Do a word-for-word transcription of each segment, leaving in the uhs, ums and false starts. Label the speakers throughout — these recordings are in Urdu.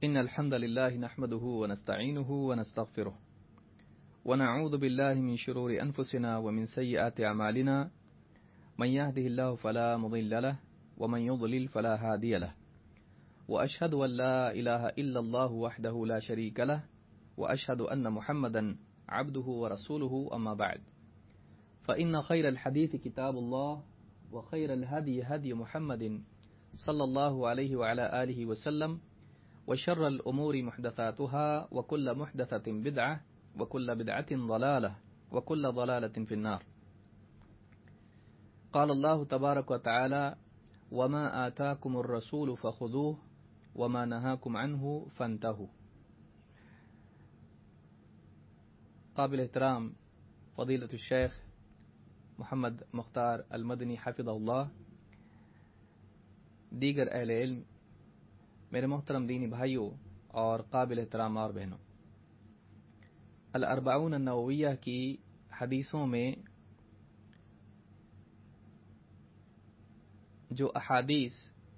Speaker 1: إن الحمد لله نحمده ونستعينه ونستغفره ونعوذ بالله من شرور أنفسنا ومن سيئات أعمالنا من يهده الله فلا مضل له ومن يضلل فلا هادي له وأشهد أن لا إله إلا الله وحده لا شريك له وأشهد أن محمدا عبده ورسوله أما بعد فإن خير الحديث كتاب الله وخير الهدي هدي محمد صلى الله عليه وعلى آله وسلم وشر الأمور محدثاتها وكل محدثة بدعة وكل بدعة ضلالة وكل ضلالة في النار. قال الله تبارك وتعالى: وما آتاكم الرسول فخذوه وما نهاكم عنه فانتهوا. قابل احترام فضیلۃ الشیخ محمد مختار المدنی حفظہ اللہ، دیگر اہل علم، میرے محترم دینی بھائیوں اور قابل احترام اور بہنوں، الاربعون النوویہ کی حدیثوں میں جو احادیث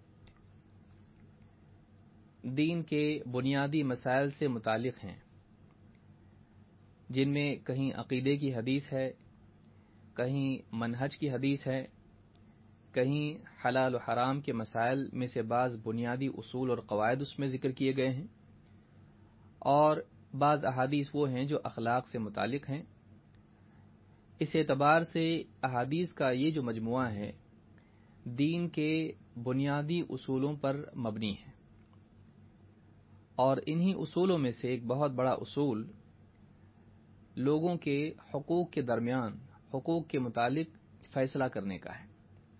Speaker 1: دین کے بنیادی مسائل سے متعلق ہیں، جن میں کہیں عقیدے کی حدیث ہے، کہیں منہج کی حدیث ہے، کہیں حلال و حرام کے مسائل میں سے بعض بنیادی اصول اور قواعد اس میں ذکر کیے گئے ہیں، اور بعض احادیث وہ ہیں جو اخلاق سے متعلق ہیں۔ اس اعتبار سے احادیث کا یہ جو مجموعہ ہے دین کے بنیادی اصولوں پر مبنی ہے، اور انہی اصولوں میں سے ایک بہت بڑا اصول لوگوں کے حقوق کے درمیان حقوق کے متعلق فیصلہ کرنے کا ہے۔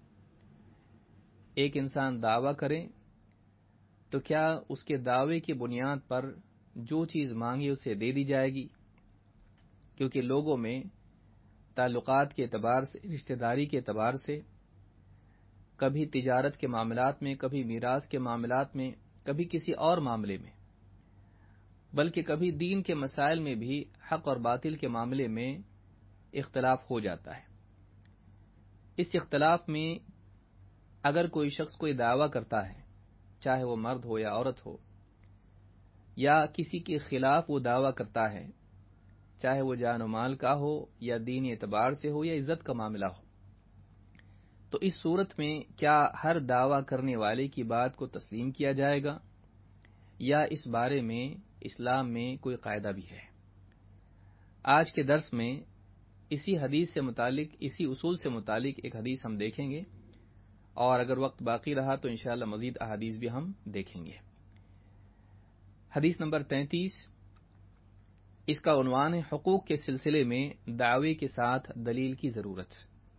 Speaker 1: ایک انسان دعویٰ کرے تو کیا اس کے دعوے کی بنیاد پر جو چیز مانگے اسے دے دی جائے گی؟ کیونکہ لوگوں میں تعلقات کے اعتبار سے، رشتہ داری کے اعتبار سے، کبھی تجارت کے معاملات میں، کبھی میراث کے معاملات میں، کبھی کسی اور معاملے میں، بلکہ کبھی دین کے مسائل میں بھی حق اور باطل کے معاملے میں اختلاف ہو جاتا ہے۔ اس اختلاف میں اگر کوئی شخص کوئی دعویٰ کرتا ہے، چاہے وہ مرد ہو یا عورت ہو، یا کسی کے خلاف وہ دعویٰ کرتا ہے، چاہے وہ جان و مال کا ہو یا دینی اعتبار سے ہو یا عزت کا معاملہ ہو، تو اس صورت میں کیا ہر دعویٰ کرنے والے کی بات کو تسلیم کیا جائے گا، یا اس بارے میں اسلام میں کوئی قاعدہ بھی ہے؟ آج کے درس میں اسی حدیث سے متعلق، اسی اصول سے متعلق ایک حدیث ہم دیکھیں گے، اور اگر وقت باقی رہا تو انشاءاللہ مزید احادیث بھی ہم دیکھیں گے۔ حدیث نمبر تینتیس، اس کا عنوان ہے حقوق کے سلسلے میں دعوے کے ساتھ دلیل کی ضرورت۔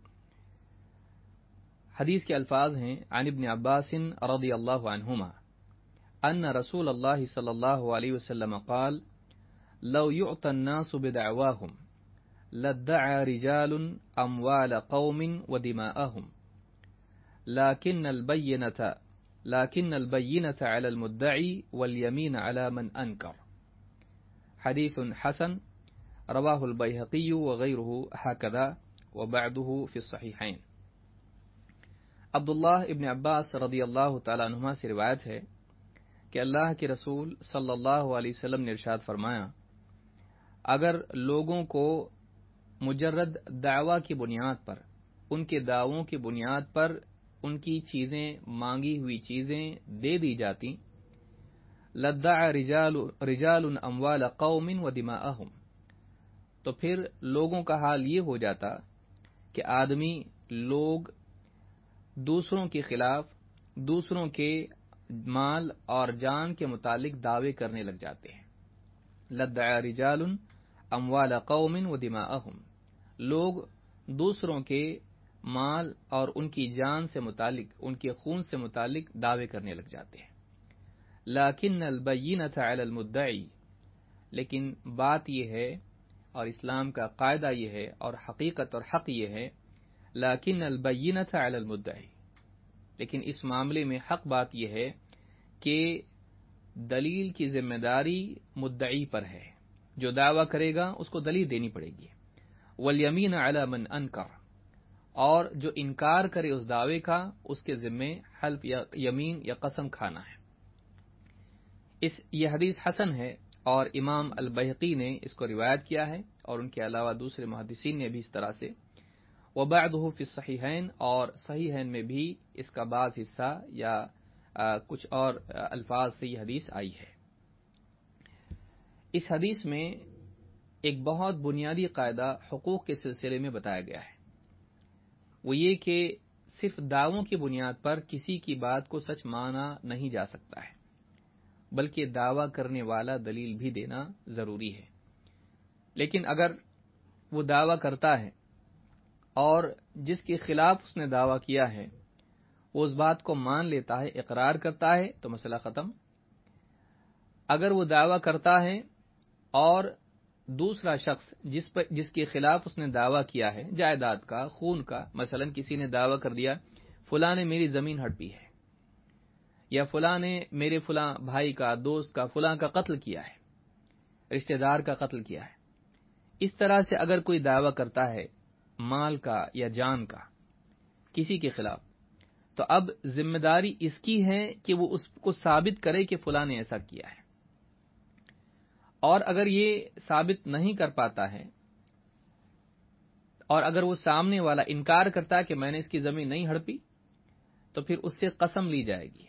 Speaker 1: حدیث کے الفاظ ہیں: عن ابن عباس رضی اللہ عنہما ان رسول اللہ صلی اللہ علیہ وسلم قال: لو يعطى الناس بدعواهم لادعى رجال اموال قوم ودماءهم لكن البينة لكن البينة على المدعي واليمين على من أنكر۔ حديث حسن رواه البيهقي وغيره هكذا وبعده في الصحيحين۔ عبداللہ ابن عباس رضی اللہ تعالیٰ عنہما سے روایت ہے کہ اللہ کے رسول صلی اللہ علیہ وسلم نے ارشاد فرمایا: اگر لوگوں کو مجرد دعویٰ کی بنیاد پر، ان کے دعووں کی بنیاد پر ان کی چیزیں، مانگی ہوئی چیزیں دے دی جاتی، لدعى رجال رجال اموال قوم ودماءهم، تو پھر لوگوں کا حال یہ ہو جاتا کہ آدمی، لوگ دوسروں کے خلاف دوسروں کے مال اور جان کے متعلق دعوے کرنے لگ جاتے ہیں۔ لدعى رجال اموال قوم ودماءهم، لوگ دوسروں کے مال اور ان کی جان سے متعلق، ان کے خون سے متعلق دعوے کرنے لگ جاتے ہیں۔ لیکن البینۃ علی المدعی، لیکن بات یہ ہے اور اسلام کا قاعدہ یہ ہے اور حقیقت اور حق یہ ہے، لیکن البینۃ علی المدعی، لیکن اس معاملے میں حق بات یہ ہے کہ دلیل کی ذمہ داری مدعی پر ہے، جو دعویٰ کرے گا اس کو دلیل دینی پڑے گی۔ والیمین علی من انکر، اور جو انکار کرے اس دعوے کا، اس کے ذمے حلف یا یمین یا قسم کھانا ہے۔ اس یہ حدیث حسن ہے اور امام البیہقی نے اس کو روایت کیا ہے اور ان کے علاوہ دوسرے محدثین نے بھی اس طرح سے، وبعضہ فی الصحیحین، اور صحیحین میں بھی اس کا بعض حصہ یا آ, کچھ اور آ, الفاظ سے یہ حدیث آئی ہے۔ اس حدیث میں ایک بہت بنیادی قاعدہ حقوق کے سلسلے میں بتایا گیا ہے، وہ یہ کہ صرف دعووں کی بنیاد پر کسی کی بات کو سچ مانا نہیں جا سکتا ہے، بلکہ دعویٰ کرنے والا دلیل بھی دینا ضروری ہے۔ لیکن اگر وہ دعویٰ کرتا ہے اور جس کے خلاف اس نے دعویٰ کیا ہے وہ اس بات کو مان لیتا ہے، اقرار کرتا ہے، تو مسئلہ ختم۔ اگر وہ دعویٰ کرتا ہے اور دوسرا شخص جس پر جس کے خلاف اس نے دعویٰ کیا ہے جائیداد کا، خون کا، مثلا کسی نے دعویٰ کر دیا فلاں نے میری زمین ہڑپی ہے، یا فلاں نے میرے فلاں بھائی کا، دوست کا، فلاں کا قتل کیا ہے، رشتہ دار کا قتل کیا ہے، اس طرح سے اگر کوئی دعویٰ کرتا ہے مال کا یا جان کا کسی کے خلاف، تو اب ذمہ داری اس کی ہے کہ وہ اس کو ثابت کرے کہ فلاں نے ایسا کیا ہے، اور اگر یہ ثابت نہیں کر پاتا ہے اور اگر وہ سامنے والا انکار کرتا ہے کہ میں نے اس کی زمین نہیں ہڑپی، تو پھر اس سے قسم لی جائے گی،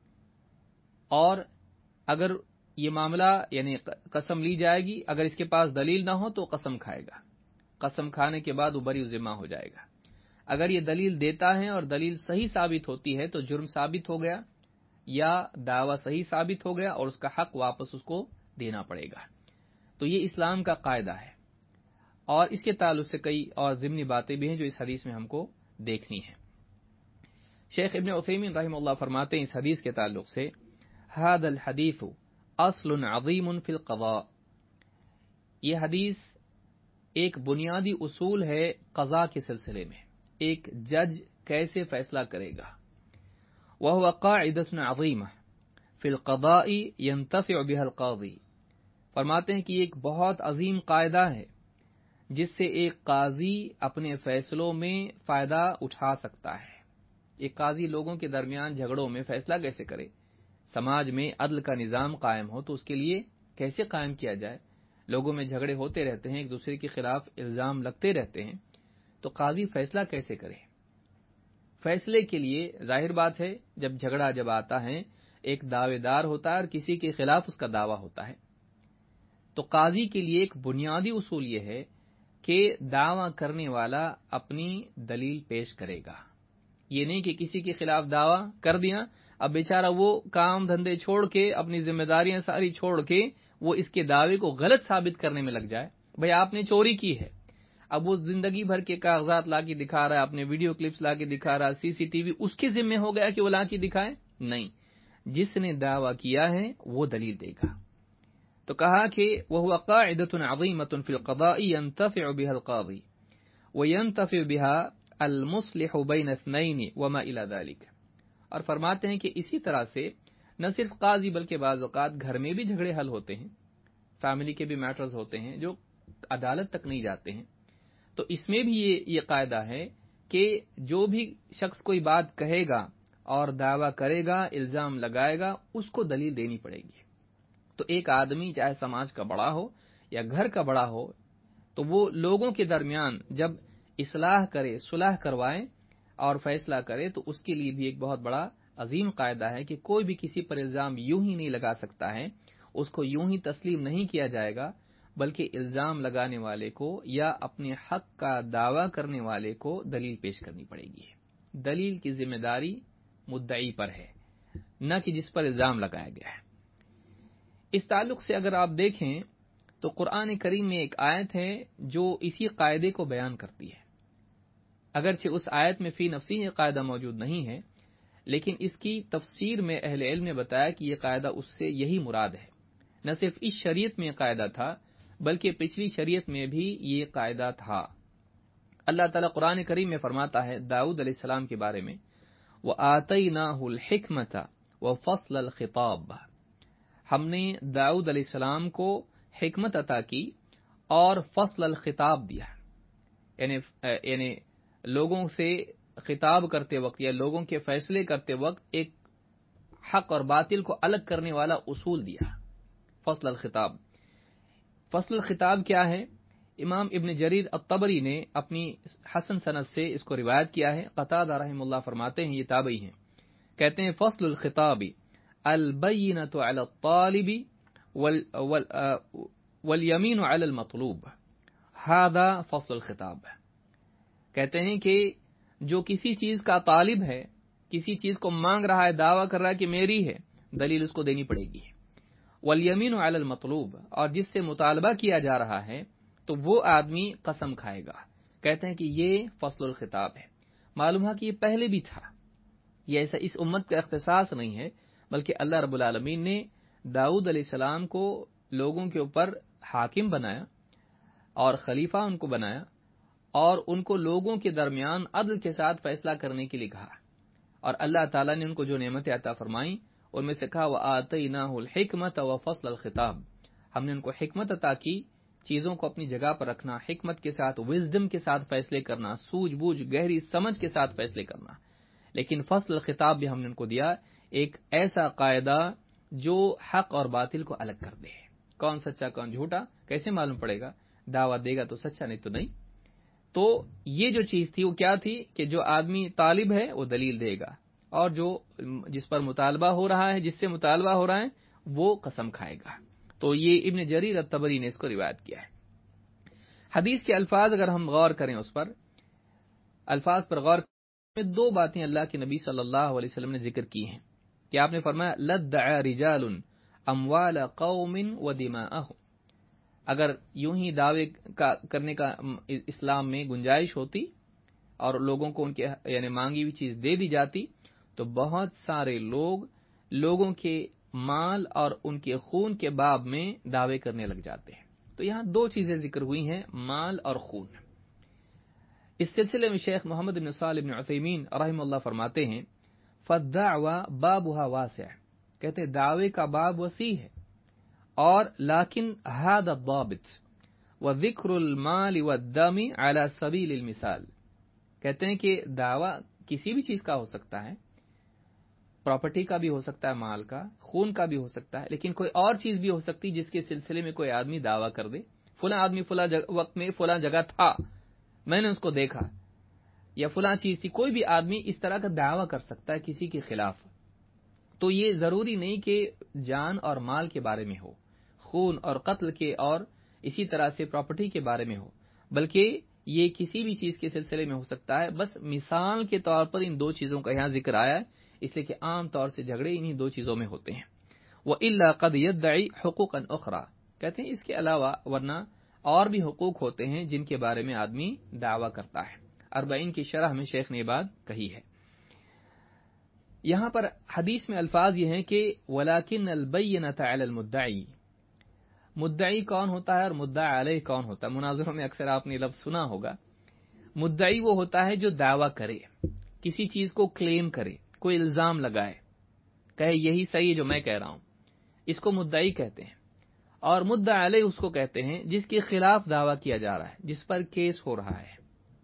Speaker 1: اور اگر یہ معاملہ یعنی قسم لی جائے گی، اگر اس کے پاس دلیل نہ ہو تو قسم کھائے گا، قسم کھانے کے بعد وہ بری ذمہ ہو جائے گا۔ اگر یہ دلیل دیتا ہے اور دلیل صحیح ثابت ہوتی ہے تو جرم ثابت ہو گیا یا دعویٰ صحیح ثابت ہو گیا اور اس کا حق واپس اس کو دینا پڑے گا۔ تو یہ اسلام کا قاعدہ ہے، اور اس کے تعلق سے کئی اور ضمنی باتیں بھی ہیں جو اس حدیث میں ہم کو دیکھنی ہیں۔ شیخ ابن عثیمین رحمہ اللہ فرماتے ہیں اس حدیث کے تعلق سے، ھذا الحدیث اصل عظیم فی القضاء، یہ حدیث ایک بنیادی اصول ہے قضاء کے سلسلے میں، ایک جج کیسے فیصلہ کرے گا۔ وهو قاعدة عظیمہ فی القضاء ينتفع بها القاضی، فرماتے ہیں کہ یہ ایک بہت عظیم قاعدہ ہے جس سے ایک قاضی اپنے فیصلوں میں فائدہ اٹھا سکتا ہے۔ ایک قاضی لوگوں کے درمیان جھگڑوں میں فیصلہ کیسے کرے، سماج میں عدل کا نظام قائم ہو تو اس کے لیے کیسے قائم کیا جائے، لوگوں میں جھگڑے ہوتے رہتے ہیں، ایک دوسرے کے خلاف الزام لگتے رہتے ہیں، تو قاضی فیصلہ کیسے کرے۔ فیصلے کے لیے ظاہر بات ہے جب جھگڑا جب آتا ہے ایک دعوے دار ہوتا ہے اور کسی کے خلاف اس کا دعویٰ ہوتا ہے، تو قاضی کے لیے ایک بنیادی اصول یہ ہے کہ دعویٰ کرنے والا اپنی دلیل پیش کرے گا، یہ نہیں کہ کسی کے خلاف دعویٰ کر دیا، اب بیچارہ وہ کام دھندے چھوڑ کے، اپنی ذمہ داریاں ساری چھوڑ کے وہ اس کے دعوے کو غلط ثابت کرنے میں لگ جائے۔ بھئی آپ نے چوری کی ہے، اب وہ زندگی بھر کے کاغذات لا کے دکھا رہا ہے، اپنے ویڈیو کلپس لا کے دکھا رہا ہے، سی سی ٹی وی اس کے ذمہ ہو گیا کہ وہ لا کے دکھائے؟ نہیں، جس نے دعویٰ کیا ہے وہ دلیل دے گا۔ تو کہا کہ وَهُوَ قَاعِدَةٌ عَظِيمَةٌ فِي الْقَضَاءِ يَنْتَفِعُ بِهَا الْقَاضِي وَيَنْتَفِعُ بِهَا الْمُصْلِحُ بَيْنَ اثْنَيْنِ وَمَا إِلَى ذَلِكَ، اور فرماتے ہیں کہ اسی طرح سے نہ صرف قاضی بلکہ بعض اوقات گھر میں بھی جھگڑے حل ہوتے ہیں، فیملی کے بھی میٹرز ہوتے ہیں جو عدالت تک نہیں جاتے ہیں، تو اس میں بھی یہ یہ قاعدہ ہے کہ جو بھی شخص کوئی بات کہے گا اور دعویٰ کرے گا، الزام لگائے گا، اس کو دلیل دینی پڑے گی۔ تو ایک آدمی چاہے سماج کا بڑا ہو یا گھر کا بڑا ہو، تو وہ لوگوں کے درمیان جب اصلاح کرے، صلح کروائے اور فیصلہ کرے، تو اس کے لیے بھی ایک بہت بڑا عظیم قاعدہ ہے کہ کوئی بھی کسی پر الزام یوں ہی نہیں لگا سکتا ہے، اس کو یوں ہی تسلیم نہیں کیا جائے گا، بلکہ الزام لگانے والے کو یا اپنے حق کا دعویٰ کرنے والے کو دلیل پیش کرنی پڑے گی۔ دلیل کی ذمہ داری مدعی پر ہے، نہ کہ جس پر الزام لگایا گیا ہے۔ اس تعلق سے اگر آپ دیکھیں تو قرآن کریم میں ایک آیت ہے جو اسی قاعدے کو بیان کرتی ہے، اگرچہ اس آیت میں فی نفسی یہ قاعدہ موجود نہیں ہے، لیکن اس کی تفسیر میں اہل علم نے بتایا کہ یہ قاعدہ اس سے یہی مراد ہے۔ نہ صرف اس شریعت میں یہ قاعدہ تھا بلکہ پچھلی شریعت میں بھی یہ قاعدہ تھا۔ اللہ تعالیٰ قرآن کریم میں فرماتا ہے داؤد علیہ السلام کے بارے میں، وَآتَيْنَاهُ الْحِكْمَةَ وَفَصْلَ الْخِطَابَ، ہم نے داؤد علیہ السلام کو حکمت عطا کی اور فصل الخطاب دیا، یعنی یعنی لوگوں سے خطاب کرتے وقت یا لوگوں کے فیصلے کرتے وقت ایک حق اور باطل کو الگ کرنے والا اصول دیا. فصل الخطاب. فصل الخطاب کیا ہے؟ امام ابن جریر الطبری نے اپنی حسن سند سے اس کو روایت کیا ہے. قتادہ رحمہ اللہ فرماتے ہیں، یہ تابعی ہیں، کہتے ہیں فصل الخطاب البینۃ علی الطالب والیمین علی المطلوب. ھذا فصل الخطاب. کہتے ہیں کہ جو کسی چیز کا طالب ہے، کسی چیز کو مانگ رہا ہے، دعویٰ کر رہا ہے کہ میری ہے، دلیل اس کو دینی پڑے گی. والیمین علی المطلوب، اور جس سے مطالبہ کیا جا رہا ہے تو وہ آدمی قسم کھائے گا. کہتے ہیں کہ یہ فصل الخطاب ہے. معلوم ہے کہ یہ پہلے بھی تھا، یہ ایسا اس امت کا اختصاص نہیں ہے، بلکہ اللہ رب العالمین نے داؤد علیہ السلام کو لوگوں کے اوپر حاکم بنایا اور خلیفہ ان کو بنایا، اور ان کو لوگوں کے درمیان عدل کے ساتھ فیصلہ کرنے کے لیے کہا. اور اللہ تعالیٰ نے ان کو جو نعمتیں عطا فرمائیں ان میں سے کہا وَآتَيْنَاهُ الْحِكْمَةَ وَفَصْلَ الْخِطَابِ. ہم نے ان کو حکمت عطا کی، چیزوں کو اپنی جگہ پر رکھنا، حکمت کے ساتھ، وزڈم کے ساتھ فیصلے کرنا، سوجھ بوجھ گہری سمجھ کے ساتھ فیصلے کرنا. لیکن فصل الخطاب بھی ہم نے ان کو دیا، ایک ایسا قاعدہ جو حق اور باطل کو الگ کر دے. کون سچا کون جھوٹا کیسے معلوم پڑے گا؟ دعوت دے گا تو سچا، نہیں تو نہیں. تو یہ جو چیز تھی وہ کیا تھی کہ جو آدمی طالب ہے وہ دلیل دے گا، اور جو جس پر مطالبہ ہو رہا ہے، جس سے مطالبہ ہو رہا ہے، وہ قسم کھائے گا. تو یہ ابن جریر الطبری نے اس کو روایت کیا ہے. حدیث کے الفاظ اگر ہم غور کریں، اس پر الفاظ پر غور کریں، دو باتیں اللہ کے نبی صلی اللہ علیہ وسلم نے ذکر کی ہیں کہ آپ نے فرمایا لَدَّعَى رِجَالٌ أَمْوَالَ قَوْمٍ وَدِمَاءَهُمْ. اگر یوں ہی دعوے کا کرنے کا اسلام میں گنجائش ہوتی اور لوگوں کو ان کے یعنی مانگی ہوئی چیز دے دی جاتی تو بہت سارے لوگ لوگوں کے مال اور ان کے خون کے باب میں دعوے کرنے لگ جاتے ہیں. تو یہاں دو چیزیں ذکر ہوئی ہیں، مال اور خون. اس سلسلے میں شیخ محمد بن صالح بن عثیمین رحمہ اللہ فرماتے ہیں فَالدَّعْوَى بَابُهَا وَاسِعٌ. کہتے ہیں دعوے کا باب وسیع ہے، اور لیکن هذا الضابط وذکر المال والدم على سبیل المثال. کہتے ہیں کہ دعویٰ کسی بھی چیز کا ہو سکتا ہے، پراپرٹی کا بھی ہو سکتا ہے، مال کا، خون کا بھی ہو سکتا ہے، لیکن کوئی اور چیز بھی ہو سکتی جس کے سلسلے میں کوئی آدمی دعویٰ کر دے فلاں آدمی فلاں وقت میں فلاں جگہ تھا، میں نے اس کو دیکھا، یا فلاں چیز تھی. کوئی بھی آدمی اس طرح کا دعویٰ کر سکتا ہے کسی کے خلاف. تو یہ ضروری نہیں کہ جان اور مال کے بارے میں ہو، خون اور قتل کے اور اسی طرح سے پراپرٹی کے بارے میں ہو، بلکہ یہ کسی بھی چیز کے سلسلے میں ہو سکتا ہے. بس مثال کے طور پر ان دو چیزوں کا یہاں ذکر آیا ہے، اس لیے کہ عام طور سے جھگڑے انہی دو چیزوں میں ہوتے ہیں. وَإِلَّا قَدْ يَدَّعِي حُقُوقًا أُخْرَى. کہتے ہیں اس کے علاوہ ورنہ اور بھی حقوق ہوتے ہیں جن کے بارے میں آدمی دعویٰ کرتا ہے. اربعین کی شرح میں شیخ نے یہ بات کہی ہے. یہاں پر حدیث میں الفاظ یہ ہیں کہ وَلَكِنَّ الْبَيِّنَةَ عَلَى الْمُدَّعِي. مدعی کون ہوتا ہے اور مدعی علیہ کون ہوتا ہے؟ مناظروں میں اکثر آپ نے لفظ سنا ہوگا. مدعی وہ ہوتا ہے جو دعویٰ کرے، کسی چیز کو کلیم کرے، کوئی الزام لگائے، کہے یہی صحیح ہے جو میں کہہ رہا ہوں، اس کو مدعی کہتے ہیں. اور مدعی علیہ اس کو کہتے ہیں جس کے خلاف دعویٰ کیا جا رہا ہے، جس پر کیس ہو رہا ہے.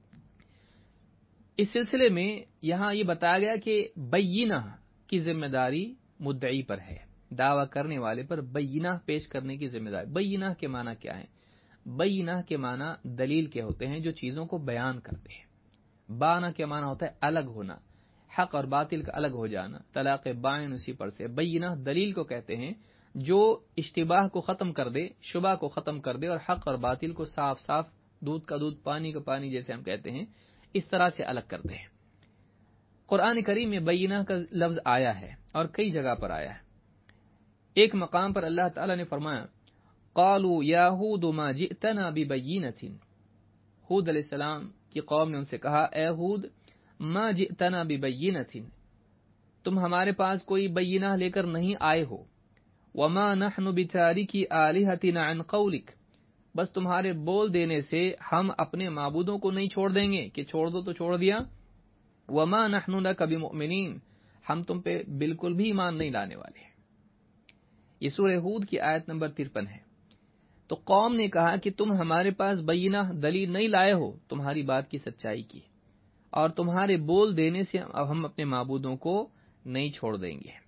Speaker 1: اس سلسلے میں یہاں یہ بتایا گیا کہ بینہ کی ذمہ داری مدعی پر ہے، دعویٰ کرنے والے پر بینہ پیش کرنے کی ذمہ داری. بینہ کے معنی کیا ہے؟ بینہ کے معنی دلیل کے ہوتے ہیں جو چیزوں کو بیان کرتے ہیں. بانا کے معنی ہوتا ہے الگ ہونا، حق اور باطل کا الگ ہو جانا. طلاق بائن اسی پر سے. بینہ دلیل کو کہتے ہیں جو اشتباہ کو ختم کر دے، شبہ کو ختم کر دے، اور حق اور باطل کو صاف صاف، دودھ کا دودھ پانی کا پانی جیسے ہم کہتے ہیں، اس طرح سے الگ کرتے ہیں. قرآن کریم میں بینہ کا لفظ آیا ہے اور کئی جگہ پر آیا ہے. ایک مقام پر اللہ تعالیٰ نے فرمایا قالوا یا ہود ما جئتنا ببینۃ. ہود علیہ السلام کی قوم نے ان سے کہا اے ہود ما جئتنا ببینۃ، تم ہمارے پاس کوئی بینہ لے کر نہیں آئے ہو. وما نحن بتارکی آلہتنا عن قولک، بس تمہارے بول دینے سے ہم اپنے معبودوں کو نہیں چھوڑ دیں گے کہ چھوڑ دو تو چھوڑ دیا. وما نحن لک بمؤمنین، ہم تم پہ بالکل بھی ایمان نہیں لانے والے. یہ سورہ ہود کی آیت نمبر ترپن ہے. تو قوم نے کہا کہ تم ہمارے پاس بینہ دلیل نہیں لائے ہو تمہاری بات کی سچائی کی، اور تمہارے بول دینے سے ہم اپنے معبودوں کو نہیں چھوڑ دیں گے.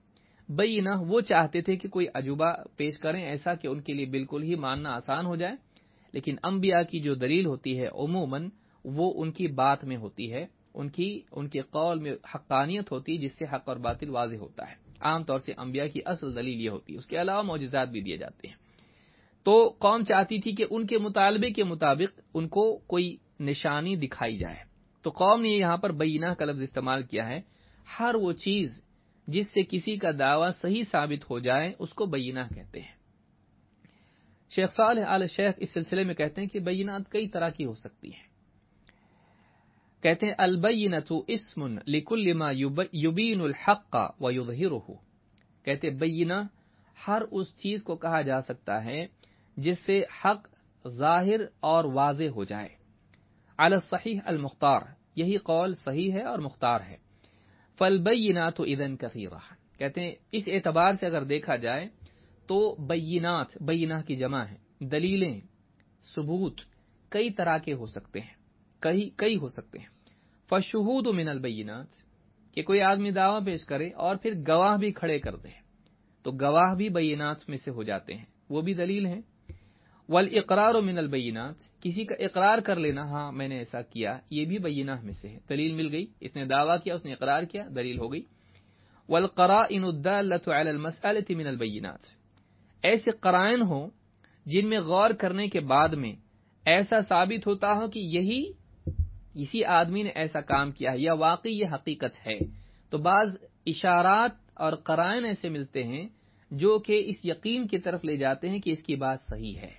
Speaker 1: بینہ وہ چاہتے تھے کہ کوئی عجوبہ پیش کریں ایسا کہ ان کے لیے بالکل ہی ماننا آسان ہو جائے، لیکن انبیاء کی جو دلیل ہوتی ہے عموماً وہ ان کی بات میں ہوتی ہے، ان کی ان کے قول میں حقانیت ہوتی ہے، جس سے حق اور باطل واضح ہوتا ہے۔ عام طور سے انبیاء کی اصل دلیل یہ ہوتی ہے، اس کے علاوہ معجزات بھی دیے جاتے ہیں۔ تو قوم چاہتی تھی کہ ان کے مطالبے کے مطابق ان کو کوئی نشانی دکھائی جائے، تو قوم نے یہاں پر بینہ کا لفظ استعمال کیا ہے۔ ہر وہ چیز جس سے کسی کا دعویٰ صحیح ثابت ہو جائے اس کو بینہ کہتے ہیں۔ شیخ صالح آل شیخ اس سلسلے میں کہتے ہیں کہ بینات کئی طرح کی ہو سکتی ہیں۔ کہتے ہیں البینۃ اسم لکل ما یبین الحق ویظہرہ، کہتے بینہ ہر اس چیز کو کہا جا سکتا ہے جس سے حق ظاہر اور واضح ہو جائے۔ علی الصحیح المختار، یہی قول صحیح ہے اور مختار ہے۔ فالبینات اذن کثیرہ، کہتے ہیں اس اعتبار سے اگر دیکھا جائے تو بینات، بینہ کی جمع ہے، دلیلیں، ثبوت کئی طرح کے ہو سکتے ہیں، کئی کئی ہو سکتے ہیں۔ فالشہود من البینات، کہ کوئی آدمی دعویٰ پیش کرے اور پھر گواہ بھی کھڑے کر دے، تو گواہ بھی بینات میں سے ہو جاتے ہیں، وہ بھی دلیل ہیں۔ والاقرار من البینات، کسی کا اقرار کر لینا، ہاں میں نے ایسا کیا، یہ بھی بینہ میں سے ہے، دلیل مل گئی، اس نے دعویٰ کیا، اس نے اقرار کیا، دلیل ہو گئی۔ والقرائن الدالۃ علی المسألۃ من البینات، ایسے قرائن ہوں جن میں غور کرنے کے بعد میں ایسا ثابت ہوتا ہو کہ یہی اسی آدمی نے ایسا کام کیا ہے یا واقعی یہ حقیقت ہے، تو بعض اشارات اور قرائن ایسے ملتے ہیں جو کہ اس یقین کی طرف لے جاتے ہیں کہ اس کی بات صحیح ہے۔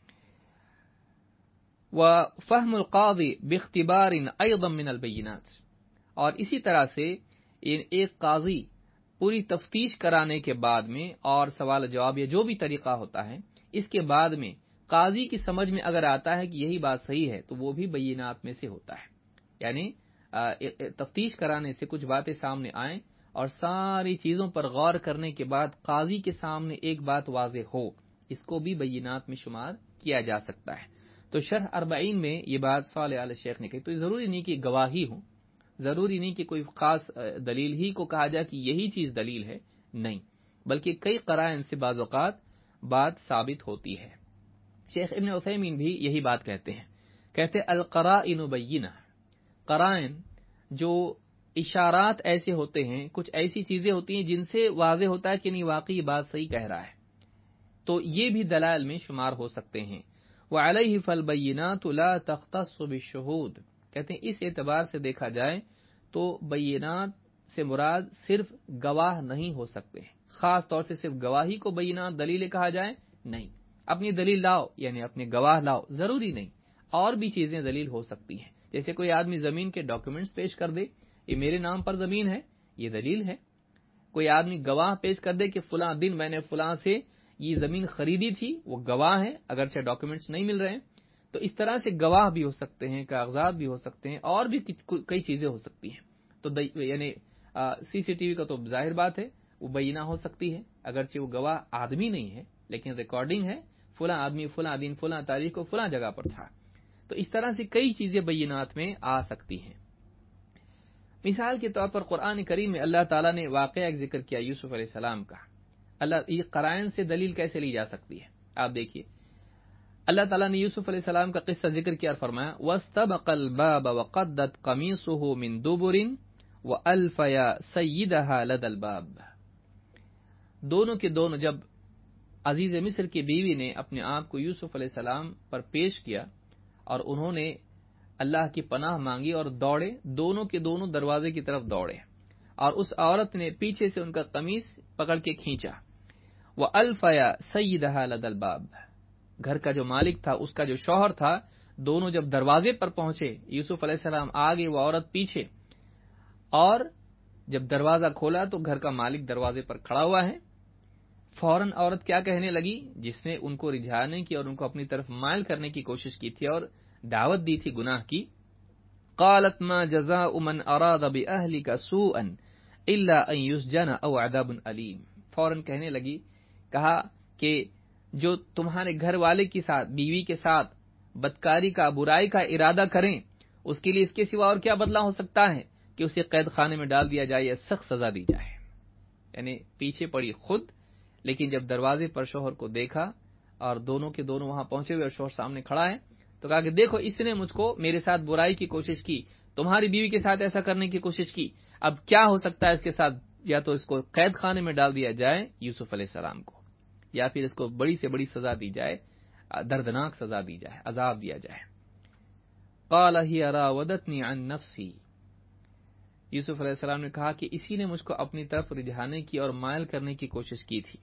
Speaker 1: وفہم القاضی باختبار ایضا من البینات، اور اسی طرح سے ایک قاضی پوری تفتیش کرانے کے بعد میں اور سوال جواب یا جو بھی طریقہ ہوتا ہے، اس کے بعد میں قاضی کی سمجھ میں اگر آتا ہے کہ یہی بات صحیح ہے تو وہ بھی بینات میں سے ہوتا ہے۔ یعنی تفتیش کرانے سے کچھ باتیں سامنے آئیں اور ساری چیزوں پر غور کرنے کے بعد قاضی کے سامنے ایک بات واضح ہو، اس کو بھی بینات میں شمار کیا جا سکتا ہے۔ تو شرح اربعین میں یہ بات صالح آل شیخ نے کہی، تو ضروری نہیں کہ گواہی ہو، ضروری نہیں کہ کوئی خاص دلیل ہی کو کہا جائے کہ یہی چیز دلیل ہے، نہیں، بلکہ کئی قرائن سے بعض اوقات بات ثابت ہوتی ہے۔ شیخ ابن عثیمین بھی یہی بات کہتے ہیں، کہتے القرائن بینہ، قرائن جو اشارات ایسے ہوتے ہیں، کچھ ایسی چیزیں ہوتی ہیں جن سے واضح ہوتا ہے کہ نہیں واقعی بات صحیح کہہ رہا ہے، تو یہ بھی دلائل میں شمار ہو سکتے ہیں۔ وعلیہ فالبینات لا تختص بالشہود، کہتے ہیں اس اعتبار سے دیکھا جائے تو بینات سے مراد صرف گواہ نہیں ہو سکتے، خاص طور سے صرف گواہی کو بینات دلیل کہا جائے، نہیں، اپنی دلیل لاؤ یعنی اپنے گواہ لاؤ، ضروری نہیں، اور بھی چیزیں دلیل ہو سکتی ہیں۔ جیسے کوئی آدمی زمین کے ڈاکیومنٹس پیش کر دے، یہ میرے نام پر زمین ہے، یہ دلیل ہے۔ کوئی آدمی گواہ پیش کر دے کہ فلاں دن میں نے فلاں سے یہ زمین خریدی تھی، وہ گواہ ہے، اگرچہ ڈاکیومنٹس نہیں مل رہے ہیں۔ تو اس طرح سے گواہ بھی ہو سکتے ہیں، کاغذات بھی ہو سکتے ہیں، اور بھی کئی چیزیں ہو سکتی ہیں۔ تو یعنی سی سی ٹی وی کا تو ظاہر بات ہے وہ بینہ ہو سکتی ہے، اگرچہ وہ گواہ آدمی نہیں ہے لیکن ریکارڈنگ ہے، فلاں آدمی فلاں دن فلاں تاریخ کو فلاں جگہ پر تھا۔ تو اس طرح سے کئی چیزیں بینات میں آ سکتی ہیں۔ مثال کے طور پر قرآن کریم میں اللہ تعالیٰ نے واقعہ ایک ذکر کیا یوسف علیہ السلام کا۔ اللہ یہ قرائن سے دلیل کیسے لی جا سکتی ہے؟ آپ دیکھیے، اللہ تعالیٰ نے یوسف علیہ السلام کا قصہ ذکر کیا اور فرمایا وَاسْتَبَقَ الْبَابَ وَقَدَّتْ قَمِيصُهُ مِن دُبُرٍ وَأَلْفَيَ سَيِّدَهَا لَدَى الْبَابِ، دونوں کے دونوں جب عزیز مصر کی بیوی نے اپنے آپ کو یوسف علیہ السلام پر پیش کیا اور انہوں نے اللہ کی پناہ مانگی اور دوڑے، دونوں کے دونوں دروازے کی طرف دوڑے، اور اس عورت نے پیچھے سے ان کا قمیص پکڑ کے کھینچا۔ وَأَلْفَيَ سَيِّدَهَا لَدَى الْبَابِ، گھر کا جو مالک تھا، اس کا جو شوہر تھا، دونوں جب دروازے پر پہنچے، یوسف علیہ السلام آگے وہ عورت پیچھے، اور جب دروازہ کھولا تو گھر کا مالک دروازے پر کھڑا ہوا ہے۔ فوراً عورت کیا کہنے لگی؟ جس نے ان کو رجھانے کی اور ان کو اپنی طرف مائل کرنے کی کوشش کی تھی اور دعوت دی تھی گناہ کی، قالت ما جزاء من اراد باهلك سوءا الا ان يسجن او عذاب الیم، فوراً کہنے لگی، کہا کہ جو تمہارے گھر والے کے ساتھ، بیوی کے ساتھ بدکاری کا، برائی کا ارادہ کریں، اس کے لیے اس کے سوا اور کیا بدلہ ہو سکتا ہے کہ اسے قید خانے میں ڈال دیا جائے یا سخت سزا دی جائے۔ یعنی پیچھے پڑی خود، لیکن جب دروازے پر شوہر کو دیکھا اور دونوں کے دونوں وہاں پہنچے ہوئے اور شوہر سامنے کھڑا ہے تو کہا کہ دیکھو اس نے مجھ کو میرے ساتھ برائی کی کوشش کی، تمہاری بیوی کے ساتھ ایسا کرنے کی کوشش کی، اب کیا ہو سکتا ہے اس کے ساتھ؟ یا تو اس کو قید خانے میں ڈال دیا جائے یوسف علیہ السلام کو، یا پھر اس کو بڑی سے بڑی سزا دی جائے، دردناک سزا دی جائے، عذاب دیا جائے۔ قال ہی راودتنی عن نفسی، یوسف علیہ السلام نے کہا کہ اسی نے مجھ کو اپنی طرف رجھانے کی اور مائل کرنے کی کوشش کی تھی۔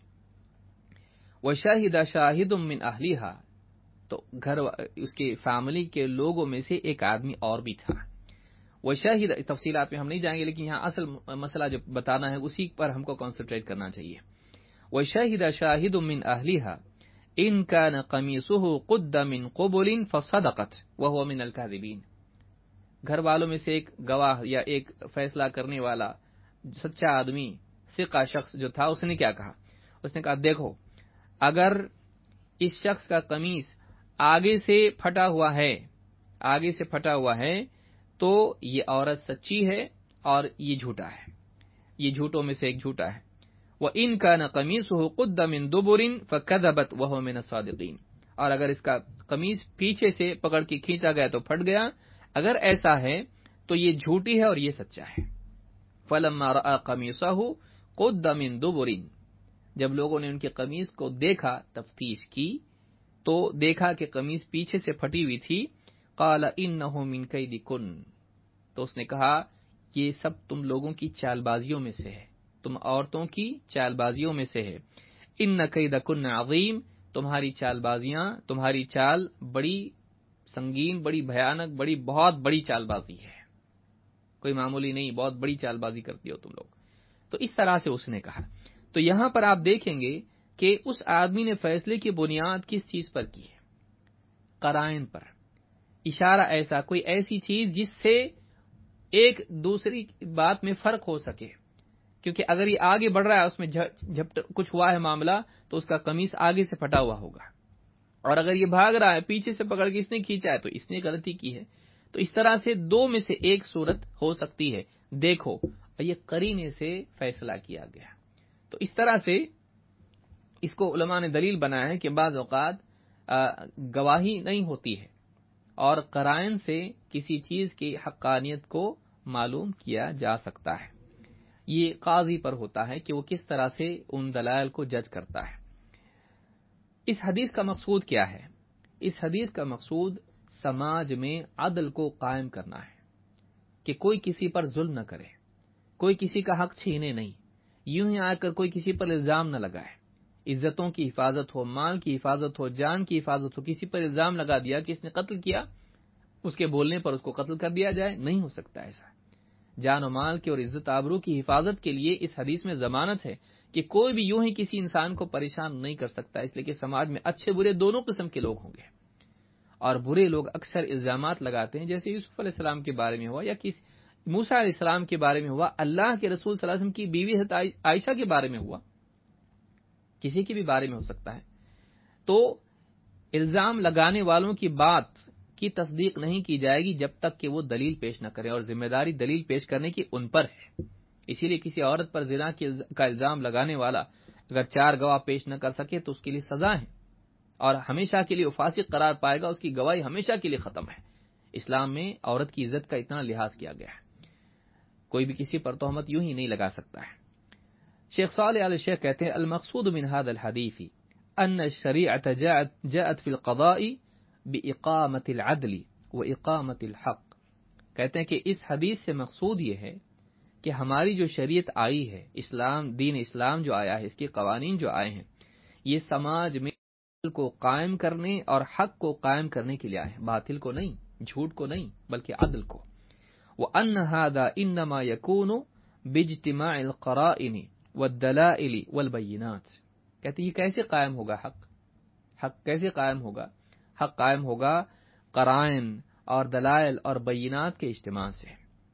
Speaker 1: وشاہد شاہد من اہلیہا، تو گھر اس کے فیملی کے لوگوں میں سے ایک آدمی اور بھی تھا۔ وشاہد، تفصیلات میں ہم نہیں جائیں گے، لیکن یہاں اصل مسئلہ جو بتانا ہے اسی پر ہم کو کنسنٹریٹ کرنا چاہیے۔ وشاہد شاہد من اہلیہا ان کان قمیصہ قد من قبل فصدقت وہو من الکاذبین، گھر والوں میں سے ایک گواہ یا ایک فیصلہ کرنے والا سچا آدمی، ثقہ شخص جو تھا، اس نے کیا کہا؟ اس نے کہا دیکھو اگر اس شخص کا قمیص آگے سے پھٹا ہوا ہے آگے سے پھٹا ہوا ہے تو یہ عورت سچی ہے اور یہ جھوٹا ہے، یہ جھوٹوں میں سے ایک جھوٹا ہے۔ وَإِن كَانَ قَمِيصُهُ قُدَّ مِن دُبُرٍ فَكَذَبَتْ وَهُوَ مِنَ الصَّادِقِينَ، اور اگر اس کا قمیص پیچھے سے پکڑ کے کھینچا گیا تو پھٹ گیا، اگر ایسا ہے تو یہ جھوٹی ہے اور یہ سچا ہے۔ فَلَمَّا رَأَى قَمِيصَهُ قُدَّ مِن دُبُرٍ، جب لوگوں نے ان کے قمیص کو دیکھا، تفتیش کی، تو دیکھا کہ قمیص پیچھے سے پھٹی ہوئی تھی۔ قال انه من کیدکن، تو اس نے کہا یہ سب تم لوگوں کی چال بازیوں میں سے ہے، تم عورتوں کی چال بازیوں میں سے ہے۔ ان کیدکن عظیم، تمہاری چال بازیاں، تمہاری چال بڑی سنگین، بڑی بھیانک، بڑی بہت بڑی چال بازی ہے، کوئی معمولی نہیں، بہت بڑی چال بازی کرتی ہو تم لوگ۔ تو اس طرح سے اس نے کہا۔ تو یہاں پر آپ دیکھیں گے کہ اس آدمی نے فیصلے کی بنیاد کس چیز پر کی ہے؟ قرائن پر، اشارہ ایسا، کوئی ایسی چیز جس سے ایک دوسری بات میں فرق ہو سکے، کیونکہ اگر یہ آگے بڑھ رہا ہے، اس میں جھپٹ کچھ ہوا ہے معاملہ، تو اس کا قمیص آگے سے پھٹا ہوا ہوگا، اور اگر یہ بھاگ رہا ہے پیچھے سے پکڑ کے اس نے کھینچا ہے تو اس نے غلطی کی ہے۔ تو اس طرح سے دو میں سے ایک صورت ہو سکتی ہے، دیکھو یہ قرینے سے فیصلہ کیا گیا۔ تو اس طرح سے اس کو علماء نے دلیل بنایا ہے کہ بعض اوقات گواہی نہیں ہوتی ہے اور قرائن سے کسی چیز کی حقانیت کو معلوم کیا جا سکتا ہے۔ یہ قاضی پر ہوتا ہے کہ وہ کس طرح سے ان دلائل کو جج کرتا ہے۔ اس حدیث کا مقصود کیا ہے؟ اس حدیث کا مقصود سماج میں عدل کو قائم کرنا ہے، کہ کوئی کسی پر ظلم نہ کرے، کوئی کسی کا حق چھینے نہیں، یوں ہی آ کر کوئی کسی پر الزام نہ لگائے۔ عزتوں کی حفاظت ہو، مال کی حفاظت ہو، جان کی حفاظت ہو، کسی پر الزام لگا دیا کہ اس نے قتل کیا، اس کے بولنے پر اس کو قتل کر دیا جائے، نہیں ہو سکتا ایسا۔ جان و مال کی اور عزت آبرو کی حفاظت کے لیے اس حدیث میں ضمانت ہے کہ کوئی بھی یوں ہی کسی انسان کو پریشان نہیں کر سکتا، اس لیے کہ سماج میں اچھے برے دونوں قسم کے لوگ ہوں گے، اور برے لوگ اکثر الزامات لگاتے ہیں، جیسے یوسف علیہ السلام کے بارے میں ہوا یا کسی موسیٰ علیہ السلام کے بارے میں ہوا، اللہ کے رسول صلی اللہ علیہ وسلم کی بیوی حضرت عائشہ کے بارے میں ہوا، کسی کے بھی بارے میں ہو سکتا ہے۔ تو الزام لگانے والوں کی بات کی تصدیق نہیں کی جائے گی جب تک کہ وہ دلیل پیش نہ کریں، اور ذمہ داری دلیل پیش کرنے کی ان پر ہے۔ اسی لیے کسی عورت پر زنا کا الزام لگانے والا اگر چار گواہ پیش نہ کر سکے تو اس کے لیے سزا ہے، اور ہمیشہ کے لیے وہ فاسق قرار پائے گا، اس کی گواہی ہمیشہ کے لیے ختم ہے۔ اسلام میں عورت کی عزت کا اتنا لحاظ کیا گیا ہے، کوئی بھی کسی پر تہمت یوں ہی نہیں لگا سکتا ہے۔ شیخ صالح علیہ شیخ کہتے ہیں المقصود من هذا الحديث ان الشریعة جاءت جاءت في القضاء بإقامة العدل وإقامة الحق، کہتے ہیں کہ اس حدیث سے مقصود یہ ہے کہ ہماری جو شریعت آئی ہے، اسلام، دین اسلام جو آیا ہے، اس کے قوانین جو آئے ہیں، یہ سماج میں عدل کو قائم کرنے اور حق کو قائم کرنے کے لیے آئے ہیں، باطل کو نہیں، جھوٹ کو نہیں، بلکہ عدل کو۔ وَأَنَّ هَذَا إِنَّمَا يَكُونُ بِاجْتِمَاعِ الْقَرَائِنِ وَالدَّلَائِلِ وَالْبَيِّنَاتِ، کہتے ہیں یہ کیسے قائم ہوگا حق؟ حق کیسے قائم ہوگا؟ حق قائم ہوگا قرائن اور دلائل اور بینات کے اجتماع سے،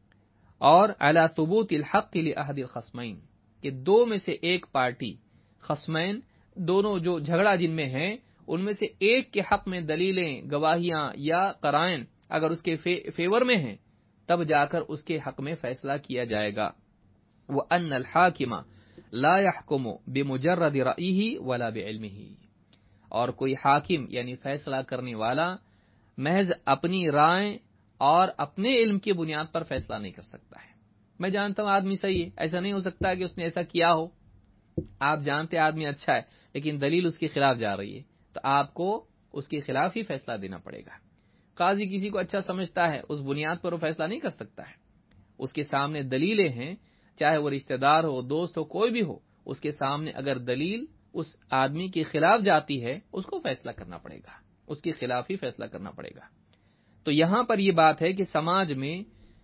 Speaker 1: اور علی ثبوت الحق لأحد الخصمین، کہ دو میں سے ایک پارٹی، خصمین دونوں جو جھگڑا جن میں ہیں، ان میں سے ایک کے حق میں دلیلیں، گواہیاں یا قرائن اگر اس کے فیور میں ہیں، تب جا کر اس کے حق میں فیصلہ کیا جائے گا۔ وَأَنَّ الْحَاكِمَ لا يحكم بمجرد رأيه ولا بعلمه، اور کوئی حاکم یعنی فیصلہ کرنے والا محض اپنی رائے اور اپنے علم کی بنیاد پر فیصلہ نہیں کر سکتا ہے۔ میں جانتا ہوں آدمی صحیح ہے، ایسا نہیں ہو سکتا کہ اس نے ایسا کیا ہو۔ آپ جانتے آدمی اچھا ہے لیکن دلیل اس کے خلاف جا رہی ہے، تو آپ کو اس کے خلاف ہی فیصلہ دینا پڑے گا۔ قاضی کسی کو اچھا سمجھتا ہے، اس بنیاد پر وہ فیصلہ نہیں کر سکتا ہے۔ اس کے سامنے دلیلیں ہیں، چاہے وہ رشتہ دار ہو، دوست ہو، کوئی بھی ہو، اس کے سامنے اگر دلیل اس آدمی کے خلاف جاتی ہے، اس کو فیصلہ کرنا پڑے گا، اس کے خلاف ہی فیصلہ کرنا پڑے گا۔ تو یہاں پر یہ بات ہے کہ سماج میں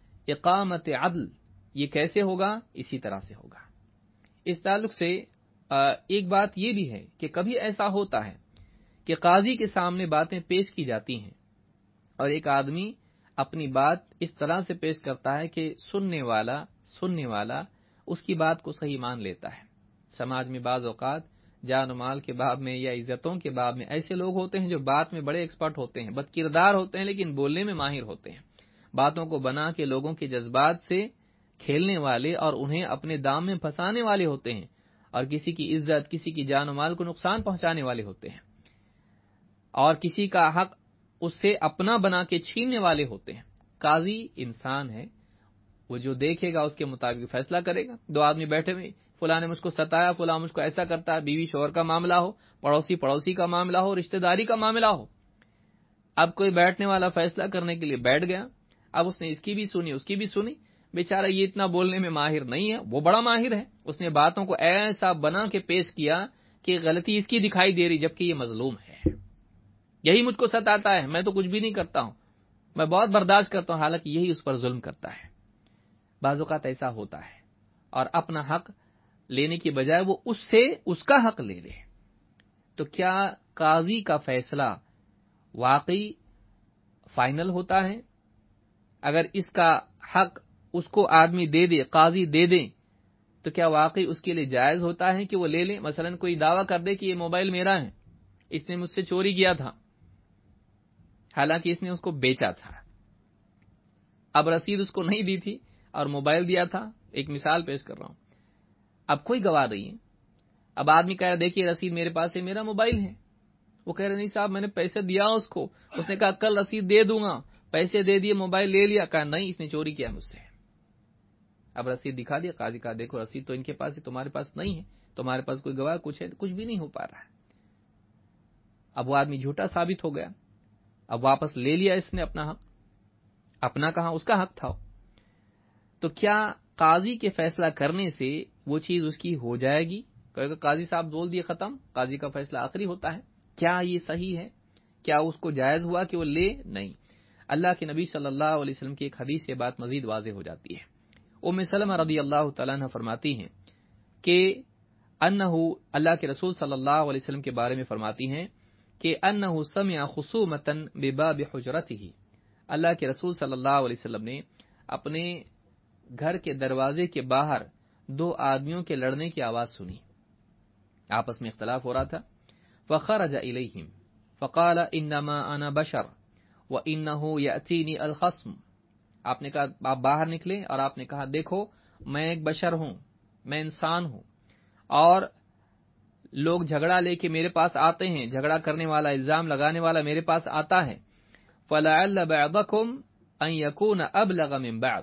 Speaker 1: اقامت عدل یہ کیسے ہوگا؟ اسی طرح سے ہوگا۔ اس تعلق سے ایک بات یہ بھی ہے کہ کبھی ایسا ہوتا ہے کہ قاضی کے سامنے باتیں پیش کی جاتی ہیں اور ایک آدمی اپنی بات اس طرح سے پیش کرتا ہے کہ سننے والا سننے والا اس کی بات کو صحیح مان لیتا ہے۔ سماج میں بعض اوقات جان و مال کے باب میں یا عزتوں کے باب میں ایسے لوگ ہوتے ہیں جو بات میں بڑے ایکسپرٹ ہوتے ہیں، بد کردار ہوتے ہیں لیکن بولنے میں ماہر ہوتے ہیں، باتوں کو بنا کے لوگوں کے جذبات سے کھیلنے والے اور انہیں اپنے دام میں پھنسانے والے ہوتے ہیں، اور کسی کی عزت، کسی کی جان و مال کو نقصان پہنچانے والے ہوتے ہیں، اور کسی کا حق اس سے اپنا بنا کے چھیننے والے ہوتے ہیں۔ قاضی انسان ہے، وہ جو دیکھے گا اس کے مطابق فیصلہ کرے گا۔ دو آدمی بیٹھے ہوئے، فلاں نے مجھ کو ستایا، فلاں مجھ کو ایسا کرتا ہے، بیوی شوہر کا معاملہ ہو، پڑوسی پڑوسی کا معاملہ ہو، رشتہ داری کا معاملہ ہو۔ اب کوئی بیٹھنے والا فیصلہ کرنے کے لیے بیٹھ گیا، اب اس نے اس کی بھی سنی، اس کی بھی سنی، بیچارہ یہ اتنا بولنے میں ماہر نہیں ہے، وہ بڑا ماہر ہے، اس نے باتوں کو ایسا بنا کے پیش کیا کہ غلطی اس کی دکھائی دے رہی جبکہ یہ مظلوم ہے، یہی مجھ کو ستاتا ہے، میں تو کچھ بھی نہیں کرتا ہوں، میں بہت برداشت کرتا ہوں، حالانکہ یہی اس پر ظلم کرتا ہے۔ بعض اوقات ایسا ہوتا ہے، اور اپنا حق لینے کی بجائے وہ اس سے اس کا حق لے لے۔ تو کیا قاضی کا فیصلہ واقعی فائنل ہوتا ہے؟ اگر اس کا حق اس کو آدمی دے دے، قاضی دے دے، تو کیا واقعی اس کے لیے جائز ہوتا ہے کہ وہ لے لے؟ مثلا کوئی دعویٰ کر دے کہ یہ موبائل میرا ہے، اس نے مجھ سے چوری کیا تھا، حالانکہ اس نے اس کو بیچا تھا، اب رسید اس کو نہیں دی تھی اور موبائل دیا تھا، ایک مثال پیش کر رہا ہوں، اب کوئی گواہ نہیں ہے، اب آدمی کہہ رہا دیکھیے رسید میرے پاس ہے، میرا موبائل ہے، وہ کہہ رہے نہیں صاحب میں نے پیسے دیا اس کو، اس نے کہا کل رسید دے دوں گا، پیسے دے دیے، موبائل لے لیا، کہا نہیں اس نے چوری کیا مجھ سے، اب رسید دکھا دیا، قاضی کہا دیکھو رسید تو ان کے پاس ہے، تمہارے پاس نہیں ہے، تمہارے پاس کوئی گواہ کچھ ہے؟ کچھ بھی نہیں ہو پا رہا ہے، اب وہ آدمی جھوٹا ثابت ہو گیا، اب واپس لے لیا اس نے اپنا حق، اپنا کہاں اس کا حق تھا۔ تو کیا قاضی کے فیصلہ کرنے سے وہ چیز اس کی ہو جائے گی؟ کہے گا قاضی صاحب بول دیے ختم، قاضی کا فیصلہ آخری ہوتا ہے، کیا یہ صحیح ہے؟ کیا اس کو جائز ہوا کہ وہ لے؟ نہیں۔ اللہ کے نبی صلی اللہ علیہ وسلم کی ایک حدیث سے بات مزید واضح ہو جاتی ہے۔ ام سلمہ رضی اللہ تعالیٰ عنہ فرماتی ہیں کہ انہ اللہ کے رسول صلی اللہ علیہ وسلم کے بارے میں فرماتی ہیں کہ انہ سمع خصومۃ بباب حجرتہ، اللہ کے رسول صلی اللہ علیہ وسلم نے اپنے گھر کے دروازے کے باہر دو آدمیوں کے لڑنے کی آواز سنی، آپس میں اختلاف ہو رہا تھا۔ فخرج الیہم فقال انما انا بشر وانه یاتینی الخصم، آپ نے کہا آپ باہر نکلے اور آپ نے کہا دیکھو میں ایک بشر ہوں، میں انسان ہوں، اور لوگ جھگڑا لے کے میرے پاس آتے ہیں، جھگڑا کرنے والا، الزام لگانے والا میرے پاس آتا ہے۔ فلعل بعضکم ان یکون ابلغ من بعض،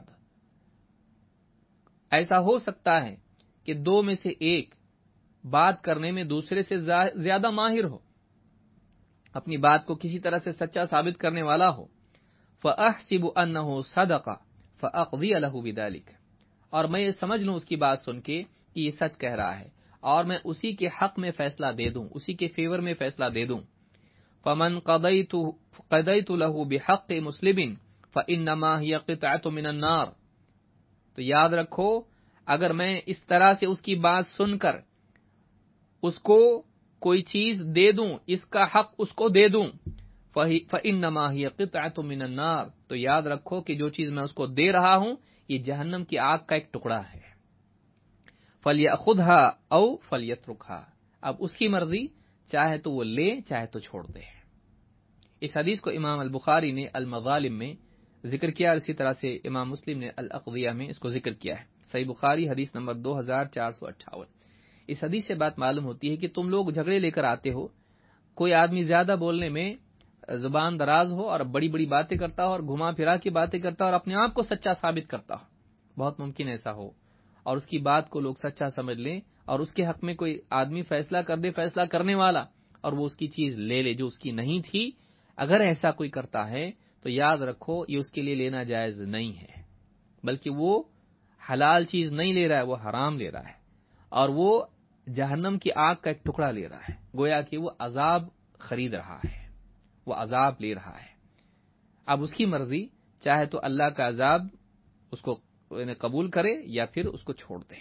Speaker 1: ایسا ہو سکتا ہے کہ دو میں سے ایک بات کرنے میں دوسرے سے زیادہ ماہر ہو، اپنی بات کو کسی طرح سے سچا ثابت کرنے والا ہو۔ فَأَحْسِبُ أَنَّهُ صَدَقَ فَأَقْضِيَ لَهُ بِذَلِكَ، اور میں یہ سمجھ لوں اس کی بات سن کے کہ یہ سچ کہہ رہا ہے، اور میں اسی کے حق میں فیصلہ دے دوں، اسی کے فیور میں فیصلہ دے دوں۔ فَمَنْ قَضَيْتُ قَضَيْتُ لَهُ بِحَقِّ مُسْلِمٍ فَإِنَّمَا هِيَ قِطْعَةٌ مِنَ النَّارِ، تو یاد رکھو اگر میں اس طرح سے اس کی بات سن کر اس کو کوئی چیز دے دوں، اس کا حق اس کو دے دوں، فَإِنَّمَا هِيَ قِطْعَةٌ مِنَ النَّارِ، تو یاد رکھو کہ جو چیز میں اس کو دے رہا ہوں یہ جہنم کی آگ کا ایک ٹکڑا ہے۔ فَلْيَأْخُذْهَا أَوْ فَلْيَتْرُكْهَا، اب اس کی مرضی، چاہے تو وہ لے چاہے تو چھوڑ دے۔ اس حدیث کو امام البخاری نے المظالم میں ذکر کیا، اور اسی طرح سے امام مسلم نے الاقضیہ میں اس کو ذکر کیا ہے۔ صحیح بخاری حدیث نمبر دو ہزار چار سو اٹھاون۔ اس حدیث سے بات معلوم ہوتی ہے کہ تم لوگ جھگڑے لے کر آتے ہو، کوئی آدمی زیادہ بولنے میں زبان دراز ہو اور بڑی بڑی باتیں کرتا ہو اور گھما پھرا کے باتیں کرتا ہو اور اپنے آپ کو سچا ثابت کرتا ہو، بہت ممکن ایسا ہو اور اس کی بات کو لوگ سچا سمجھ لیں اور اس کے حق میں کوئی آدمی فیصلہ کر دے، فیصلہ کرنے والا، اور وہ اس کی چیز لے لے جو اس کی نہیں تھی۔ اگر ایسا کوئی کرتا ہے تو یاد رکھو یہ اس کے لیے لینا جائز نہیں ہے، بلکہ وہ حلال چیز نہیں لے رہا ہے، وہ حرام لے رہا ہے اور وہ جہنم کی آگ کا ایک ٹکڑا لے رہا ہے، گویا کہ وہ عذاب خرید رہا ہے، وہ عذاب لے رہا ہے۔ اب اس کی مرضی، چاہے تو اللہ کا عذاب اس کو قبول کرے یا پھر اس کو چھوڑ دے۔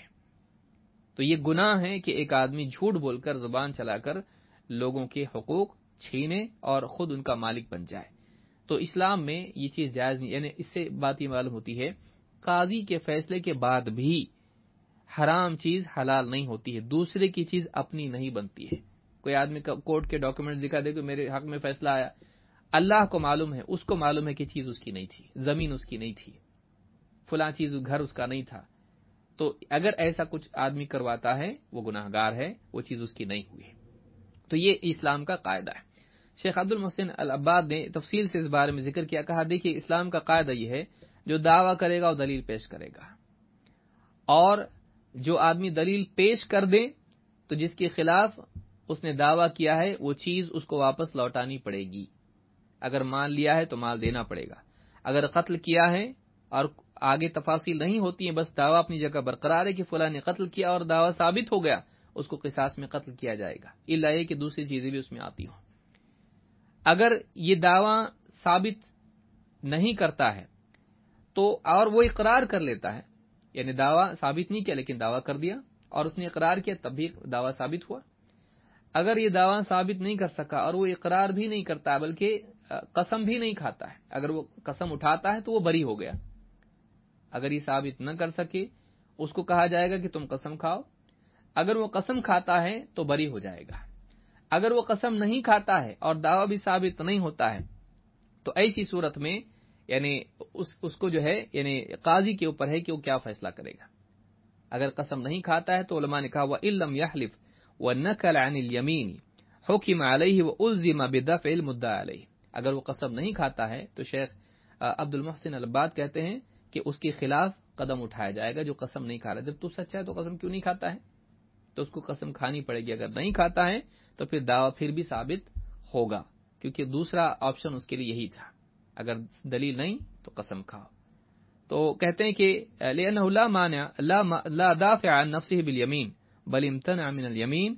Speaker 1: تو یہ گناہ ہے کہ ایک آدمی جھوٹ بول کر، زبان چلا کر لوگوں کے حقوق چھینے اور خود ان کا مالک بن جائے۔ تو اسلام میں یہ چیز جائز نہیں، یعنی اس سے بات یہ معلوم ہوتی ہے قاضی کے فیصلے کے بعد بھی حرام چیز حلال نہیں ہوتی ہے، دوسرے کی چیز اپنی نہیں بنتی ہے۔ کوئی آدمی کورٹ کے ڈاکیومنٹ دکھا دے کہ میرے حق میں فیصلہ آیا، اللہ کو معلوم ہے، اس کو معلوم ہے کہ چیز اس کی نہیں تھی، زمین اس کی نہیں تھی، فلاں چیز گھر اس کا نہیں تھا، تو اگر ایسا کچھ آدمی کرواتا ہے وہ گناہ گار ہے، وہ چیز اس کی نہیں ہوئی۔ تو یہ اسلام کا قاعدہ ہے۔ شیخ عبد المحسن العباد نے تفصیل سے اس بارے میں ذکر کیا، کہا دیکھیے اسلام کا قاعدہ یہ ہے جو دعویٰ کرے گا وہ دلیل پیش کرے گا، اور جو آدمی دلیل پیش کر دے تو جس کے خلاف اس نے دعویٰ کیا ہے وہ چیز اس کو واپس لوٹانی پڑے گی۔ اگر مال لیا ہے تو مال دینا پڑے گا، اگر قتل کیا ہے اور آگے تفاصیل نہیں ہوتی ہیں، بس دعویٰ اپنی جگہ برقرار ہے کہ فلاں نے قتل کیا اور دعویٰ ثابت ہو گیا، اس کو قصاص میں قتل کیا جائے گا، الا یہ کہ دوسری چیزیں بھی اس میں آتی ہوں۔ اگر یہ دعویٰ ثابت نہیں کرتا ہے تو اور وہ اقرار کر لیتا ہے، یعنی دعویٰ ثابت نہیں کیا لیکن دعویٰ کر دیا اور اس نے اقرار کیا تب بھی دعویٰ ثابت ہوا۔ اگر یہ دعویٰ ثابت نہیں کر سکا اور وہ اقرار بھی نہیں کرتا بلکہ قسم بھی نہیں کھاتا ہے، اگر وہ قسم اٹھاتا ہے تو وہ بری ہو گیا۔ اگر یہ ثابت نہ کر سکے اس کو کہا جائے گا کہ تم قسم کھاؤ، اگر وہ قسم کھاتا ہے تو بری ہو جائے گا۔ اگر وہ قسم نہیں کھاتا ہے اور دعویٰ بھی ثابت نہیں ہوتا ہے تو ایسی صورت میں یعنی اس, اس کو جو ہے یعنی قاضی کے اوپر ہے کہ وہ کیا فیصلہ کرے گا۔ اگر قسم نہیں کھاتا ہے تو علماء نے کہا وَإِن لَّمْ يَحْلِفْ وَنَكَلَ عَنِ الْيَمِينِ حُكِمَ عَلَيْهِ وَأُلْزِمَ بِدَفْعِ الْمُدَّعِ عَلَيْهِ۔ اگر وہ قسم نہیں کھاتا ہے تو شیخ عبد المحسن العباد کہتے ہیں کہ اس کے خلاف قدم اٹھایا جائے گا جو قسم نہیں کھا رہا۔ جب تو سچا ہے تو قسم کیوں نہیں کھاتا ہے؟ تو اس کو قسم کھانی پڑے گی۔ اگر نہیں کھاتا ہے تو پھر دعویٰ پھر بھی ثابت ہوگا، کیونکہ دوسرا آپشن اس کے لیے یہی تھا، اگر دلیل نہیں تو قسم کھاؤ۔ تو کہتے ہیں کہ لأنه لا مانع لا لا دافع عن نفسه باليمين بل امتنع من اليمين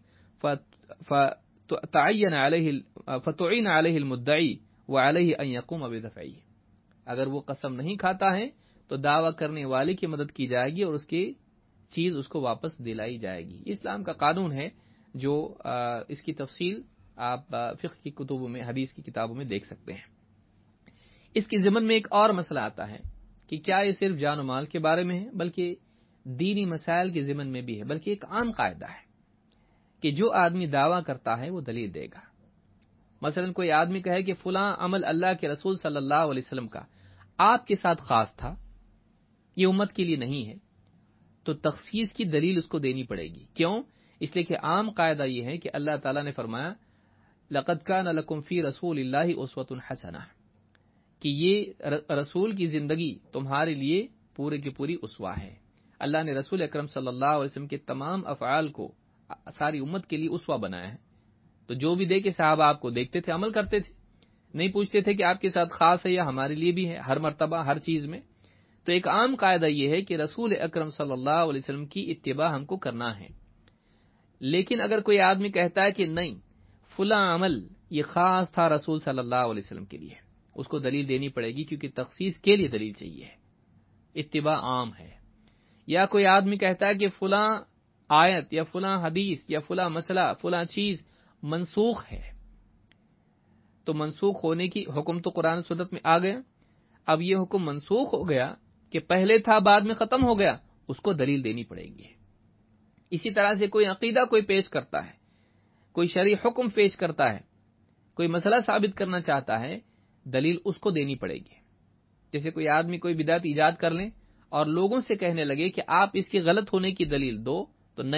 Speaker 1: فتعين عليه فتعين عليه المدعي وعليه ان يقوم بدفعه۔ اگر وہ قسم نہیں کھاتا ہے تو دعویٰ کرنے والے کی مدد کی جائے گی اور اس کی چیز اس کو واپس دلائی جائے گی۔ اسلام کا قانون ہے جو اس کی تفصیل آپ فقہ کی کتبوں میں، حدیث کی کتابوں میں دیکھ سکتے ہیں۔ اس کے ضمن میں ایک اور مسئلہ آتا ہے کہ کیا یہ صرف جان و مال کے بارے میں ہے بلکہ دینی مسائل کے ضمن میں بھی ہے، بلکہ ایک عام قاعدہ ہے کہ جو آدمی دعویٰ کرتا ہے وہ دلیل دے گا۔ مثلا کوئی آدمی کہے کہ فلاں عمل اللہ کے رسول صلی اللہ علیہ وسلم کا آپ کے ساتھ خاص تھا، یہ امت کے لیے نہیں ہے، تو تخصیص کی دلیل اس کو دینی پڑے گی۔ کیوں؟ اس لیے کہ عام قاعدہ یہ ہے کہ اللہ تعالیٰ نے فرمایا لَقَدْ كَانَ لَكُمْ فِي رَسُولِ اللَّهِ أُسْوَةٌ حَسَنَةٌ، کہ یہ رسول کی زندگی تمہارے لیے پورے کی پوری اسوہ ہے۔ اللہ نے رسول اکرم صلی اللہ علیہ وسلم کے تمام افعال کو ساری امت کے لیے اسوہ بنایا ہے۔ تو جو بھی دیکھے صحابہ آپ کو دیکھتے تھے، عمل کرتے تھے، نہیں پوچھتے تھے کہ آپ کے ساتھ خاص ہے یا ہمارے لیے بھی ہے، ہر مرتبہ ہر چیز میں۔ تو ایک عام قاعدہ یہ ہے کہ رسول اکرم صلی اللہ علیہ وسلم کی اتباع ہم کو کرنا ہے۔ لیکن اگر کوئی آدمی کہتا ہے کہ نہیں فلاں عمل یہ خاص تھا رسول صلی اللہ علیہ وسلم کے لیے، اس کو دلیل دینی پڑے گی، کیونکہ تخصیص کے لیے دلیل چاہیے، اتباع عام ہے۔ یا کوئی آدمی کہتا ہے کہ فلاں آیت یا فلاں حدیث یا فلاں مسئلہ فلاں چیز منسوخ ہے، تو منسوخ ہونے کی حکم تو قرآن سنت میں آ گیا، اب یہ حکم منسوخ ہو گیا کہ پہلے تھا بعد میں ختم ہو گیا، اس کو دلیل دینی پڑے گی۔ اسی طرح سے کوئی عقیدہ کوئی پیش کرتا ہے، کوئی شرعی حکم پیش کرتا ہے، کوئی مسئلہ ثابت کرنا چاہتا ہے، دلیل اس کو دینی پڑے گی۔ جیسے کوئی آدمی کوئی بدعت ایجاد کر لیں اور لوگوں سے کہنے لگے کہ آپ اس کے غلط ہونے کی دلیل دو، تو نہیں،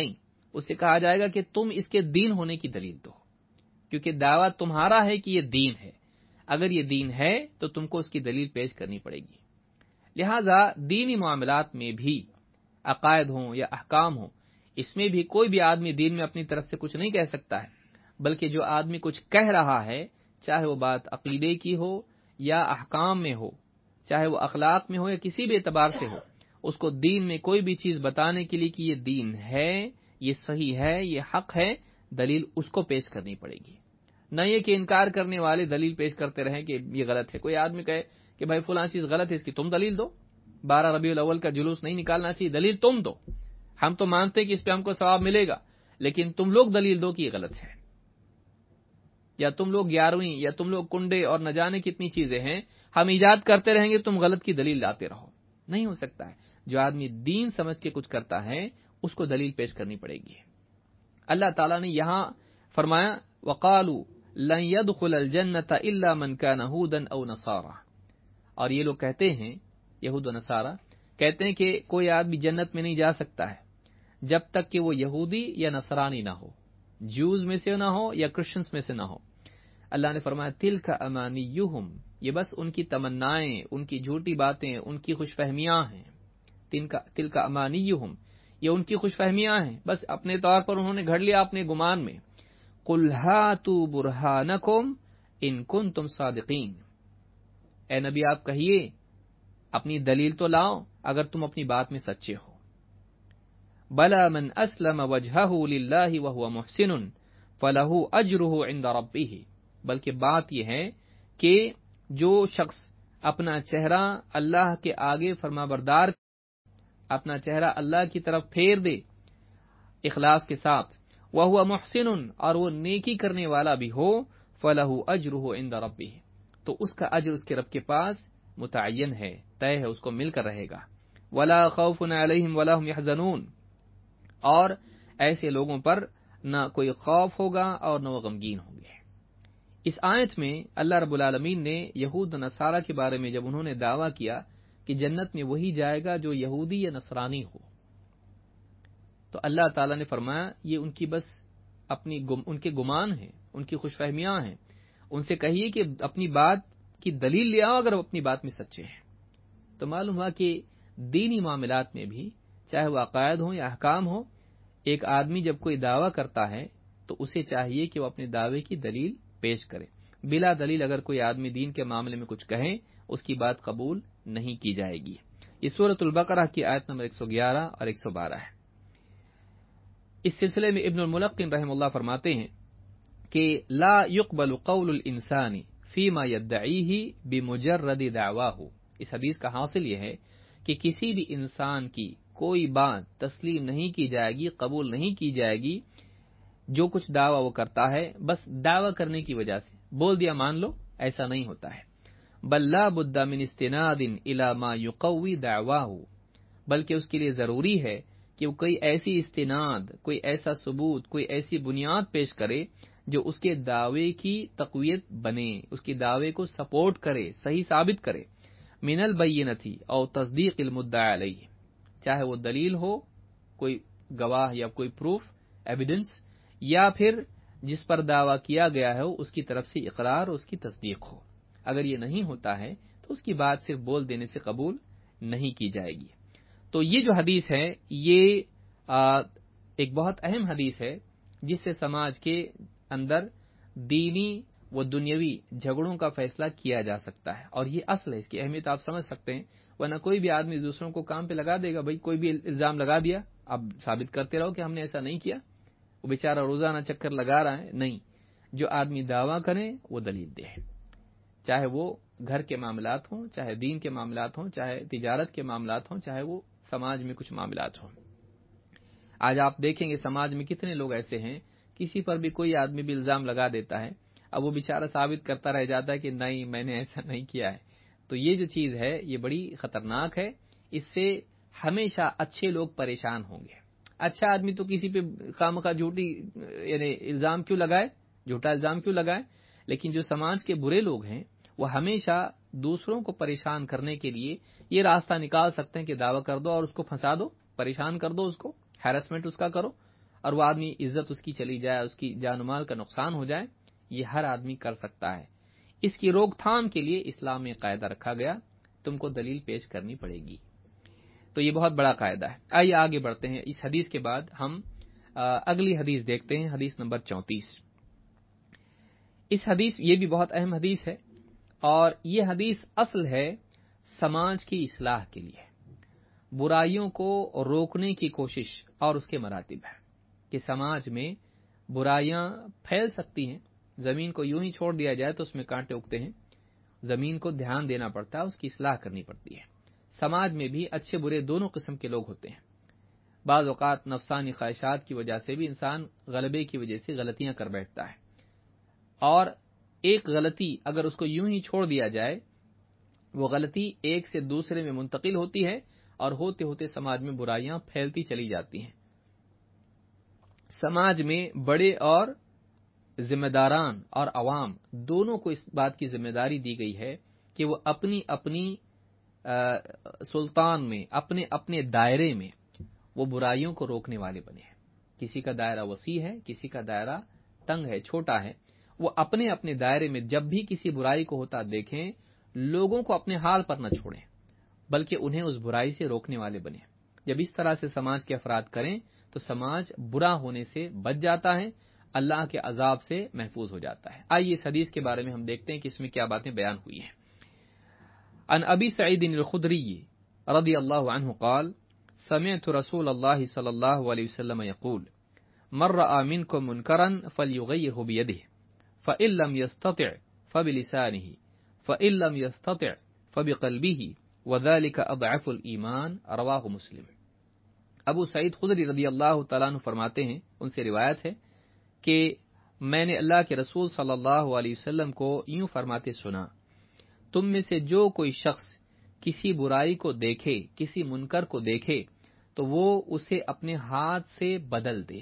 Speaker 1: اس سے کہا جائے گا کہ تم اس کے دین ہونے کی دلیل دو، کیونکہ دعویٰ تمہارا ہے کہ یہ دین ہے، اگر یہ دین ہے تو تم کو اس کی دلیل پیش کرنی پڑے گی۔ لہذا دینی معاملات میں بھی، عقائد ہوں یا احکام ہوں، اس میں بھی کوئی بھی آدمی دین میں اپنی طرف سے کچھ نہیں کہہ سکتا ہے، بلکہ جو آدمی کچھ کہہ رہا ہے، چاہے وہ بات عقیدے کی ہو یا احکام میں ہو، چاہے وہ اخلاق میں ہو یا کسی بھی اعتبار سے ہو، اس کو دین میں کوئی بھی چیز بتانے کے لیے کہ یہ دین ہے، یہ صحیح ہے، یہ حق ہے، دلیل اس کو پیش کرنی پڑے گی۔ نہ یہ کہ انکار کرنے والے دلیل پیش کرتے رہیں کہ یہ غلط ہے۔ کوئی آدمی کہے کہ بھائی فلاں چیز غلط ہے، اس کی تم دلیل دو، بارہ ربیع الاول کا جلوس نہیں نکالنا چاہیے، دلیل تم دو، ہم تو مانتے ہیں کہ اس پہ ہم کو ثواب ملے گا، لیکن تم لوگ دلیل دو کہ یہ غلط ہے۔ یا تم لوگ گیارہویں، یا تم لوگ کنڈے اور نہ جانے کتنی چیزیں ہیں، ہم ایجاد کرتے رہیں گے، تم غلط کی دلیل لاتے رہو، نہیں ہو سکتا ہے۔ جو آدمی دین سمجھ کے کچھ کرتا ہے اس کو دلیل پیش کرنی پڑے گی۔ اللہ تعالیٰ نے یہاں فرمایا وَقَالُوا لَن يَدْخُلَ الْجَنَّةَ إِلَّا مَنْ كَانَ هُودًا أَوْ نَصَارَىٰ، اور یہ لوگ کہتے ہیں، یہود و نصارہ کہتے ہیں کہ کوئی آدمی جنت میں نہیں جا سکتا ہے جب تک کہ وہ یہودی یا نصرانی نہ ہو، جوز میں سے نہ ہو یا کرسچنز میں سے نہ ہو۔ اللہ نے فرمایا تِلْكَ أَمَانِيُّهُمْ، یہ بس ان کی تمنائیں، ان کی جھوٹی باتیں، ان کی خوش فہمیاں ہیں۔ تِلْكَ أَمَانِيُّهُمْ، یہ ان کی خوش فہمیاں ہیں، بس اپنے طور پر انہوں نے گھڑ لیا اپنے گمان میں۔ قُلْ هَاتُوا بُرْهَانَكُمْ إِن كُنتُمْ صَادِقِينَ، اے نبی آپ کہیے اپنی دلیل تو لاؤ اگر تم اپنی بات میں سچے ہو۔ بَلَا مَنْ أَسْلَمَ وَجْهَهُ لِلَّهِ وَهُوَ مُحْسِنٌ فَلَهُ أَجْرُهُ عِندَ رَبِّهِ، بلکہ بات یہ ہے کہ جو شخص اپنا چہرہ اللہ کے آگے فرمانبردار، اپنا چہرہ اللہ کی طرف پھیر دے اخلاص کے ساتھ، وَهُوَ مُحْسِنٌ، اور وہ نیکی کرنے والا بھی ہو، فَلَهُ أَجْرُهُ عِندَ رَبِّهِ، تو اس کا اجر اس کے رب کے پاس متعین ہے، طے ہے، اس کو مل کر رہے گا۔ وَلَا خَوْفٌ عَلَيْهِمْ وَلَا هُمْ يَحْزَنُونَ، اور ایسے لوگوں پر نہ کوئی خوف ہوگا اور نہ وہ غمگین ہوں گے۔ اس آیت میں اللہ رب العالمین نے یہود و نصارہ کے بارے میں جب انہوں نے دعویٰ کیا کہ جنت میں وہی جائے گا جو یہودی یا نصرانی ہو، تو اللہ تعالیٰ نے فرمایا یہ ان کی بس اپنی گم ان کے گمان ہیں، ان کی خوش فہمیاں ہیں، ان سے کہیے کہ اپنی بات کی دلیل لے آؤ اگر وہ اپنی بات میں سچے ہیں۔ تو معلوم ہوا کہ دینی معاملات میں بھی، چاہے وہ عقائد ہوں یا احکام ہوں، ایک آدمی جب کوئی دعویٰ کرتا ہے تو اسے چاہیے کہ وہ اپنے دعوے کی دلیل پیش کرے۔ بلا دلیل اگر کوئی آدمی دین کے معاملے میں کچھ کہے اس کی بات قبول نہیں کی جائے گی۔ یہ سورۃ البقرہ کی آیت نمبر ایک سو گیارہ اور ایک سو بارہ ہے۔ اس سلسلے میں ابن الملقن رحمہ اللہ فرماتے ہیں کہ لا يقبل قول الانسان فيما يدعيه بمجرد دعواه، اس حدیث کا حاصل یہ ہے کہ کسی بھی انسان کی کوئی بات تسلیم نہیں کی جائے گی، قبول نہیں کی جائے گی، جو کچھ دعویٰ وہ کرتا ہے بس دعویٰ کرنے کی وجہ سے بول دیا مان لو، ایسا نہیں ہوتا ہے۔ بل لا بد من استناد الى ما يقوي دعواه، بلکہ اس کے لیے ضروری ہے کہ وہ کوئی ایسی استناد، کوئی ایسا ثبوت، کوئی ایسی بنیاد پیش کرے جو اس کے دعوے کی تقویت بنے، اس کے دعوے کو سپورٹ کرے، صحیح ثابت کرے۔ من البینۃ او تصدیق المدعی علیہ، چاہے وہ دلیل ہو، کوئی گواہ یا کوئی پروف، ایویڈنس، یا پھر جس پر دعویٰ کیا گیا ہے اس کی طرف سے اقرار، اس کی تصدیق ہو۔ اگر یہ نہیں ہوتا ہے تو اس کی بات صرف بول دینے سے قبول نہیں کی جائے گی۔ تو یہ جو حدیث ہے یہ آ, ایک بہت اہم حدیث ہے جس سے سماج کے اندر دینی و دنیاوی جھگڑوں کا فیصلہ کیا جا سکتا ہے، اور یہ اصل ہے، اس کی اہمیت آپ سمجھ سکتے ہیں۔ ورنہ کوئی بھی آدمی دوسروں کو کام پہ لگا دے گا، بھائی کوئی بھی الزام لگا دیا، اب ثابت کرتے رہو کہ ہم نے ایسا نہیں کیا، وہ بیچارہ روزانہ چکر لگا رہا ہے۔ نہیں، جو آدمی دعویٰ کرے وہ دلیل دے، چاہے وہ گھر کے معاملات ہوں، چاہے دین کے معاملات ہوں، چاہے تجارت کے معاملات ہوں، چاہے وہ سماج میں کچھ معاملات ہوں۔ آج آپ دیکھیں گے سماج میں کتنے لوگ ایسے ہیں، کسی پر بھی کوئی آدمی بھی الزام لگا دیتا ہے، اب وہ بیچارہ ثابت کرتا رہ جاتا ہے کہ نہیں میں نے ایسا نہیں کیا ہے۔ تو یہ جو چیز ہے یہ بڑی خطرناک ہے، اس سے ہمیشہ اچھے لوگ پریشان ہوں گے۔ اچھا آدمی تو کسی پہ خواہ جھوٹی یعنی الزام کیوں لگائے، جھوٹا الزام کیوں لگائے، لیکن جو سماج کے برے لوگ ہیں وہ ہمیشہ دوسروں کو پریشان کرنے کے لیے یہ راستہ نکال سکتے ہیں کہ دعویٰ کر دو اور اس کو پھنسا دو، پریشان کر دو، اس کو ہیرسمنٹ اس کا کرو، اور وہ آدمی عزت اس کی چلی جائے، اس کی جان و مال کا نقصان ہو جائے، یہ ہر آدمی کر سکتا ہے۔ اس کی روک تھام کے لیے اسلام میں قاعدہ رکھا گیا، تم کو دلیل پیش کرنی پڑے گی۔ تو یہ بہت بڑا قاعدہ ہے۔ آئیے آگے بڑھتے ہیں۔ اس حدیث کے بعد ہم اگلی حدیث دیکھتے ہیں، حدیث نمبر چونتیس۔ اس حدیث یہ بھی بہت اہم حدیث ہے، اور یہ حدیث اصل ہے سماج کی اصلاح کے لیے، برائیوں کو روکنے کی کوشش اور اس کے مراتب ہے کہ سماج میں برائیاں پھیل سکتی ہیں۔ زمین کو یوں ہی چھوڑ دیا جائے تو اس میں کانٹے اگتے ہیں، زمین کو دھیان دینا پڑتا ہے، اس کی اصلاح کرنی پڑتی ہے۔ سماج میں بھی اچھے برے دونوں قسم کے لوگ ہوتے ہیں۔ بعض اوقات نفسانی خواہشات کی وجہ سے بھی انسان غلبے کی وجہ سے غلطیاں کر بیٹھتا ہے، اور ایک غلطی اگر اس کو یوں ہی چھوڑ دیا جائے، وہ غلطی ایک سے دوسرے میں منتقل ہوتی ہے، اور ہوتے ہوتے سماج میں برائیاں پھیلتی چلی جاتی ہیں۔ سماج میں بڑے اور ذمہ داران اور عوام دونوں کو اس بات کی ذمہ داری دی گئی ہے کہ وہ اپنی اپنی سلطان میں، اپنے اپنے دائرے میں وہ برائیوں کو روکنے والے بنے ہیں۔ کسی کا دائرہ وسیع ہے، کسی کا دائرہ تنگ ہے، چھوٹا ہے، وہ اپنے اپنے دائرے میں جب بھی کسی برائی کو ہوتا دیکھیں، لوگوں کو اپنے حال پر نہ چھوڑیں، بلکہ انہیں اس برائی سے روکنے والے بنیں۔ جب اس طرح سے سماج کے افراد کریں تو سماج برا ہونے سے بچ جاتا ہے، اللہ کے عذاب سے محفوظ ہو جاتا ہے۔ آئیے اس حدیث کے بارے میں ہم دیکھتے ہیں کہ اس میں کیا باتیں بیان ہوئی ہیں۔ عن ابی سعید الخدری رضی اللہ عنہ قال سمعت رسول اللہ صلی اللہ علیہ وسلم يقول من رأى منكم منكرا فليغيره بيده فإن لم يستطع فبلسانه فإن لم يستطع فبقلبه وذلك اضعف الایمان رواہ مسلم۔ ابو سعید خدری رضی اللہ تعالیٰ عنہ فرماتے ہیں، ان سے روایت ہے کہ میں نے اللہ کے رسول صلی اللہ علیہ وسلم کو یوں فرماتے سنا، تم میں سے جو کوئی شخص کسی برائی کو دیکھے، کسی منکر کو دیکھے، تو وہ اسے اپنے ہاتھ سے بدل دے۔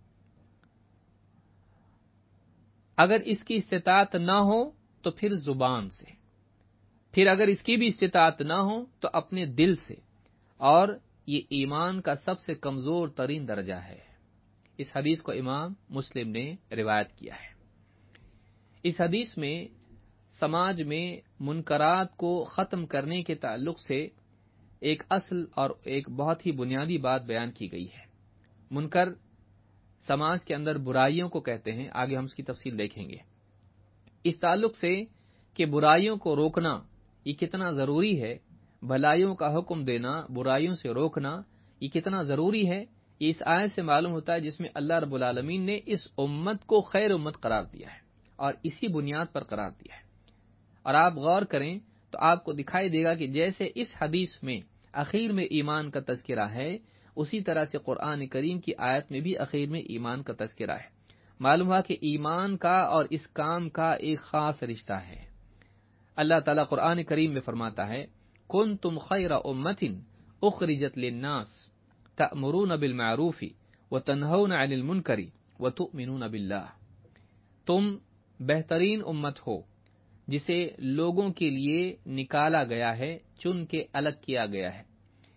Speaker 1: اگر اس کی استطاعت نہ ہو تو پھر زبان سے، پھر اگر اس کی بھی استطاعت نہ ہو تو اپنے دل سے، اور یہ ایمان کا سب سے کمزور ترین درجہ ہے۔ اس حدیث کو امام مسلم نے روایت کیا ہے۔ اس حدیث میں سماج میں منکرات کو ختم کرنے کے تعلق سے ایک اصل اور ایک بہت ہی بنیادی بات بیان کی گئی ہے۔ منکر سماج کے اندر برائیوں کو کہتے ہیں، آگے ہم اس کی تفصیل دیکھیں گے۔ اس تعلق سے کہ برائیوں کو روکنا یہ کتنا ضروری ہے، بھلائیوں کا حکم دینا، برائیوں سے روکنا یہ کتنا ضروری ہے، یہ اس آیت سے معلوم ہوتا ہے جس میں اللہ رب العالمین نے اس امت کو خیر امت قرار دیا ہے اور اسی بنیاد پر قرار دیا ہے۔ اور آپ غور کریں تو آپ کو دکھائی دے گا کہ جیسے اس حدیث میں اخیر میں ایمان کا تذکرہ ہے، اسی طرح سے قرآن کریم کی آیت میں بھی اخیر میں ایمان کا تذکرہ ہے۔ معلوم ہوا کہ ایمان کا اور اس کام کا ایک خاص رشتہ ہے۔ اللہ تعالیٰ قرآن کریم میں فرماتا ہے، کنتم خیر امۃ اخرجت للناس تأمرون بالمعروف وتنہون عن المنکر وتؤمنون باللہ۔ تم بہترین امت ہو جسے لوگوں کے لیے نکالا گیا ہے، چن کے الگ کیا گیا ہے،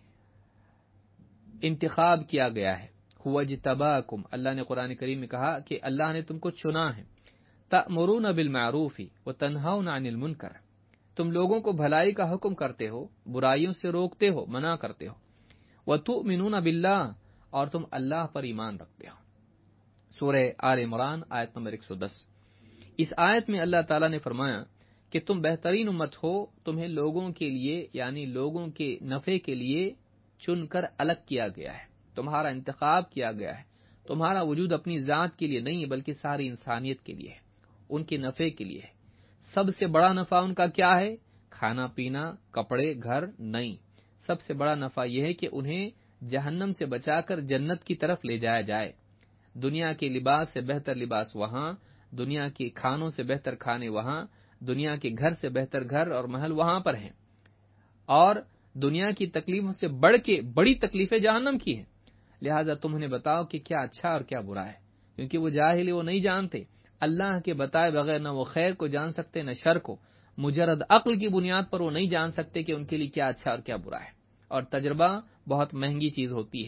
Speaker 1: انتخاب کیا گیا ہے۔ هو اجتباکم، اللہ نے قرآن کریم میں کہا کہ اللہ نے تم کو چنا ہے۔ تأمرون بالمعروف وتنہون عن المنکر، تم لوگوں کو بھلائی کا حکم کرتے ہو، برائیوں سے روکتے ہو، منع کرتے ہو۔ وتؤمنون باللہ، اور تم اللہ پر ایمان رکھتے ہو۔ سورہ آل عمران آیت نمبر ایک سو دس۔ اس آیت میں اللہ تعالیٰ نے فرمایا کہ تم بہترین امت ہو، تمہیں لوگوں کے لیے یعنی لوگوں کے نفع کے لیے چن کر الگ کیا گیا ہے، تمہارا انتخاب کیا گیا ہے۔ تمہارا وجود اپنی ذات کے لیے نہیں ہے بلکہ ساری انسانیت کے لیے ہے، ان کے نفع کے لیے ہے۔ سب سے بڑا نفع ان کا کیا ہے؟ کھانا پینا، کپڑے، گھر نہیں۔ سب سے بڑا نفع یہ ہے کہ انہیں جہنم سے بچا کر جنت کی طرف لے جایا جائے۔ دنیا کے لباس سے بہتر لباس وہاں، دنیا کے کھانوں سے بہتر کھانے وہاں، دنیا کے گھر سے بہتر گھر اور محل وہاں پر ہیں، اور دنیا کی تکلیفوں سے بڑھ کے بڑی تکلیفیں جہنم کی ہیں۔ لہذا تم انہیں بتاؤ کہ کیا اچھا اور کیا برا ہے، کیونکہ وہ جاہل، وہ نہیں جانتے۔ اللہ کے بتائے بغیر نہ وہ خیر کو جان سکتے نہ شر کو۔ مجرد عقل کی بنیاد پر وہ نہیں جان سکتے کہ ان کے لیے کیا اچھا اور کیا برا ہے۔ اور تجربہ بہت مہنگی چیز ہوتی ہے،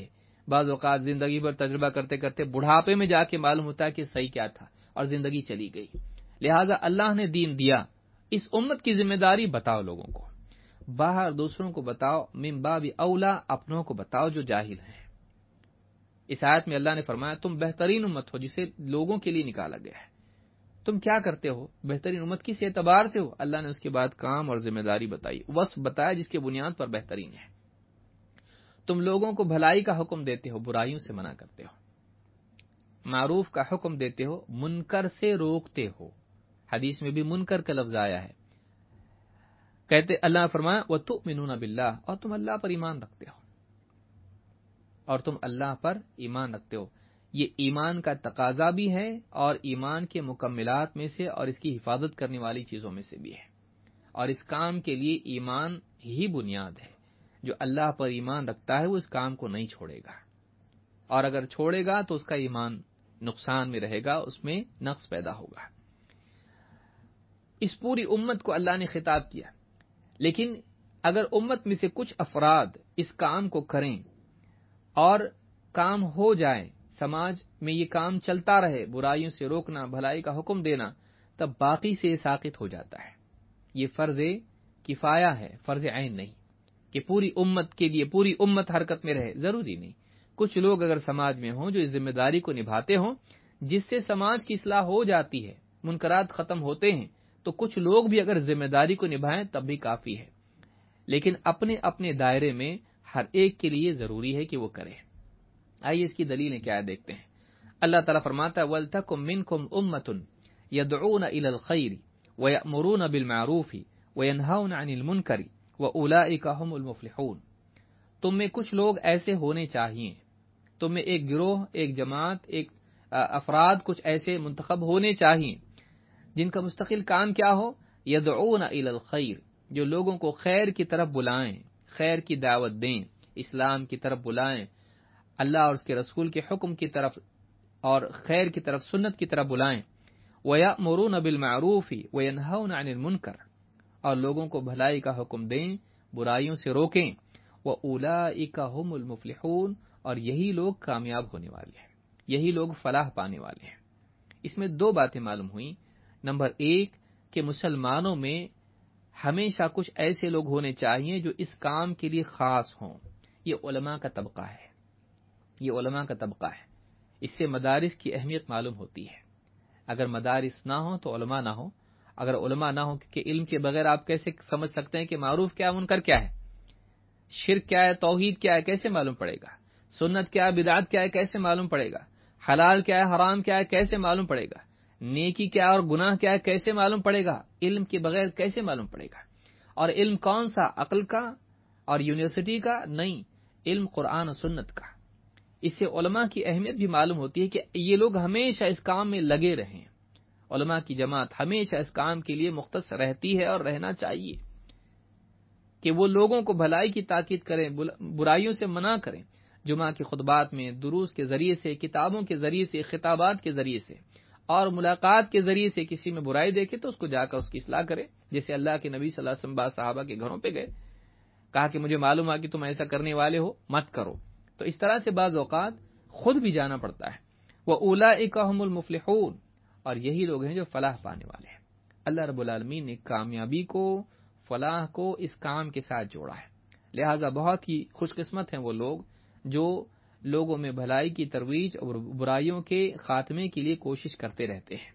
Speaker 1: بعض اوقات زندگی بھر تجربہ کرتے کرتے بڑھاپے میں جا کے معلوم ہوتا ہے کہ صحیح کیا تھا اور زندگی چلی گئی. لہذا اللہ نے دین دیا، اس امت کی ذمہ داری بتاؤ لوگوں کو، باہر دوسروں کو بتاؤ، من باب اولا اپنوں کو بتاؤ جو جاہل ہیں. اس آیت میں اللہ نے فرمایا تم بہترین امت ہو جسے لوگوں کے لیے نکالا گیا ہے. تم کیا کرتے ہو؟ بہترین امت کس اعتبار سے ہو؟ اللہ نے اس کے بعد کام اور ذمہ داری بتائی، وصف بتایا جس کے بنیاد پر بہترین ہے. تم لوگوں کو بھلائی کا حکم دیتے ہو، برائیوں سے منع کرتے ہو، معروف کا حکم دیتے ہو، منکر سے روکتے ہو. حدیث میں بھی منکر کا لفظ آیا ہے. کہتے اللہ نے فرمایا وَتُؤْمِنُونَ بِاللَّهِ، اور تم اللہ پر ایمان رکھتے ہو، اور تم اللہ پر ایمان رکھتے ہو. یہ ایمان کا تقاضا بھی ہے اور ایمان کے مکملات میں سے اور اس کی حفاظت کرنے والی چیزوں میں سے بھی ہے. اور اس کام کے لیے ایمان ہی بنیاد ہے. جو اللہ پر ایمان رکھتا ہے وہ اس کام کو نہیں چھوڑے گا، اور اگر چھوڑے گا تو اس کا ایمان نقصان میں رہے گا، اس میں نقص پیدا ہوگا. اس پوری امت کو اللہ نے خطاب کیا، لیکن اگر امت میں سے کچھ افراد اس کام کو کریں اور کام ہو جائے، سماج میں یہ کام چلتا رہے، برائیوں سے روکنا، بھلائی کا حکم دینا، تب باقی سے یہ ساقط ہو جاتا ہے. یہ فرض کفایہ ہے، فرض عین نہیں کہ پوری امت کے لیے پوری امت حرکت میں رہے. ضروری نہیں. کچھ لوگ اگر سماج میں ہوں جو اس ذمہ داری کو نبھاتے ہوں، جس سے سماج کی اصلاح ہو جاتی ہے، منکرات ختم ہوتے ہیں، تو کچھ لوگ بھی اگر ذمہ داری کو نبھائیں تب بھی کافی ہے. لیکن اپنے اپنے دائرے میں ہر ایک کے لیے ضروری ہے کہ وہ کرے. آئیے اس کی دلیلیں کیا دیکھتے ہیں. اللہ تعالیٰ فرماتا ہے وَلْتَكُم مِّنكُمْ أُمَّةٌ يَدْعُونَ إِلَى الْخَيْرِ وَيَأْمُرُونَ بِالْمَعْرُوفِ وَيَنْهَوْنَ عَنِ الْمُنكَرِ وَأُولَٰئِكَ هُمُ الْمُفْلِحُونَ. تم میں کچھ لوگ ایسے ہونے چاہیے، تم میں ایک گروہ، ایک جماعت، ایک افراد کچھ ایسے منتخب ہونے چاہیے جن کا مستقل کام کیا ہو، یدعون الی الخیر، جو لوگوں کو خیر کی طرف بلائیں، خیر کی دعوت دیں، اسلام کی طرف بلائیں، اللہ اور اس کے رسول کے حکم کی طرف اور خیر کی طرف، سنت کی طرف بلائیں. وَيَأْمُرُونَ بِالْمَعْرُوفِ وَيَنْهَوْنَ عَنِ الْمُنكَرِ، اور لوگوں کو بھلائی کا حکم دیں، برائیوں سے روکیں. وَأُولَٰئِكَ هُمُ الْمُفْلِحُونَ، اور یہی لوگ کامیاب ہونے والے ہیں، یہی لوگ فلاح پانے والے ہیں. اس میں دو باتیں معلوم ہوئیں. نمبر ایک کہ مسلمانوں میں ہمیشہ کچھ ایسے لوگ ہونے چاہیے جو اس کام کے لیے خاص ہوں. یہ علماء کا طبقہ ہے، یہ علماء کا طبقہ ہے. اس سے مدارس کی اہمیت معلوم ہوتی ہے. اگر مدارس نہ ہوں تو علماء نہ ہوں. اگر علماء نہ ہوں، کیونکہ علم کے بغیر آپ کیسے سمجھ سکتے ہیں کہ معروف کیا ہے، منکر کیا ہے، شرک کیا ہے، توحید کیا ہے، کیسے معلوم پڑے گا، سنت کیا ہے، بدعت کیا ہے، کیسے معلوم پڑے گا، حلال کیا ہے، حرام کیا ہے، کیسے معلوم پڑے گا، نیکی کیا اور گناہ کیا ہے، کیسے معلوم پڑے گا. علم کے بغیر کیسے معلوم پڑے گا. اور علم کون سا، عقل کا اور یونیورسٹی کا نہیں، علم قرآن و سنت کا. اس سے علماء کی اہمیت بھی معلوم ہوتی ہے کہ یہ لوگ ہمیشہ اس کام میں لگے رہیں. علماء کی جماعت ہمیشہ اس کام کے لیے مختص رہتی ہے اور رہنا چاہیے کہ وہ لوگوں کو بھلائی کی تاکید کریں، برائیوں سے منع کریں. جمعہ کے خطبات میں، دروس کے ذریعے سے، کتابوں کے ذریعے سے، خطابات کے ذریعے سے اور ملاقات کے ذریعے سے کسی میں برائی دیکھے تو اس کو جا کر اس کی اصلاح کرے. جیسے اللہ کے نبی صلی اللہ علیہ وسلم بعض صحابہ کے گھروں پہ گئے، کہا کہ مجھے معلوم ہے کہ تم ایسا کرنے والے ہو، مت کرو. تو اس طرح سے بعض اوقات خود بھی جانا پڑتا ہے. وَأُولَٰئِكَ هُمُ الْمُفْلِحُونَ، اور یہی لوگ ہیں جو فلاح پانے والے ہیں. اللہ رب العالمین نے کامیابی کو، فلاح کو اس کام کے ساتھ جوڑا ہے. لہٰذا بہت ہی خوش قسمت ہیں وہ لوگ جو لوگوں میں بھلائی کی ترویج اور برائیوں کے خاتمے کے لیے کوشش کرتے رہتے ہیں.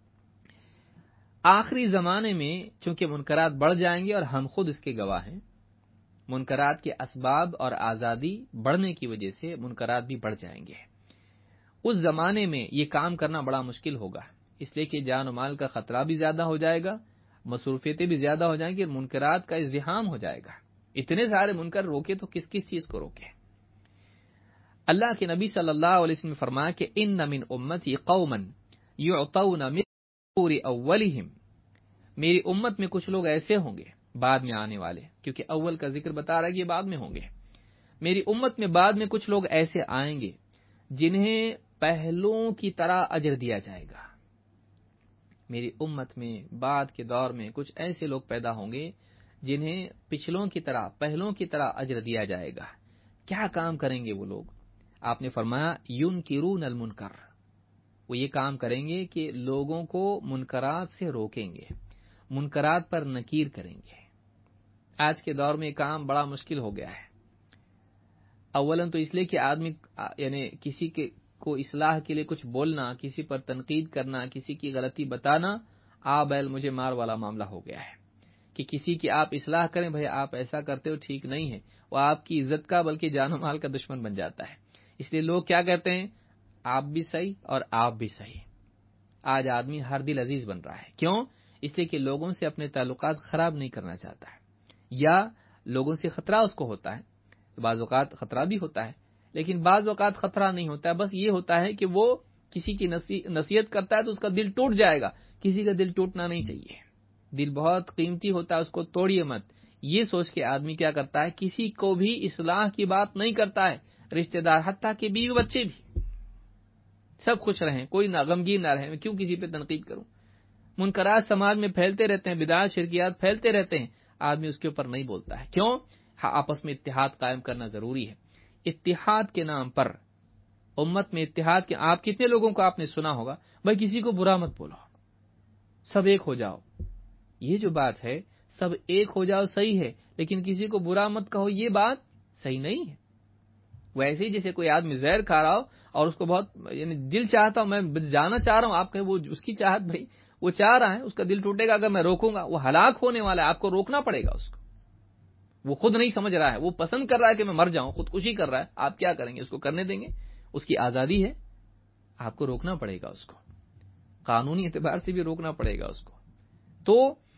Speaker 1: آخری زمانے میں چونکہ منکرات بڑھ جائیں گے اور ہم خود اس کے گواہ ہیں، منکرات کے اسباب اور آزادی بڑھنے کی وجہ سے منکرات بھی بڑھ جائیں گے. اس زمانے میں یہ کام کرنا بڑا مشکل ہوگا، اس لیے کہ جان و مال کا خطرہ بھی زیادہ ہو جائے گا، مصروفیتیں بھی زیادہ ہو جائیں گی، منکرات کا ازدحام ہو جائے گا. اتنے سارے منکر روکے تو کس کس چیز کو روکے. اللہ کے نبی صلی اللہ علیہ وسلم نے فرمایا کہ ان من امتی قوما یعطون من نور اولہم، میری امت میں کچھ لوگ ایسے ہوں گے بعد میں آنے والے، کیونکہ اول کا ذکر بتا رہا ہے کہ یہ بعد میں ہوں گے. میری امت میں بعد میں کچھ لوگ ایسے آئیں گے جنہیں پہلوں کی طرح اجر دیا جائے گا. میری امت میں بعد کے دور میں کچھ ایسے لوگ پیدا ہوں گے جنہیں پچھلوں کی طرح، پہلوں کی طرح اجر دیا جائے گا. کیا کام کریں گے وہ لوگ؟ آپ نے فرمایا ینکرون المنکر، وہ یہ کام کریں گے کہ لوگوں کو منکرات سے روکیں گے، منکرات پر نکیر کریں گے۔ آج کے دور میں یہ کام بڑا مشکل ہو گیا ہے۔ اولاً تو اس لیے کہ آدمی یعنی کسی کے کو اصلاح کے لیے کچھ بولنا، کسی پر تنقید کرنا، کسی کی غلطی بتانا آ بیل مجھے مار والا معاملہ ہو گیا ہے کہ کسی کی آپ اصلاح کریں، بھائی آپ ایسا کرتے ہو ٹھیک نہیں ہے، وہ آپ کی عزت کا بلکہ جان و مال کا دشمن بن جاتا ہے۔ اس لیے لوگ کیا کہتے ہیں، آپ بھی صحیح اور آپ بھی صحیح۔ آج آدمی ہر دل عزیز بن رہا ہے، کیوں؟ اس لیے کہ لوگوں سے اپنے تعلقات خراب نہیں کرنا چاہتا ہے، یا لوگوں سے خطرہ اس کو ہوتا ہے۔ بعض اوقات خطرہ بھی ہوتا ہے، لیکن بعض اوقات خطرہ نہیں ہوتا ہے، بس یہ ہوتا ہے کہ وہ کسی کی نصیحت کرتا ہے تو اس کا دل ٹوٹ جائے گا۔ کسی کا دل ٹوٹنا نہیں چاہیے، دل بہت قیمتی ہوتا ہے، اس کو توڑیے مت۔ یہ سوچ کے آدمی کیا کرتا ہے، کسی کو بھی اصلاح کی بات نہیں کرتا ہے، رشتہ دار حتیٰ کہ بیوی بچے بھی سب خوش رہیں، کوئی نہ غمگین نہ رہے، میں کیوں کسی پہ تنقید کروں؟ منکرات سماج میں پھیلتے رہتے ہیں، بدعات شرکیات پھیلتے رہتے ہیں، آدمی اس کے اوپر نہیں بولتا ہے، کیوں؟ آپس میں اتحاد قائم کرنا ضروری ہے۔ اتحاد کے نام پر امت میں اتحاد کے، آپ کتنے لوگوں کو آپ نے سنا ہوگا، بھائی کسی کو برا مت بولو، سب ایک ہو جاؤ۔ یہ جو بات ہے سب ایک ہو جاؤ صحیح ہے، لیکن کسی کو برا مت کہو، یہ بات صحیح نہیں ہے۔ ویسے ہی جیسے کوئی آدمی زہر کھا رہا ہو اور اس کو بہت یعنی دل چاہتا ہوں، میں جانا چاہ رہا ہوں، آپ کہیں وہ اس کی چاہت، بھائی وہ چاہ رہا ہے، اس کا دل ٹوٹے گا اگر میں روکوں گا، وہ ہلاک ہونے والا ہے، آپ کو روکنا پڑے گا اس کو۔ وہ خود نہیں سمجھ رہا ہے، وہ پسند کر رہا ہے کہ میں مر جاؤں، خودکشی کر رہا ہے، آپ کیا کریں گے؟ اس کو کرنے دیں گے؟ اس کی آزادی ہے، آپ کو روکنا پڑے گا اس کو، قانونی اعتبار سے بھی روکنا پڑے گا اس کو۔ تو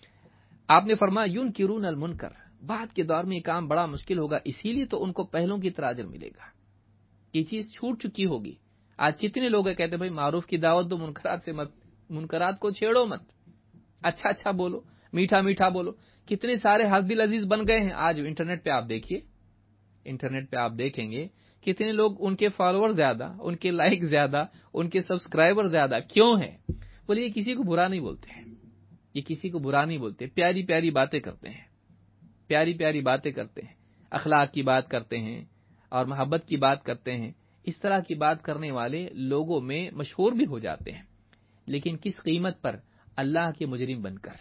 Speaker 1: آپ نے فرمایا ینکرون المنکر، بعد کے دور میں یہ کام بڑا مشکل ہوگا، اسی لیے تو ان کو پہلوں کی طرح اجر ملے گا، یہ چیز چھوٹ چکی ہوگی۔ آج کتنے لوگ ہیں کہتے ہیں بھائی معروف کی دعوت دو، منکرات سے مت، منکرات کو چھیڑو مت، اچھا اچھا بولو، میٹھا میٹھا بولو۔ کتنے سارے ہر دل عزیز بن گئے ہیں۔ آج انٹرنیٹ پہ آپ دیکھیے، انٹرنیٹ پہ آپ دیکھیں گے کتنے لوگ، ان کے فالوور زیادہ، ان کے لائک زیادہ، ان کے سبسکرائبر زیادہ، کیوں ہیں؟ بولے یہ کسی کو برا نہیں بولتے ہیں، یہ کسی کو برا نہیں بولتے، پیاری پیاری باتیں کرتے ہیں، پیاری پیاری باتیں کرتے ہیں، اخلاق کی بات کرتے ہیں اور محبت کی بات کرتے ہیں۔ اس طرح کی بات کرنے والے لوگوں میں مشہور بھی ہو جاتے ہیں، لیکن کس قیمت پر؟ اللہ کے مجرم بن کر،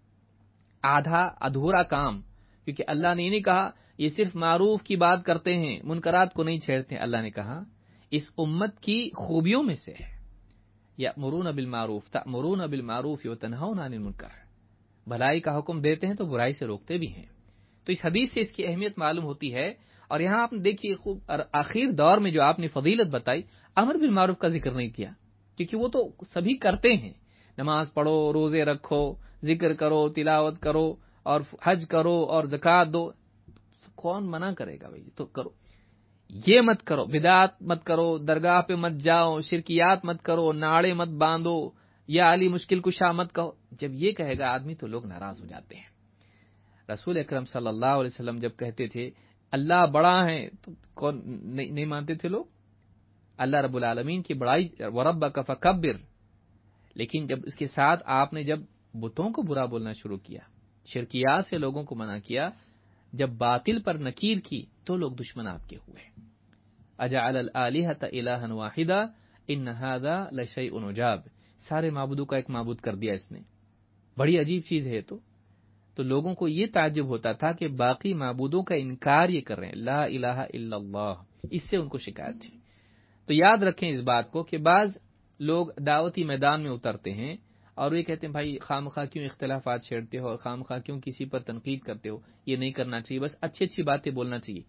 Speaker 1: آدھا ادھورا کام، کیونکہ اللہ نے نہیں کہا یہ صرف معروف کی بات کرتے ہیں، منکرات کو نہیں چھیڑتے ہیں۔ اللہ نے کہا اس امت کی خوبیوں میں سے ہے یأمرون بالمعروف تأمرون بالمعروف وتنہون عن المنکر، بھلائی کا حکم دیتے ہیں تو برائی سے روکتے بھی ہیں۔ تو اس حدیث سے اس کی اہمیت معلوم ہوتی ہے۔ اور یہاں آپ نے دیکھیے خوب آخر دور میں جو آپ نے فضیلت بتائی، امر بالمعروف کا ذکر نہیں کیا، کیونکہ وہ تو سبھی کرتے ہیں، نماز پڑھو، روزے رکھو، ذکر کرو، تلاوت کرو اور حج کرو اور زکوٰۃ دو، کون منع کرے گا؟ بھائی تو کرو، یہ مت کرو، بدعات مت کرو، درگاہ پہ مت جاؤ، شرکیات مت کرو، ناڑے مت باندھو، یا علی مشکل کشا مت کہو۔ جب یہ کہے گا آدمی تو لوگ ناراض ہو جاتے ہیں۔ رسول اکرم صلی اللہ علیہ وسلم جب کہتے تھے اللہ بڑا ہے تو کون نہیں, نہیں مانتے تھے لوگ؟ اللہ رب العالمین کی بڑائی، وَرَبَّكَ فَكَبِّرْ، لیکن جب اس کے ساتھ آپ نے جب بتوں کو برا بولنا شروع کیا، شرکیات سے لوگوں کو منع کیا، جب باطل پر نکیر کی تو لوگ دشمن آپ کے ہوئے۔ اجعل الآلہۃ الہا واحدا ان ھذا لشیء عجاب، سارے معبودوں کا ایک معبود کر دیا اس نے، بڑی عجیب چیز ہے تو تو لوگوں کو یہ تعجب ہوتا تھا کہ باقی معبودوں کا انکار یہ کر رہے ہیں، لا الہ الا اللہ، اس سے ان کو شکایت تھی۔ تو یاد رکھیں اس بات کو کہ بعض لوگ دعوتی میدان میں اترتے ہیں اور یہ کہتے ہیں بھائی خام خواہ کیوں اختلافات چھیڑتے ہو اور خام خواہ کیوں کسی پر تنقید کرتے ہو، یہ نہیں کرنا چاہیے، بس اچھی اچھی باتیں بولنا چاہیے۔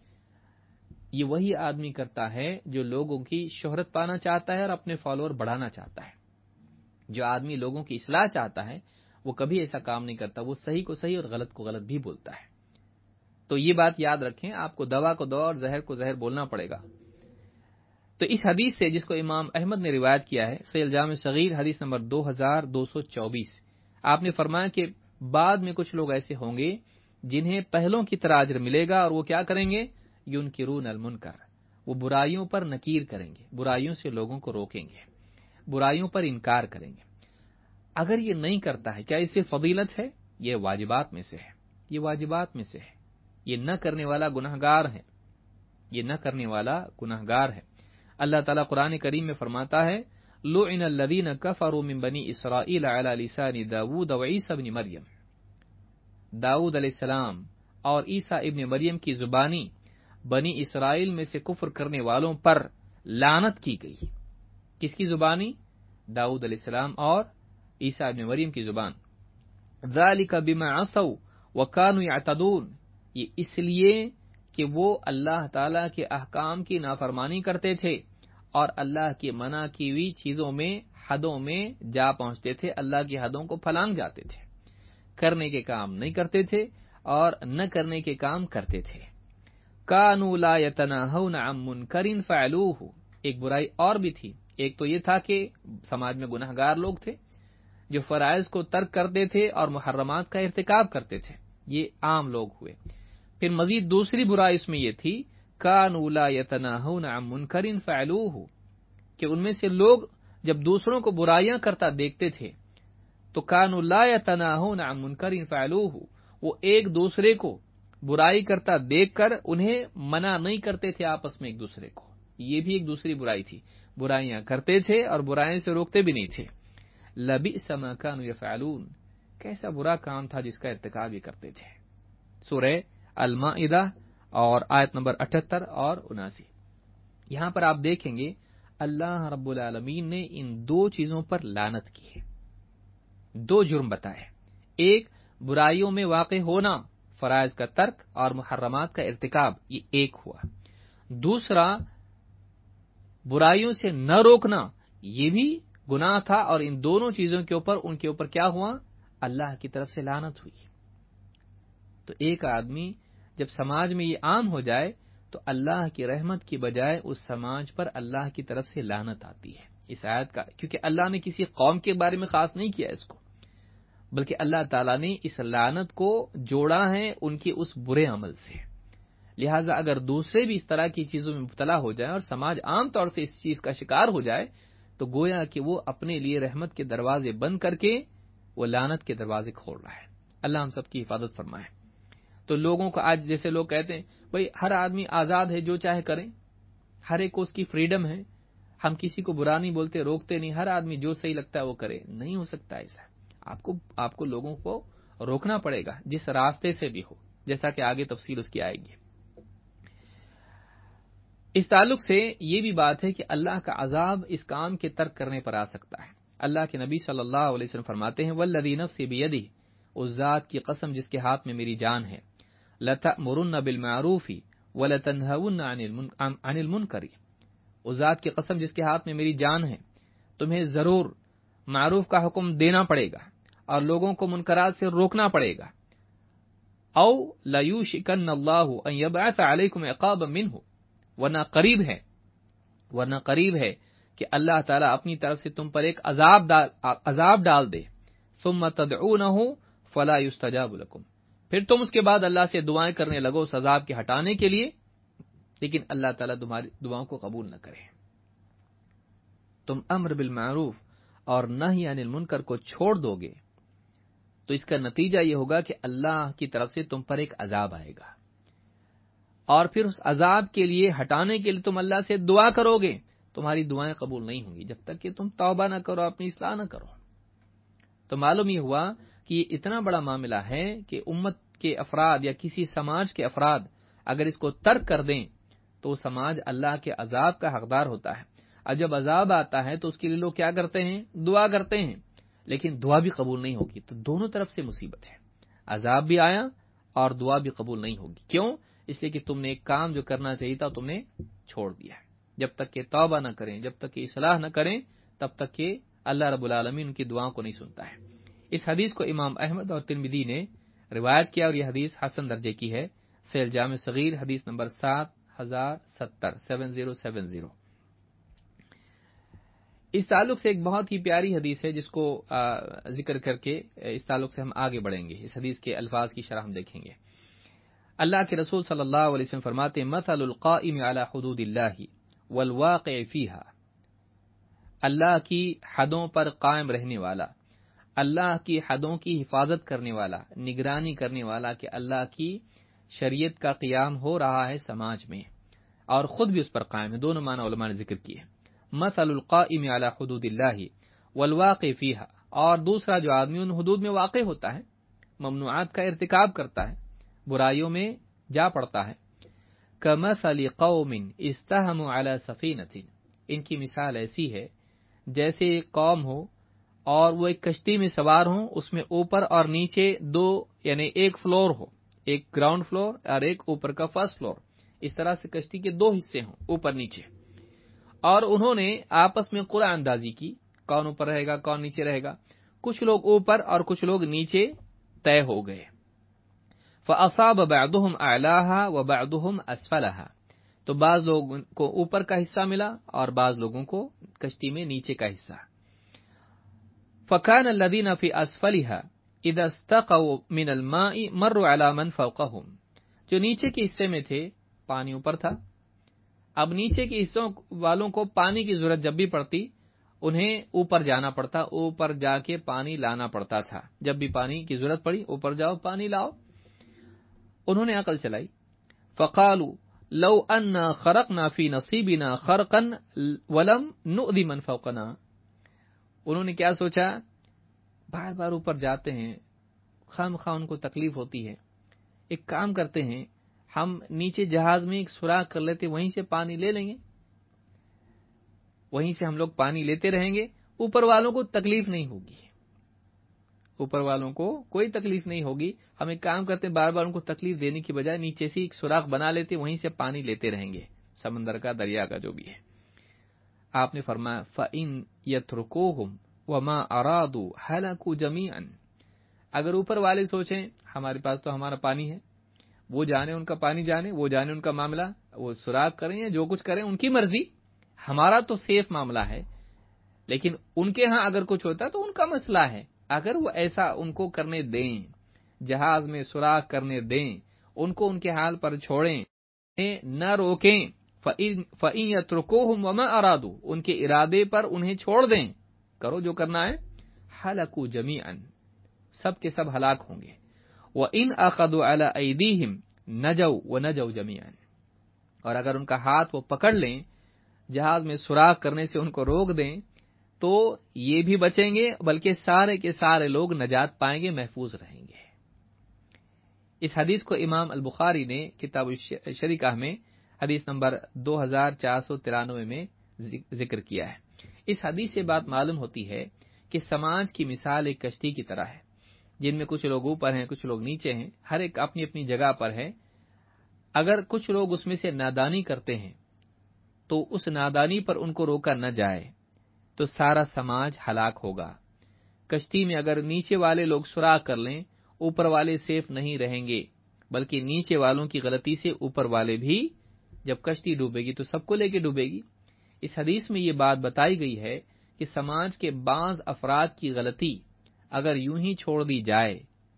Speaker 1: یہ وہی آدمی کرتا ہے جو لوگوں کی شہرت پانا چاہتا ہے اور اپنے فالوور بڑھانا چاہتا ہے۔ جو آدمی لوگوں کی اصلاح چاہتا ہے وہ کبھی ایسا کام نہیں کرتا، وہ صحیح کو صحیح اور غلط کو غلط بھی بولتا ہے۔ تو یہ بات یاد رکھیں، آپ کو دوا کو دوا اور زہر کو زہر بولنا پڑے گا۔ تو اس حدیث سے جس کو امام احمد نے روایت کیا ہے، صحیح الجامع صغیر حدیث نمبر دو ہزار دو سو چوبیس، آپ نے فرمایا کہ بعد میں کچھ لوگ ایسے ہوں گے جنہیں پہلوں کی طرح اجر ملے گا، اور وہ کیا کریں گے؟ ینکرون المنکر، وہ برائیوں پر نکیر کریں گے، برائیوں سے لوگوں کو روکیں گے، برائیوں پر انکار کریں گے۔ اگر یہ نہیں کرتا ہے، کیا اس سے فضیلت ہے؟ یہ واجبات میں سے ہے، یہ واجبات میں سے ہے، یہ نہ کرنے والا گناہگار ہے، یہ نہ کرنے والا گناہگار ہے۔ اللہ تعالیٰ قرآن کریم میں فرماتا ہے لعن الذین کفروا من بنی اسرائیل علی لسان داود و عیسی ابن مریم، داؤد علیہ السلام اور عیسیٰ ابن مریم کی زبانی بنی اسرائیل میں سے کفر کرنے والوں پر لعنت کی گئی۔ کس کی زبانی؟ داؤد علیہ السلام اور عیسیٰ ابن مریم کی زبان۔ ذالک بما عصوا وکانوا یعتدون، یہ اس لیے کہ وہ اللہ تعالیٰ کے احکام کی نافرمانی کرتے تھے اور اللہ کی منع کی ہوئی چیزوں میں حدوں میں جا پہنچتے تھے، اللہ کی حدوں کو پھلانگ جاتے تھے، کرنے کے کام نہیں کرتے تھے اور نہ کرنے کے کام کرتے تھے۔ کانوا لا یتناہون عن منکر فعلوہ، ایک برائی اور بھی تھی، ایک تو یہ تھا کہ سماج میں گنہگار لوگ تھے جو فرائض کو ترک کرتے تھے اور محرمات کا ارتکاب کرتے تھے، یہ عام لوگ ہوئے۔ پھر مزید دوسری برائی اس میں یہ تھی کانوا لا یتناہون عن منکر فعلوہ، کہ ان میں سے لوگ جب دوسروں کو برائیاں کرتا دیکھتے تھے تو کانوا لا یتناہون عن منکر فعلوہ، وہ ایک دوسرے کو برائی کرتا دیکھ کر انہیں منع نہیں کرتے تھے آپس میں ایک دوسرے کو، یہ بھی ایک دوسری برائی تھی، برائیاں کرتے تھے اور برائیوں سے روکتے بھی نہیں تھے۔ لبئس ما كانوا يفعلون، کیسا برا کام تھا جس کا ارتکاب یہ کرتے تھے۔ سورہ المائدہ اور آیت نمبر اٹھہتر اور اناسی، یہاں پر آپ دیکھیں گے اللہ رب العالمین نے ان دو چیزوں پر لعنت کی ہے، دو جرم بتائے، ایک برائیوں میں واقع ہونا، فرائض کا ترک اور محرمات کا ارتکاب، یہ ایک ہوا، دوسرا برائیوں سے نہ روکنا، یہ بھی گناہ تھا، اور ان دونوں چیزوں کے اوپر ان کے اوپر کیا ہوا؟ اللہ کی طرف سے لعنت ہوئی۔ تو ایک آدمی جب سماج میں یہ عام ہو جائے تو اللہ کی رحمت کی بجائے اس سماج پر اللہ کی طرف سے لعنت آتی ہے اس آیت کا، کیونکہ اللہ نے کسی قوم کے بارے میں خاص نہیں کیا اس کو، بلکہ اللہ تعالیٰ نے اس لعنت کو جوڑا ہے ان کے اس برے عمل سے۔ لہٰذا اگر دوسرے بھی اس طرح کی چیزوں میں مبتلا ہو جائیں اور سماج عام طور سے اس چیز کا شکار ہو جائے تو گویا کہ وہ اپنے لیے رحمت کے دروازے بند کر کے وہ لعنت کے دروازے کھول رہا ہے۔ اللہ ہم سب کی حفاظت فرمائے۔ تو لوگوں کو آج جیسے لوگ کہتے ہیں بھئی ہر آدمی آزاد ہے، جو چاہے کریں، ہر ایک کو اس کی فریڈم ہے، ہم کسی کو برا نہیں بولتے، روکتے نہیں، ہر آدمی جو صحیح لگتا ہے وہ کرے، نہیں ہو سکتا ایسا۔ آپ کو آپ کو لوگوں کو روکنا پڑے گا جس راستے سے بھی ہو، جیسا کہ آگے تفصیل اس کی آئے گی۔ اس تعلق سے یہ بھی بات ہے کہ اللہ کا عذاب اس کام کے ترک کرنے پر آ سکتا ہے۔ اللہ کے نبی صلی اللہ علیہ وسلم فرماتے ہیں والذی نفسی بیدہ، اس ذات کی قسم جس کے ہاتھ میں میری جان ہے، لتأمرن بالمعروف ولتنہون عن المنکر، اس ذات کی قسم جس کے ہاتھ میں میری جان ہے، تمہیں ضرور معروف کا حکم دینا پڑے گا اور لوگوں کو منکرات سے روکنا پڑے گا، او لیوشکن اللہ ان یبعث علیکم عقابا منہ، ورنہ قریب ہے ورنہ قریب ہے کہ اللہ تعالیٰ اپنی طرف سے تم پر ایک عذاب ڈال عذاب ڈال دے، ثم تدعونہ فلا یستجاب لکم، پھر تم اس کے بعد اللہ سے دعائیں کرنے لگو اس عذاب کے ہٹانے کے لیے، لیکن اللہ تعالیٰ تمہاری دعاؤں کو قبول نہ کرے۔ تم امر بالمعروف اور نہی عن المنکر کو چھوڑ دو گے تو اس کا نتیجہ یہ ہوگا کہ اللہ کی طرف سے تم پر ایک عذاب آئے گا، اور پھر اس عذاب کے لیے ہٹانے کے لیے تم اللہ سے دعا کرو گے، تمہاری دعائیں قبول نہیں ہوں گی جب تک کہ تم توبہ نہ کرو، اپنی اصلاح نہ کرو۔ تو معلوم یہ ہوا کہ یہ اتنا بڑا معاملہ ہے کہ امت کے افراد یا کسی سماج کے افراد اگر اس کو ترک کر دیں تو سماج اللہ کے عذاب کا حقدار ہوتا ہے، اور جب عذاب آتا ہے تو اس کے لیے لوگ کیا کرتے ہیں؟ دعا کرتے ہیں، لیکن دعا بھی قبول نہیں ہوگی۔ تو دونوں طرف سے مصیبت ہے، عذاب بھی آیا اور دعا بھی قبول نہیں ہوگی۔ کیوں؟ اس لیے کہ تم نے ایک کام جو کرنا چاہیے تھا تم نے چھوڑ دیا۔ جب تک کہ توبہ نہ کریں، جب تک کہ اصلاح نہ کریں، تب تک کہ اللہ رب العالمین ان کی دعاؤں کو نہیں سنتا ہے۔ اس حدیث کو امام احمد اور ترمذی نے روایت کیا اور یہ حدیث حسن درجے کی ہے۔ سیل جامع صغیر حدیث نمبر سات ہزار ستر سیون زیرو سیون زیرو۔ اس تعلق سے ایک بہت ہی پیاری حدیث ہے جس کو ذکر کر کے اس تعلق سے ہم آگے بڑھیں گے۔ اس حدیث کے الفاظ کی شرح ہم دیکھیں گے۔ اللہ کے رسول صلی اللہ علیہ وسلم فرماتے ہیں مثل القائم علی حدود اللہ والواقع فیہا، اللہ کی حدوں پر قائم رہنے والا، اللہ کی حدوں کی حفاظت کرنے والا، نگرانی کرنے والا کہ اللہ کی شریعت کا قیام ہو رہا ہے سماج میں، اور خود بھی اس پر قائم ہے. دونوں معنی علماء نے ذکر کیے. مثل القائم علی حدود اللہ والواقع فیہا، اور دوسرا جو آدمی ان حدود میں واقع ہوتا ہے، ممنوعات کا ارتکاب کرتا ہے، برائیوں میں جا پڑتا ہے. کمثل قوم استہموا علی سفینۃ، ان کی مثال ایسی ہے جیسے ایک قوم ہو اور وہ ایک کشتی میں سوار ہوں، اس میں اوپر اور نیچے دو یعنی ایک فلور ہو، ایک گراؤنڈ فلور اور ایک اوپر کا فرسٹ فلور. اس طرح سے کشتی کے دو حصے ہوں، اوپر نیچے، اور انہوں نے آپس میں قرعہ اندازی کی کون اوپر رہے گا کون نیچے رہے گا. کچھ لوگ اوپر اور کچھ لوگ نیچے طے ہو گئے. فَأَصَابَ بَعْضُهُمْ أَعْلَاهَا وَبَعْضُهُمْ أَسْفَلَهَا، تو بعض لوگوں کو اوپر کا حصہ ملا اور بعض لوگوں کو کشتی میں نیچے کا حصہ. فَكَانَ الَّذِينَ فِي أَسْفَلِهَا إِذَا اسْتَقَوْا مِنَ الْمَاءِ مَرُّوا عَلَى مَنْ فَوْقَهُمْ، جو نیچے کے حصے میں تھے پانی اوپر تھا، اب نیچے کے حصوں والوں کو پانی کی ضرورت جب بھی پڑتی انہیں اوپر جانا پڑتا، اوپر جا کے پانی لانا پڑتا تھا. جب بھی پانی کی ضرورت پڑی اوپر جاؤ پانی لاؤ. انہوں نے عقل چلائی. فقالوا لو أنا خرقنا في نصيبنا خرقا ولم نؤذ من فوقنا، انہوں نے کیا سوچا، بار بار اوپر جاتے ہیں، خام خواہ ان کو تکلیف ہوتی ہے، ایک کام کرتے ہیں ہم نیچے جہاز میں ایک سوراخ کر لیتے، وہیں سے پانی لے لیں گے، وہیں سے ہم لوگ پانی لیتے رہیں گے، اوپر والوں کو تکلیف نہیں ہوگی، اوپر والوں کو کوئی تکلیف نہیں ہوگی. ہم ایک کام کرتے ہیں بار بار ان کو تکلیف دینے کی بجائے نیچے سے ایک سوراخ بنا لیتے، وہیں سے پانی لیتے رہیں گے، سمندر کا دریا کا جو بھی ہے. آپ نے فرمایا فَإِن يَتْرُكُوهُمْ وَمَا أَرَادُوا هَلَكُوا جَمِيعًا، اگر اوپر والے سوچیں ہمارے پاس تو ہمارا پانی ہے، وہ جانے ان کا پانی جانے، وہ جانے ان کا معاملہ، وہ سوراخ کریں یا جو کچھ کریں ان کی مرضی، ہمارا تو سیف معاملہ ہے. لیکن ان کے ہاں اگر کچھ ہوتا تو ان کا مسئلہ ہے. اگر وہ ایسا ان کو کرنے دیں، جہاز میں سوراخ کرنے دیں، ان کو ان کے حال پر چھوڑیں، نہ روکیں، فَإِن يَتْرُكُوهُمْ وَمَا أَرَادُوا، ان کے ارادے پر انہیں چھوڑ دیں، کرو جو کرنا ہے، ہَلَكُوا جَمِيعًا، سب کے سب ہلاک ہوں گے. وَإِنْ أَخَذُوا عَلَىٰ أَيْدِيهِمْ نَجَوْا وَنَجَوْا جَمِيعًا، اور اگر ان کا ہاتھ وہ پکڑ لیں، جہاز میں سوراخ کرنے سے ان کو روک دیں، تو یہ بھی بچیں گے بلکہ سارے کے سارے لوگ نجات پائیں گے، محفوظ رہیں گے. اس حدیث کو امام البخاری نے کتاب الشریکہ میں حدیث نمبر دو ہزار چار سو ترانوے میں ذکر کیا ہے. اس حدیث سے بات معلوم ہوتی ہے کہ سماج کی مثال ایک کشتی کی طرح ہے، جن میں کچھ لوگ اوپر ہیں کچھ لوگ نیچے ہیں، ہر ایک اپنی اپنی جگہ پر ہے. اگر کچھ لوگ اس میں سے نادانی کرتے ہیں تو اس نادانی پر ان کو روکا نہ جائے تو سارا سماج ہلاک ہوگا. کشتی میں اگر نیچے والے لوگ سوراخ کر لیں، اوپر والے سیف نہیں رہیں گے، بلکہ نیچے والوں کی غلطی سے اوپر والے بھی، جب کشتی ڈوبے گی تو سب کو لے کے ڈوبے گی. اس حدیث میں یہ بات بتائی گئی ہے کہ سماج کے بعض افراد کی غلطی اگر یوں ہی چھوڑ دی جائے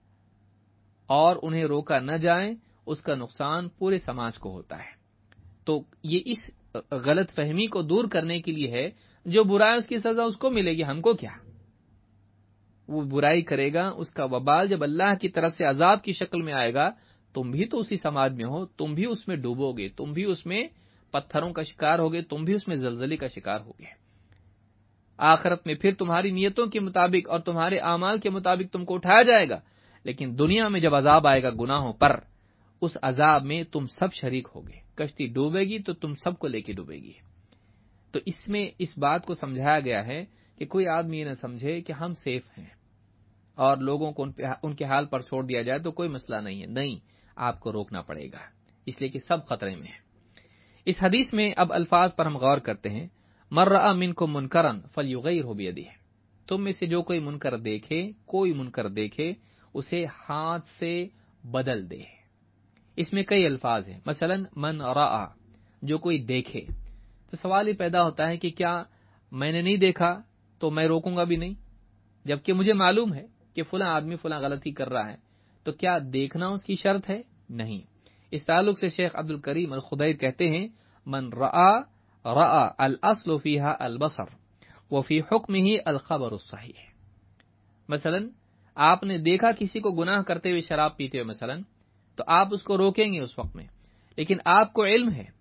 Speaker 1: اور انہیں روکا نہ جائے، اس کا نقصان پورے سماج کو ہوتا ہے. تو یہ اس غلط فہمی کو دور کرنے کے لیے ہے، جو برا ہے اس کی سزا اس کو ملے گی، ہم کو کیا. وہ برائی کرے گا، اس کا وبال جب اللہ کی طرف سے عذاب کی شکل میں آئے گا، تم بھی تو اسی سماج میں ہو، تم بھی اس میں ڈوبو گے، تم بھی اس میں پتھروں کا شکار ہوگے، تم بھی اس میں زلزلے کا شکار ہوگے. آخرت میں پھر تمہاری نیتوں کے مطابق اور تمہارے اعمال کے مطابق تم کو اٹھایا جائے گا، لیکن دنیا میں جب عذاب آئے گا گناہوں پر، اس عذاب میں تم سب شریک ہوگے. کشتی ڈوبے گی تو تم سب کو لے کے ڈوبے گی. تو اس میں اس بات کو سمجھایا گیا ہے کہ کوئی آدمی یہ نہ سمجھے کہ ہم سیف ہیں اور لوگوں کو ان کے حال پر چھوڑ دیا جائے تو کوئی مسئلہ نہیں ہے. نہیں، آپ کو روکنا پڑے گا، اس لیے کہ سب خطرے میں ہیں. اس حدیث میں اب الفاظ پر ہم غور کرتے ہیں. من رأى منکم منکرا فلیغیرہ بیدہ، تم میں سے جو کوئی منکر دیکھے، کوئی منکر دیکھے اسے ہاتھ سے بدل دے. اس میں کئی الفاظ ہیں. مثلا من رأى، جو کوئی دیکھے، تو سوال یہ پیدا ہوتا ہے کہ کیا میں نے نہیں دیکھا تو میں روکوں گا بھی نہیں، جبکہ مجھے معلوم ہے کہ فلاں آدمی فلاں غلطی کر رہا ہے، تو کیا دیکھنا اس کی شرط ہے؟ نہیں. اس تعلق سے شیخ عبد الکریم الخدیر کہتے ہیں من رآ رآ الاصل فیہا البصر وفی حکمہ الخبر الصحیح. مثلا آپ نے دیکھا کسی کو گناہ کرتے ہوئے، شراب پیتے ہوئے مثلا، تو آپ اس کو روکیں گے اس وقت میں، لیکن آپ کو علم ہے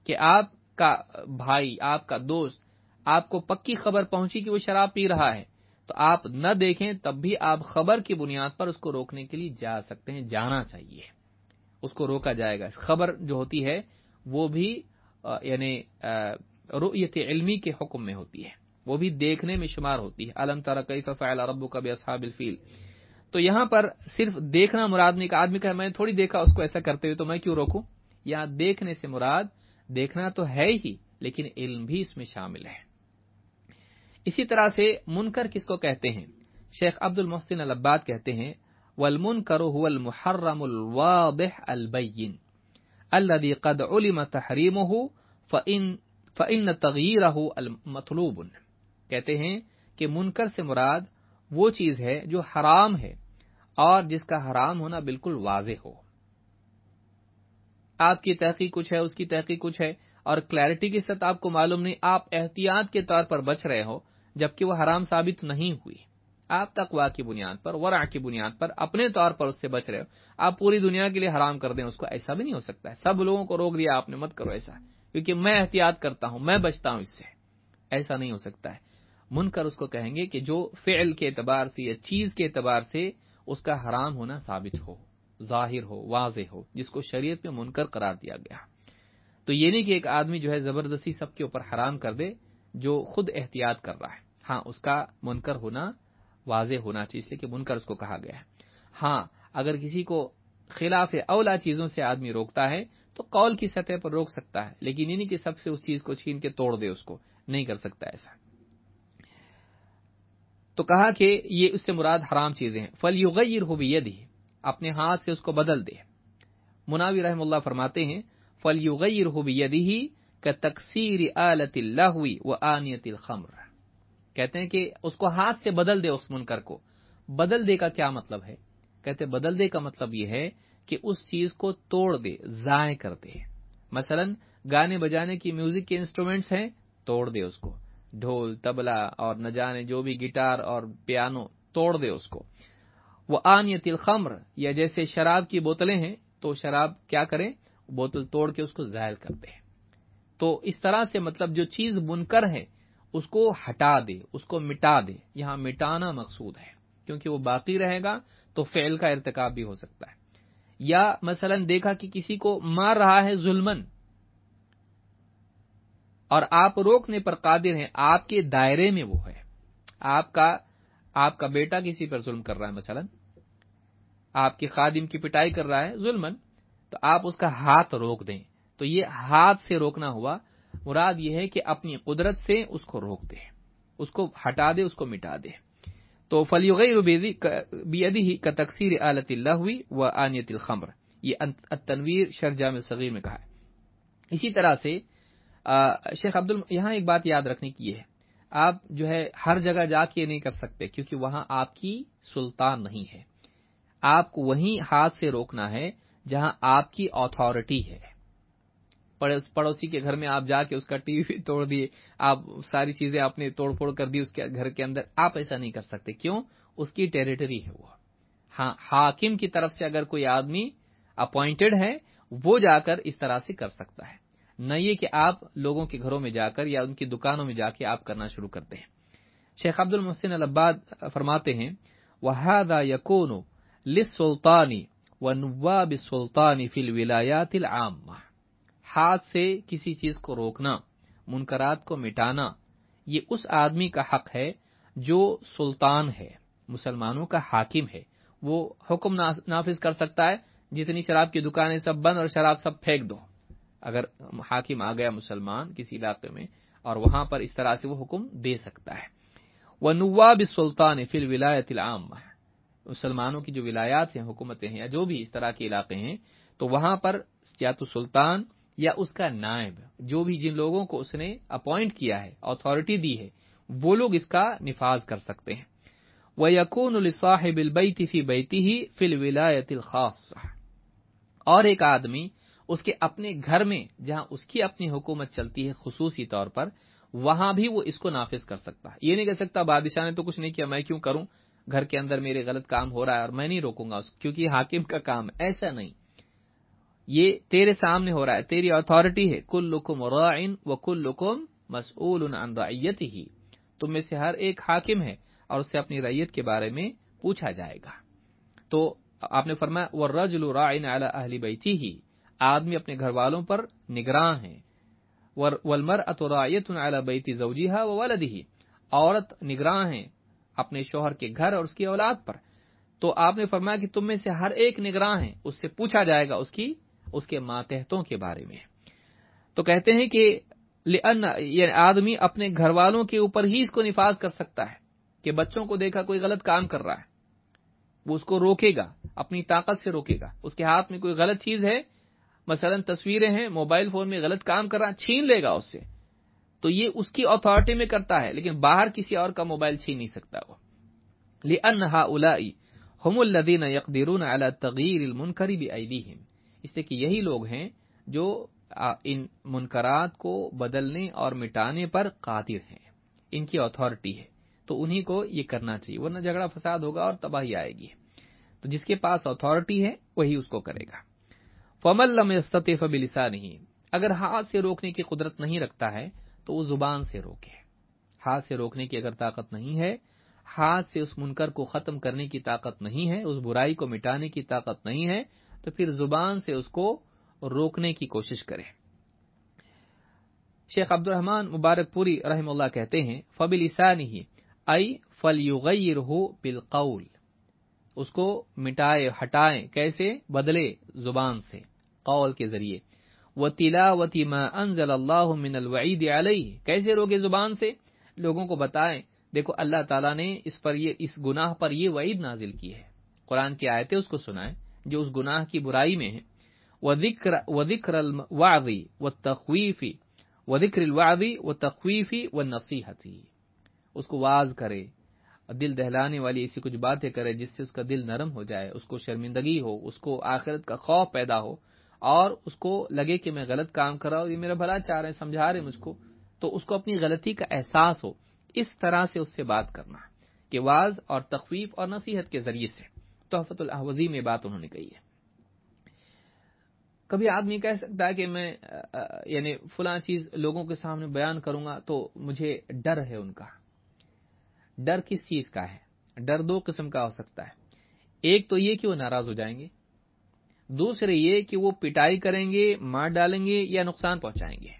Speaker 1: کہ آپ کا بھائی، آپ کا دوست، آپ کو پکی خبر پہنچی کہ وہ شراب پی رہا ہے، تو آپ نہ دیکھیں تب بھی آپ خبر کی بنیاد پر اس کو روکنے کے لیے جا سکتے ہیں، جانا چاہیے، اس کو روکا جائے گا۔ خبر جو ہوتی ہے وہ بھی یعنی رؤیت علمی کے حکم میں ہوتی ہے، وہ بھی دیکھنے میں شمار ہوتی ہے۔ الم تر کیف فعل ربک باصحاب الفیل، تو یہاں پر صرف دیکھنا مراد نہیں کہ آدمی کہے میں تھوڑی دیکھا اس کو ایسا کرتے ہوئے تو میں کیوں روکوں۔ یہاں دیکھنے سے مراد دیکھنا تو ہے ہی، لیکن علم بھی اس میں شامل ہے۔ اسی طرح سے منکر کس کو کہتے ہیں؟ شیخ عبد المحسن العباد کہتے ہیں والمنکر هو المحرم الواضح البین الذي قد علم تحریمه فإن فإن تغییرہ المطلوب، کہتے ہیں کہ منکر سے مراد وہ چیز ہے جو حرام ہے اور جس کا حرام ہونا بالکل واضح ہو۔ آپ کی تحقیق کچھ ہے، اس کی تحقیق کچھ ہے، اور کلیئرٹی کے ساتھ آپ کو معلوم نہیں، آپ احتیاط کے طور پر بچ رہے ہو جبکہ وہ حرام ثابت نہیں ہوئی، آپ تقویٰ کی بنیاد پر، ورع کی بنیاد پر اپنے طور پر اس سے بچ رہے ہو، آپ پوری دنیا کے لیے حرام کر دیں اس کو، ایسا بھی نہیں ہو سکتا ہے۔ سب لوگوں کو روک دیا آپ نے مت کرو ایسا، کیونکہ میں احتیاط کرتا ہوں، میں بچتا ہوں اس سے، ایسا نہیں ہو سکتا ہے۔ منکر اس کو کہیں گے کہ جو فعل کے اعتبار سے یا چیز کے اعتبار سے اس کا حرام ہونا ثابت ہو، ظاہر ہو، واضح ہو، جس کو شریعت میں منکر قرار دیا گیا۔ تو یہ نہیں کہ ایک آدمی جو ہے زبردستی سب کے اوپر حرام کر دے جو خود احتیاط کر رہا ہے، ہاں اس کا منکر ہونا واضح ہونا چاہیے، اس لیے کہ منکر اس کو کہا گیا ہے۔ ہاں اگر کسی کو خلاف اولا چیزوں سے آدمی روکتا ہے تو قول کی سطح پر روک سکتا ہے، لیکن یہ نہیں کہ سب سے اس چیز کو چھین کے توڑ دے، اس کو نہیں کر سکتا ایسا۔ تو کہا کہ یہ اس سے مراد حرام چیزیں ہیں۔ فَلْيُغَيِّرْهُ بِيَدِهِ، اپنے ہاتھ سے اس کو بدل دے۔ مناوی رحم اللہ فرماتے ہیں فَلْيُغَيِّرْهُ بِيَدِهِ كَتَكْسِيرِ آلَةِ اللَّهْوِ وَآنِيَةِ الْخَمْرِ، کہتے ہیں کہ اس کو ہاتھ سے بدل دے، اس منکر کو۔ بدل دے کا کیا مطلب ہے؟ کہتے ہیں بدل دے کا مطلب یہ ہے کہ اس چیز کو توڑ دے، ضائع کر دے۔ مثلا گانے بجانے کی میوزک کے انسٹرومنٹس ہیں، توڑ دے اس کو، ڈھول، تبلا اور نہ جانے جو بھی گٹار اور پیانو، توڑ دے اس کو۔ وہ آنیت الخمر، یا جیسے شراب کی بوتلیں ہیں تو شراب کیا کریں، بوتل توڑ کے اس کو زائل کر دے۔ تو اس طرح سے مطلب جو چیز منکر ہے اس کو ہٹا دے، اس کو مٹا دے۔ یہاں مٹانا مقصود ہے کیونکہ وہ باقی رہے گا تو فعل کا ارتکاب بھی ہو سکتا ہے۔ یا مثلا دیکھا کہ کسی کو مار رہا ہے ظلمن اور آپ روکنے پر قادر ہیں، آپ کے دائرے میں وہ ہے، آپ کا آپ کا بیٹا کسی پر ظلم کر رہا ہے، مثلا آپ کے خادم کی پٹائی کر رہا ہے ظلمن، تو آپ اس کا ہاتھ روک دیں، تو یہ ہاتھ سے روکنا ہوا۔ مراد یہ ہے کہ اپنی قدرت سے اس کو روک دے، اس کو ہٹا دے، اس کو مٹا دے۔ تو فَلْيُغَيِّرْهُ بِيَدِهِ كَتَكْسِيرِ آلَةِ اللَّهْوِ وَآنِيَةِ الْخَمْرِ، یہ التنویر شرح جامع صغیر میں کہا ہے۔ اسی طرح سے شیخ عبد الم... یہاں ایک بات یاد رکھنے کی ہے، آپ جو ہے ہر جگہ جا کے نہیں کر سکتے کیونکہ وہاں آپ کی سلطان نہیں ہے۔ آپ کو وہیں ہاتھ سے روکنا ہے جہاں آپ کی اتھارٹی ہے۔ پڑوسی کے گھر میں آپ جا کے اس کا ٹی وی توڑ دیے، آپ ساری چیزیں آپ نے توڑ پھوڑ کر دی اس کے گھر کے اندر، آپ ایسا نہیں کر سکتے۔ کیوں؟ اس کی ٹیریٹری ہے وہ۔ ہاں حاکم کی طرف سے اگر کوئی آدمی اپوائنٹڈ ہے وہ جا کر اس طرح سے کر سکتا ہے، نہ یہ کہ آپ لوگوں کے گھروں میں جا کر یا ان کی دکانوں میں جا کے آپ کرنا شروع کرتے ہیں۔ شیخ عبد المحسن العباد فرماتے ہیں وَهَذَا يَكُونُ لِلسُّلْطَانِ وَنُوَّابِ السُّلْطَانِ فِي الْوِلَایَاتِ الْعَامَّةِ، ہاتھ سے کسی چیز کو روکنا، منکرات کو مٹانا، یہ اس آدمی کا حق ہے جو سلطان ہے، مسلمانوں کا حاکم ہے۔ وہ حکم نافذ کر سکتا ہے جتنی شراب کی دکانیں سب بند اور شراب سب پھینک دو۔ اگر حاکم آ گیا مسلمان کسی علاقے میں اور وہاں پر اس طرح سے وہ حکم دے سکتا ہے۔ وَنُوَّابِ السُّلْطَانِ فِي الْوِلَایَةِ الْعَامَّةِ، مسلمانوں کی جو ولایات ہیں، حکومتیں ہیں یا جو بھی اس طرح کے علاقے ہیں، تو وہاں پر یا تو سلطان یا اس کا نائب، جو بھی جن لوگوں کو اس نے اپوائنٹ کیا ہے، اتھارٹی دی ہے، وہ لوگ اس کا نفاذ کر سکتے ہیں۔ وَيَكُونُ لِصَاحِبِ الْبَيْتِ فِي بَيْتِهِ فِي الْوِلَایَةِ الْخَاصَّةِ، اور ایک آدمی اس کے اپنے گھر میں جہاں اس کی اپنی حکومت چلتی ہے خصوصی طور پر، وہاں بھی وہ اس کو نافذ کر سکتا ہے۔ یہ نہیں کہہ سکتا بادشاہ نے تو کچھ نہیں کیا میں کیوں کروں، گھر کے اندر میرے غلط کام ہو رہا ہے اور میں نہیں روکوں گا اس کو کیونکہ یہ حاکم کا کام ہے، ایسا نہیں۔ یہ تیرے سامنے ہو رہا ہے، تیری اتھارٹی ہے. کلکم راعٍ وکلکم مسئول عن رعیتہ، تم میں سے ہر ایک حاکم ہے اور اس سے اپنی رعیت کے بارے میں پوچھا جائے گا. تو آپ نے فرمایا والرجل راع علی اہل بیتہ، آدمی اپنے گھر والوں پر نگراں ہے. والمرأة راعیۃ علی بیت زوجہا وولدہ، عورت نگراں ہے اپنے شوہر کے گھر اور اس کی اولاد پر. تو آپ نے فرمایا کہ تم میں سے ہر ایک نگراں ہے، اس سے پوچھا جائے گا اس کی اس کے ماتحتوں کے بارے میں. تو کہتے ہیں کہ لأن یہ آدمی اپنے گھر والوں کے اوپر ہی اس کو نفاذ کر سکتا ہے کہ بچوں کو دیکھا کوئی غلط کام کر رہا ہے، وہ اس کو روکے گا، اپنی طاقت سے روکے گا. اس کے ہاتھ میں کوئی غلط چیز ہے، مثلا تصویریں ہیں، موبائل فون میں غلط کام کر رہا ہے، چھین لے گا اس سے. تو یہ اس کی اتھارٹی میں کرتا ہے، لیکن باہر کسی اور کا موبائل چھین نہیں سکتا وہ. لأن هؤلاء هم الذين يقدرون على تغيير المنكر بأيديهم، اس لیے کہ یہی لوگ ہیں جو ان منکرات کو بدلنے اور مٹانے پر قادر ہیں، ان کی اتھارٹی ہے. تو انہی کو یہ کرنا چاہیے، ورنہ جھگڑا فساد ہوگا اور تباہی آئے گی. تو جس کے پاس اتھارٹی ہے وہی اس کو کرے گا. فَمَن لَّمْ يَسْتَطِعْ فَبِلِسَانِهِ، اگر ہاتھ سے روکنے کی قدرت نہیں رکھتا ہے تو وہ زبان سے روکے. ہاتھ سے روکنے کی اگر طاقت نہیں ہے، ہاتھ سے اس منکر کو ختم کرنے کی طاقت نہیں ہے، اس برائی کو مٹانے کی طاقت نہیں ہے، تو پھر زبان سے اس کو روکنے کی کوشش کرے. شیخ عبد الرحمن مبارک پوری رحم اللہ کہتے ہیں فَبِلِسَانِهِ ای فَلْيُغَيِّرْهُ بِالْقَوْلِ، اس کو مٹائے ہٹائیں، کیسے؟ بدلے زبان سے، قول کے ذریعے. وَتِلَاوَةِ مَا أَنزَلَ اللَّهُ مِنَ الْوَعِيدِ عَلَيْهِ، کیسے روکے زبان سے؟ لوگوں کو بتائیں دیکھو اللہ تعالیٰ نے اس پر یہ اس گناہ پر یہ وعید نازل کی ہے، قرآن کی آیتیں اس کو سنائیں جو اس گناہ کی برائی میں ہیں. وذکر وذکر الوعظ والتخویف وذکر الوعظ والتخویف والنصیحت، اس کو واعظ کرے، دل دہلانے والی ایسی کچھ باتیں کرے جس سے اس کا دل نرم ہو جائے، اس کو شرمندگی ہو، اس کو آخرت کا خوف پیدا ہو، اور اس کو لگے کہ میں غلط کام کر رہا ہوں، یہ میرا بھلا چاہ رہے ہیں، سمجھا رہے ہیں مجھ کو، تو اس کو اپنی غلطی کا احساس ہو. اس طرح سے اس سے بات کرنا کہ واعظ اور تخویف اور نصیحت کے ذریعے سے. تحفۃ الاحوذی میں بات انہوں نے کہی ہے. کبھی آدمی کہہ سکتا ہے کہ میں یعنی فلاں چیز لوگوں کے سامنے بیان کروں گا تو مجھے ڈر ہے. ان کا ڈر کس چیز کا ہے؟ ڈر دو قسم کا ہو سکتا ہے. ایک تو یہ کہ وہ ناراض ہو جائیں گے، دوسرے یہ کہ وہ پٹائی کریں گے، مار ڈالیں گے یا نقصان پہنچائیں گے.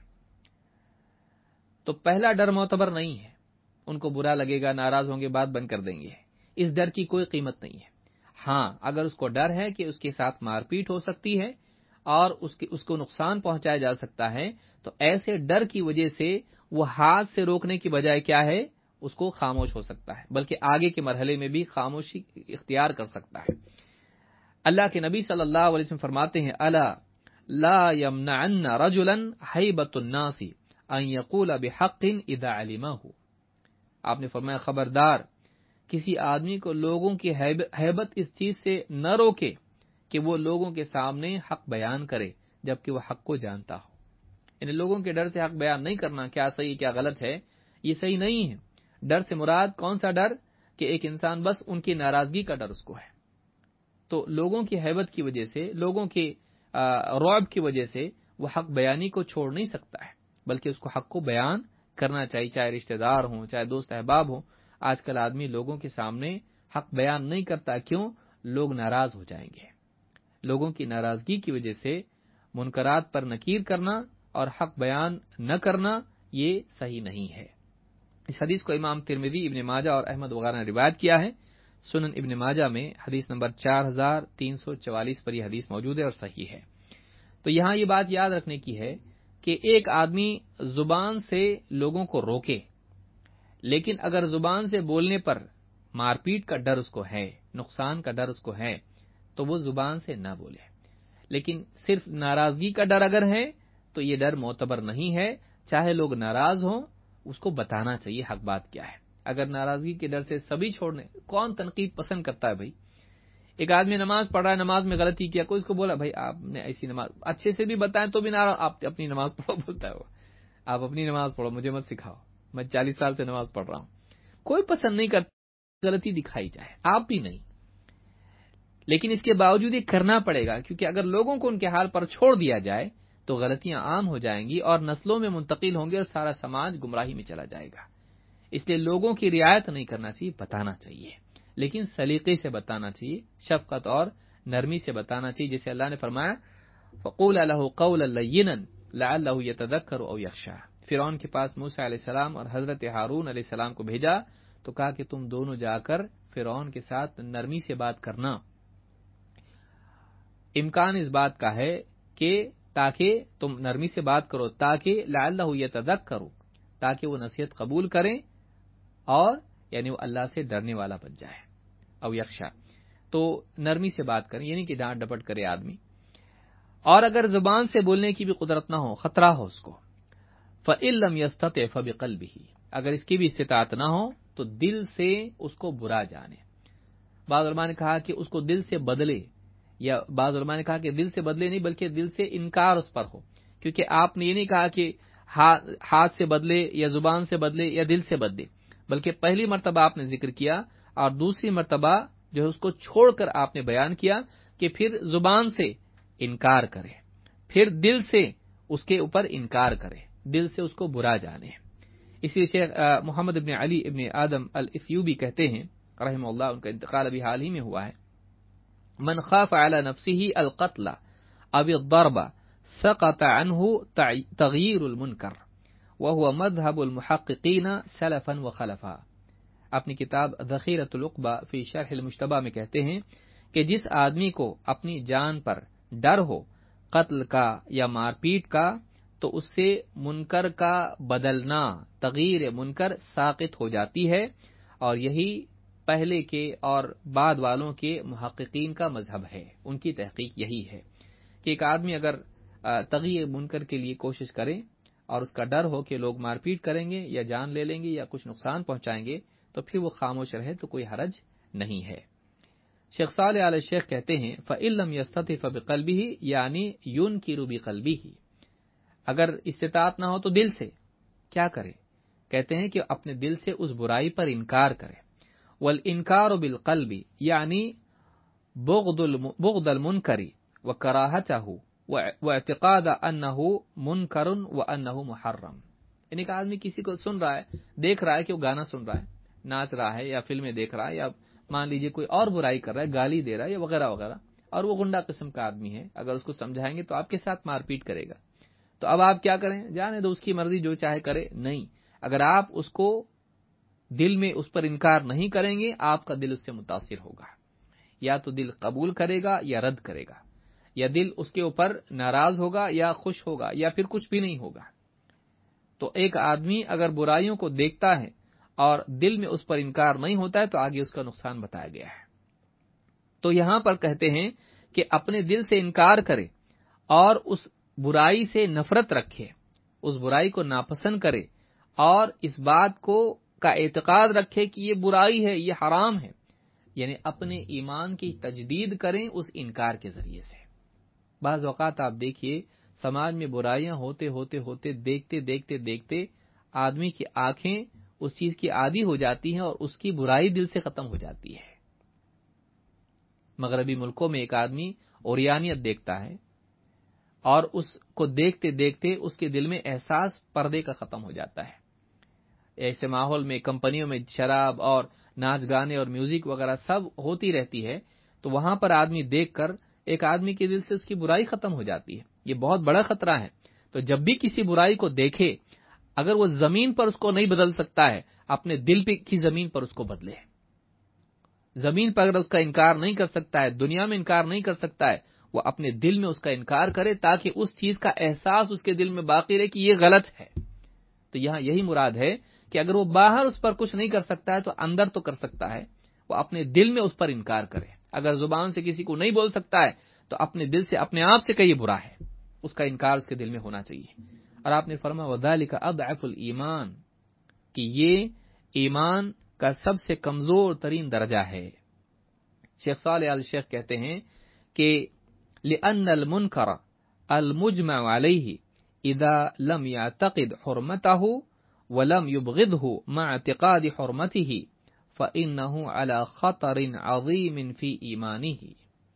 Speaker 1: تو پہلا ڈر معتبر نہیں ہے، ان کو برا لگے گا، ناراض ہوں گے، بات بند کر دیں گے. اس ڈر کی کوئی قیمت نہیں ہے. ہاں اگر اس کو ڈر ہے کہ اس کے ساتھ مار پیٹ ہو سکتی ہے اور اس کے اس کو نقصان پہنچایا جا سکتا ہے، تو ایسے ڈر کی وجہ سے وہ ہاتھ سے روکنے کی بجائے کیا ہے، اس کو خاموش ہو سکتا ہے، بلکہ آگے کے مرحلے میں بھی خاموشی اختیار کر سکتا ہے. اللہ کے نبی صلی اللہ علیہ وسلم فرماتے ہیں الا لا يمنعن رجلا هيبة الناس ان يقول بحق اذا علمه، آپ نے فرمایا خبردار کسی آدمی کو لوگوں کی ہیبت اس چیز سے نہ روکے کہ وہ لوگوں کے سامنے حق بیان کرے جبکہ وہ حق کو جانتا ہو. یعنی لوگوں کے ڈر سے حق بیان نہیں کرنا، کیا صحیح کیا غلط ہے، یہ صحیح نہیں ہے. ڈر سے مراد کون سا ڈر؟ کہ ایک انسان بس ان کی ناراضگی کا ڈر اس کو ہے. تو لوگوں کی ہیبت کی وجہ سے، لوگوں کے رعب کی وجہ سے وہ حق بیانی کو چھوڑ نہیں سکتا ہے، بلکہ اس کو حق کو بیان کرنا چاہیے، چاہے رشتہ دار ہوں، چاہے دوست احباب ہوں. آج کل آدمی لوگوں کے سامنے حق بیان نہیں کرتا، کیوں؟ لوگ ناراض ہو جائیں گے. لوگوں کی ناراضگی کی وجہ سے منکرات پر نکیر کرنا اور حق بیان نہ کرنا یہ صحیح نہیں ہے. اس حدیث کو امام ترمذی، ابن ماجہ اور احمد وغیرہ نے روایت کیا ہے. سنن ابن ماجہ میں حدیث نمبر چار ہزار تین سو چوالیس پر یہ حدیث موجود ہے اور صحیح ہے. تو یہاں یہ بات یاد رکھنے کی ہے کہ ایک آدمی زبان سے لوگوں کو روکے، لیکن اگر زبان سے بولنے پر مار پیٹ کا ڈر اس کو ہے، نقصان کا ڈر اس کو ہے، تو وہ زبان سے نہ بولے. لیکن صرف ناراضگی کا ڈر اگر ہے تو یہ ڈر معتبر نہیں ہے. چاہے لوگ ناراض ہوں، اس کو بتانا چاہیے حق بات کیا ہے. اگر ناراضگی کے ڈر سے سبھی چھوڑنے، کون تنقید پسند کرتا ہے بھائی؟ ایک آدمی نماز پڑھ رہا ہے، نماز میں غلطی کیا، کوئی اس کو بولا بھائی آپ نے ایسی نماز اچھے سے بھی بتائیں تو بھی ناراض، آپ اپنی نماز پڑھو، بولتا ہے وہ آپ اپنی نماز پڑھو، مجھے مت سکھاؤ، میں چالیس سال سے نماز پڑھ رہا ہوں. کوئی پسند نہیں کرتا غلطی دکھائی جائے، آپ بھی نہیں. لیکن اس کے باوجود یہ کرنا پڑے گا، کیونکہ اگر لوگوں کو ان کے حال پر چھوڑ دیا جائے تو غلطیاں عام ہو جائیں گی اور نسلوں میں منتقل ہوں گے اور سارا سماج گمراہی میں چلا جائے گا۔ اس لیے لوگوں کی رعایت نہیں کرنا چاہیے، بتانا چاہیے، لیکن سلیقے سے بتانا چاہیے، شفقت اور نرمی سے بتانا چاہیے، جیسے اللہ نے فرمایا فَقُولَ لَهُ قَوْلًا لَيِّنًا لَعَلَّهُ يَتَذَكَّرُ أَوْ يَخْشَىٰ۔ فرعون کے پاس موسیٰ علیہ السلام اور حضرت ہارون علیہ السلام کو بھیجا تو کہا کہ تم دونوں جا کر فرعون کے ساتھ نرمی سے بات کرنا۔ امکان اس بات کا ہے کہ تاکہ تم نرمی سے بات کرو تاکہ لعلہ یتذکر، تاکہ وہ نصیحت قبول کریں اور یعنی وہ اللہ سے ڈرنے والا بن جائے، او یخشا، تو نرمی سے بات کریں، یعنی کہ ڈانٹ ڈپٹ کرے آدمی۔ اور اگر زبان سے بولنے کی بھی قدرت نہ ہو، خطرہ ہو اس کو، فَإِن لَّمْ يَسْتَطِعْ فَبِقَلْبِهِ، اگر اس کی بھی استطاعت نہ ہو تو دل سے اس کو برا جانے۔ بعض علماء نے کہا کہ اس کو دل سے بدلے، یا بعض علماء نے کہا کہ دل سے بدلے نہیں بلکہ دل سے انکار اس پر ہو، کیونکہ آپ نے یہ نہیں کہا کہ ہاتھ سے بدلے یا زبان سے بدلے یا دل سے بدلے، بلکہ پہلی مرتبہ آپ نے ذکر کیا اور دوسری مرتبہ جو ہے اس کو چھوڑ کر آپ نے بیان کیا کہ پھر زبان سے انکار کرے، پھر دل سے اس کے اوپر انکار کرے، دل سے اس کو برا جانے۔ اسی شیخ محمد ابن علی ابن آدم الافیوبی کہتے ہیں رحمہ اللہ، ان کا انتقال ابھی حال ہی میں ہوا ہے، من خاف على نفسه القتل او الضرب سقط عنه تغییر المنکر وهو مذهب المحققین سلفا وخلفا۔ اپنی کتاب ذخیرۃ العقبہ فی شرح المجتبی میں کہتے ہیں کہ جس آدمی کو اپنی جان پر ڈر ہو قتل کا یا مار پیٹ کا تو اس سے منکر کا بدلنا، تغییر منکر ساقط ہو جاتی ہے، اور یہی پہلے کے اور بعد والوں کے محققین کا مذہب ہے، ان کی تحقیق یہی ہے کہ ایک آدمی اگر تغییر منکر کے لیے کوشش کرے اور اس کا ڈر ہو کہ لوگ مار پیٹ کریں گے یا جان لے لیں گے یا کچھ نقصان پہنچائیں گے تو پھر وہ خاموش رہے تو کوئی حرج نہیں ہے۔ شیخ صالح علیہ الشیخ کہتے ہیں فَإِن لَّمْ يَسْتَطِعْ فَبِقَلْبِهِ، یعنی يُنْكِرُ بِقَلْبِهِ، اگر استطاعت نہ ہو تو دل سے کیا کرے؟ کہتے ہیں کہ اپنے دل سے اس برائی پر انکار کرے۔ والانکار بالقلب یعنی بغض بغض المنکر وکراہتہ واعتقاد انہ منکر وانہ محرم، یعنی کہ آدمی کسی کو سن رہا ہے، دیکھ رہا ہے کہ وہ گانا سن رہا ہے، ناچ رہا ہے یا فلمیں دیکھ رہا ہے یا مان لیجئے کوئی اور برائی کر رہا ہے، گالی دے رہا ہے یا وغیرہ وغیرہ، اور وہ گنڈا قسم کا آدمی ہے، اگر اس کو سمجھائیں گے تو آپ کے ساتھ مار پیٹ کرے گا، تو اب آپ کیا کریں؟ جانے دو، اس کی مرضی، جو چاہے کرے۔ نہیں، اگر آپ اس کو دل میں اس پر انکار نہیں کریں گے آپ کا دل اس سے متاثر ہوگا، یا تو دل قبول کرے گا یا رد کرے گا، یا دل اس کے اوپر ناراض ہوگا یا خوش ہوگا یا پھر کچھ بھی نہیں ہوگا۔ تو ایک آدمی اگر برائیوں کو دیکھتا ہے اور دل میں اس پر انکار نہیں ہوتا ہے تو آگے اس کا نقصان بتایا گیا ہے۔ تو یہاں پر کہتے ہیں کہ اپنے دل سے انکار کرے اور اس برائی سے نفرت رکھے، اس برائی کو ناپسند کرے اور اس بات کو کا اعتقاد رکھے کہ یہ برائی ہے، یہ حرام ہے، یعنی اپنے ایمان کی تجدید کریں اس انکار کے ذریعے سے۔ بعض اوقات آپ دیکھیے سماج میں برائیاں ہوتے ہوتے ہوتے دیکھتے دیکھتے دیکھتے آدمی کی آنکھیں اس چیز کی عادی ہو جاتی ہیں اور اس کی برائی دل سے ختم ہو جاتی ہے۔ مغربی ملکوں میں ایک آدمی اوریانیت دیکھتا ہے اور اس کو دیکھتے دیکھتے اس کے دل میں احساس پردے کا ختم ہو جاتا ہے۔ ایسے ماحول میں کمپنیوں میں شراب اور ناچ گانے اور میوزک وغیرہ سب ہوتی رہتی ہے، تو وہاں پر آدمی دیکھ کر ایک آدمی کے دل سے اس کی برائی ختم ہو جاتی ہے۔ یہ بہت بڑا خطرہ ہے۔ تو جب بھی کسی برائی کو دیکھے، اگر وہ زمین پر اس کو نہیں بدل سکتا ہے، اپنے دل پہ کی زمین پر اس کو بدلے۔ زمین پر اگر اس کا انکار نہیں کر سکتا ہے، دنیا میں انکار نہیں کر سکتا ہے، وہ اپنے دل میں اس کا انکار کرے تاکہ اس چیز کا احساس اس کے دل میں باقی رہے کہ یہ غلط ہے۔ تو یہاں یہی مراد ہے کہ اگر وہ باہر اس پر کچھ نہیں کر سکتا ہے تو اندر تو کر سکتا ہے، وہ اپنے دل میں اس پر انکار کرے۔ اگر زبان سے کسی کو نہیں بول سکتا ہے تو اپنے دل سے اپنے آپ سے کہ یہ برا ہے، اس کا انکار اس کے دل میں ہونا چاہیے۔ اور آپ نے فرمایا وَذَلِكَ أَضْعَفُ الْإِيمَانِ، کہ یہ ایمان کا سب سے کمزور ترین درجہ ہے۔ شیخ صالح علیہ الشیخ کہتے ہیں کہ لِأَنَّ الْمُنْكَرَ الْمُجْمَعُ عَلَيْهِ إِذَا لَمْ يَعْتَقِدْ حُرْمَتَهُ وَلَمْ يُبْغِضْهُ مَعَ اعْتِقَادِ حُرْمَتِهِ فَإِنَّهُ عَلَى خَطَرٍ عَظِيمٍ فِي إِيمَانِهِ۔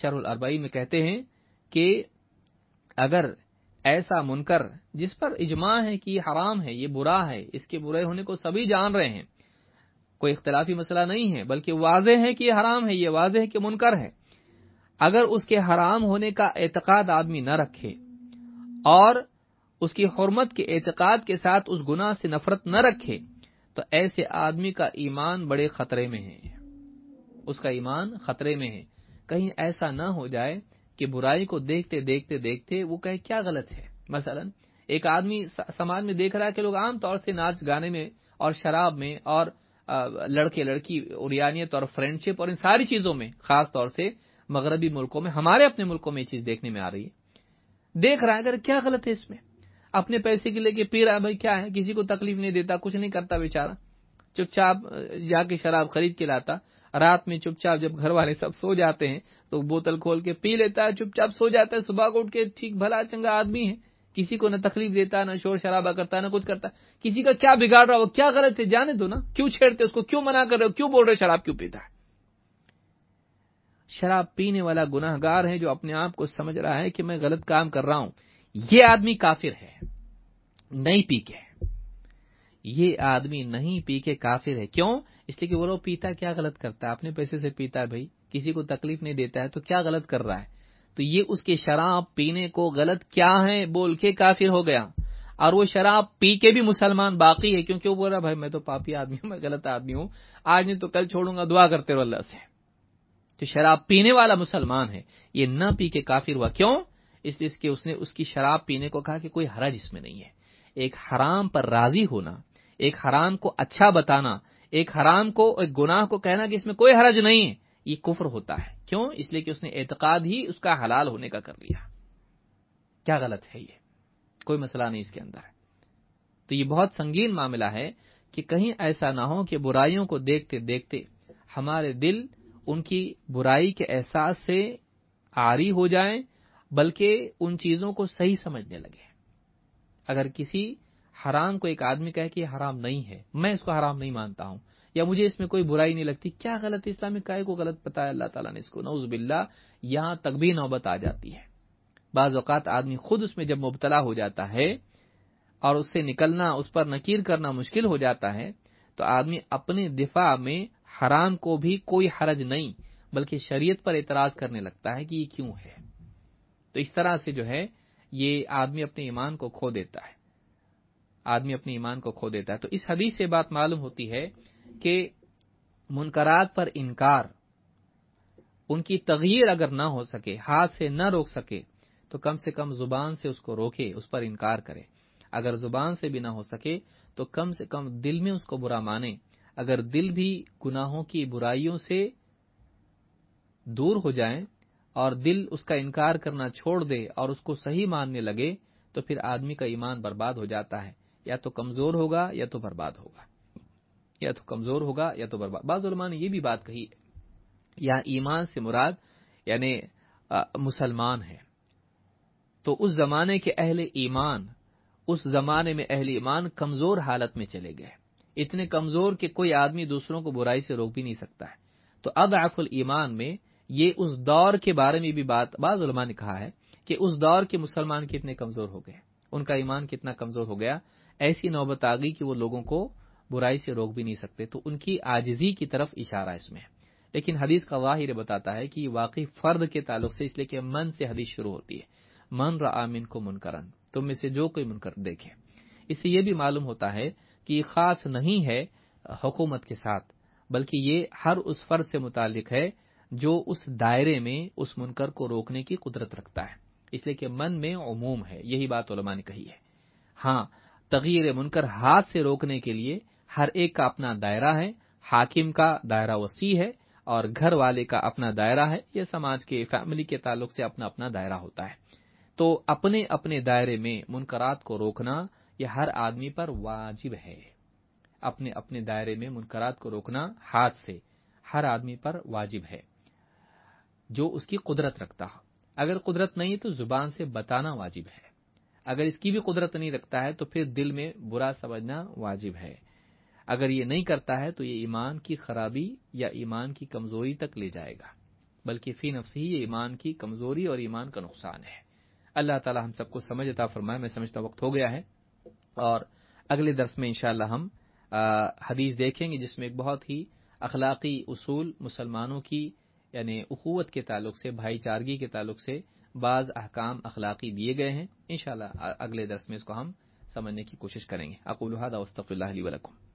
Speaker 1: شرح الاربعین میں کہتے ہیں کہ اگر ایسا منکر جس پر اجماع ہے کہ یہ حرام ہے، یہ برا ہے، اس کے برے ہونے کو سبھی جان رہے ہیں، کوئی اختلافی مسئلہ نہیں ہے، بلکہ واضح ہے کہ یہ حرام ہے، یہ واضح ہے کہ منکر ہے، اگر اس کے حرام ہونے کا اعتقاد آدمی نہ رکھے اور اس کی حرمت کے اعتقاد کے ساتھ اس گناہ سے نفرت نہ رکھے تو ایسے آدمی کا ایمان بڑے خطرے میں ہے، اس کا ایمان خطرے میں ہے۔ کہیں ایسا نہ ہو جائے کہ برائی کو دیکھتے دیکھتے دیکھتے وہ کہے کیا غلط ہے۔ مثلا ایک آدمی سماج میں دیکھ رہا ہے کہ لوگ عام طور سے ناچ گانے میں اور شراب میں اور لڑکے لڑکی اوریانیت اور فرینڈشپ اور ان ساری چیزوں میں، خاص طور سے مغربی ملکوں میں، ہمارے اپنے ملکوں میں یہ چیز دیکھنے میں آ رہی ہے، دیکھ رہا ہے کہ کیا غلط ہے اس میں، اپنے پیسے کے لے کے پی رہا ہے، بھائی کیا ہے، کسی کو تکلیف نہیں دیتا، کچھ نہیں کرتا بیچارہ، چپ چاپ جا کے شراب خرید کے لاتا، رات میں چپ چاپ جب گھر والے سب سو جاتے ہیں تو بوتل کھول کے پی لیتا ہے، چپ چاپ سو جاتا ہے، صبح کو اٹھ کے ٹھیک بھلا چنگا آدمی ہے، کسی کو نہ تکلیف دیتا، نہ شور شرابہ کرتا، نہ کچھ کرتا، کسی کا کیا بگاڑ رہا ہو، کیا غلط ہے، جانے دو نا، کیوں چھیڑتے اس کو، کیوں منع کر رہے ہو، کیوں بول رہے شراب کیوں پیتا ہے؟ شراب پینے والا گناہگار ہے جو اپنے آپ کو سمجھ رہا ہے کہ میں غلط کام کر رہا ہوں، یہ آدمی کافر ہے، نہیں پی کے، یہ آدمی نہیں پی کے کافر ہے۔ کیوں؟ اس لیے کہ وہ لوگ پیتا کیا غلط کرتا ہے، اپنے پیسے سے پیتا ہے، بھائی کسی کو تکلیف نہیں دیتا ہے تو کیا غلط کر رہا ہے، تو یہ اس کے شراب پینے کو غلط کیا ہے بول کے کافر ہو گیا، اور وہ شراب پی کے بھی مسلمان باقی ہے، کیونکہ وہ بول رہا بھائی میں تو پاپی آدمی ہوں، میں غلط آدمی ہوں، آج نہیں تو کل چھوڑوں گا، دعا کرتے رہو اللہ سے۔ تو شراب پینے والا مسلمان ہے، یہ نہ پی کے کافر ہوا، کیوں؟ اس لیے کہ اس نے اس کی شراب پینے کو کہا کہ کوئی حرج اس میں نہیں ہے۔ ایک حرام پر راضی ہونا، ایک حرام کو اچھا بتانا، ایک حرام کو، ایک گناہ کو کہنا کہ اس میں کوئی حرج نہیں ہے، یہ کفر ہوتا ہے۔ کیوں؟ اس لیے کہ اس نے اعتقاد ہی اس کا حلال ہونے کا کر لیا۔ کیا غلط ہے یہ؟ کوئی مسئلہ نہیں اس کے اندر ہے۔ تو یہ بہت سنگین معاملہ ہے کہ کہیں ایسا نہ ہو کہ برائیوں کو دیکھتے دیکھتے ہمارے دل ان کی برائی کے احساس سے عاری ہو جائیں، بلکہ ان چیزوں کو صحیح سمجھنے لگے۔ اگر کسی حرام کو ایک آدمی کہے کہ یہ حرام نہیں ہے، میں اس کو حرام نہیں مانتا ہوں، یا مجھے اس میں کوئی برائی نہیں لگتی، کیا غلط ہے اسلام میں، کائے کو غلط بتایا اللہ تعالیٰ نے اس کو، نعوذ باللہ، یہاں تک بھی نوبت آ جاتی ہے۔ بعض اوقات آدمی خود اس میں جب مبتلا ہو جاتا ہے اور اس سے نکلنا، اس پر نکیر کرنا مشکل ہو جاتا ہے، تو آدمی اپنے دفاع میں حرام کو بھی کوئی حرج نہیں بلکہ شریعت پر اعتراض کرنے لگتا ہے کہ یہ کیوں ہے۔ تو اس طرح سے جو ہے یہ آدمی اپنے ایمان کو کھو دیتا ہے، آدمی اپنے ایمان کو کھو دیتا ہے۔ تو اس حدیث سے بات معلوم ہوتی ہے کہ منکرات پر انکار، ان کی تغییر اگر نہ ہو سکے، ہاتھ سے نہ روک سکے، تو کم سے کم زبان سے اس کو روکے، اس پر انکار کرے۔ اگر زبان سے بھی نہ ہو سکے تو کم سے کم دل میں اس کو برا مانے۔ اگر دل بھی گناہوں کی برائیوں سے دور ہو جائیں اور دل اس کا انکار کرنا چھوڑ دے اور اس کو صحیح ماننے لگے، تو پھر آدمی کا ایمان برباد ہو جاتا ہے، یا تو کمزور ہوگا یا تو برباد ہوگا، یا تو کمزور ہوگا یا تو برباد۔ بعض علماء نے یہ بھی بات کہی ہے، یہاں ایمان سے مراد یعنی مسلمان ہے، تو اس زمانے کے اہل ایمان، اس زمانے میں اہل ایمان کمزور حالت میں چلے گئے، اتنے کمزور کہ کوئی آدمی دوسروں کو برائی سے روک بھی نہیں سکتا ہے۔ تو اضعف الایمان میں یہ اس دور کے بارے میں بھی بات بعض علماء نے کہا ہے کہ اس دور کے مسلمان کتنے کمزور ہو گئے، ان کا ایمان کتنا کمزور ہو گیا، ایسی نوبت آ گئی کہ وہ لوگوں کو برائی سے روک بھی نہیں سکتے، تو ان کی عاجزی کی طرف اشارہ اس میں ہے۔ لیکن حدیث کا ظاہر بتاتا ہے کہ یہ واقعی فرد کے تعلق سے، اس لیے کہ من سے حدیث شروع ہوتی ہے، من رأى منکم منکرا، تم میں سے جو کوئی منکر دیکھے۔ اس سے یہ بھی معلوم ہوتا ہے کہ یہ خاص نہیں ہے حکومت کے ساتھ، بلکہ یہ ہر اس فرد سے متعلق ہے جو اس دائرے میں اس منکر کو روکنے کی قدرت رکھتا ہے، اس لیے کہ من میں عموم ہے، یہی بات علماء نے کہی ہے۔ ہاں، تغییر منکر ہاتھ سے روکنے کے لیے ہر ایک کا اپنا دائرہ ہے، حاکم کا دائرہ وسیع ہے اور گھر والے کا اپنا دائرہ ہے، یہ سماج کے فیملی کے تعلق سے اپنا اپنا دائرہ ہوتا ہے۔ تو اپنے اپنے دائرے میں منکرات کو روکنا یہ ہر آدمی پر واجب ہے، اپنے اپنے دائرے میں منکرات کو روکنا ہاتھ سے ہر آدمی پر واجب ہے جو اس کی قدرت رکھتا ہو۔ اگر قدرت نہیں ہے تو زبان سے بتانا واجب ہے، اگر اس کی بھی قدرت نہیں رکھتا ہے تو پھر دل میں برا سمجھنا واجب ہے۔ اگر یہ نہیں کرتا ہے تو یہ ایمان کی خرابی یا ایمان کی کمزوری تک لے جائے گا۔ بلکہ فی نفسی ہی یہ ایمان کی کمزوری اور ایمان کا نقصان ہے۔ اللہ تعالی ہم سب کو سمجھ عطا فرمائے۔ میں سمجھتا وقت ہو گیا ہے، اور اگلے درس میں انشاءاللہ ہم حدیث دیکھیں گے جس میں ایک بہت ہی اخلاقی اصول مسلمانوں کی یعنی اخوت کے تعلق سے، بھائی چارگی کے تعلق سے بعض احکام اخلاقی دیے گئے ہیں۔ انشاءاللہ اگلے درس میں اس کو ہم سمجھنے کی کوشش کریں گے۔ اقول ھذا واستغفر اللہ لی ولکم۔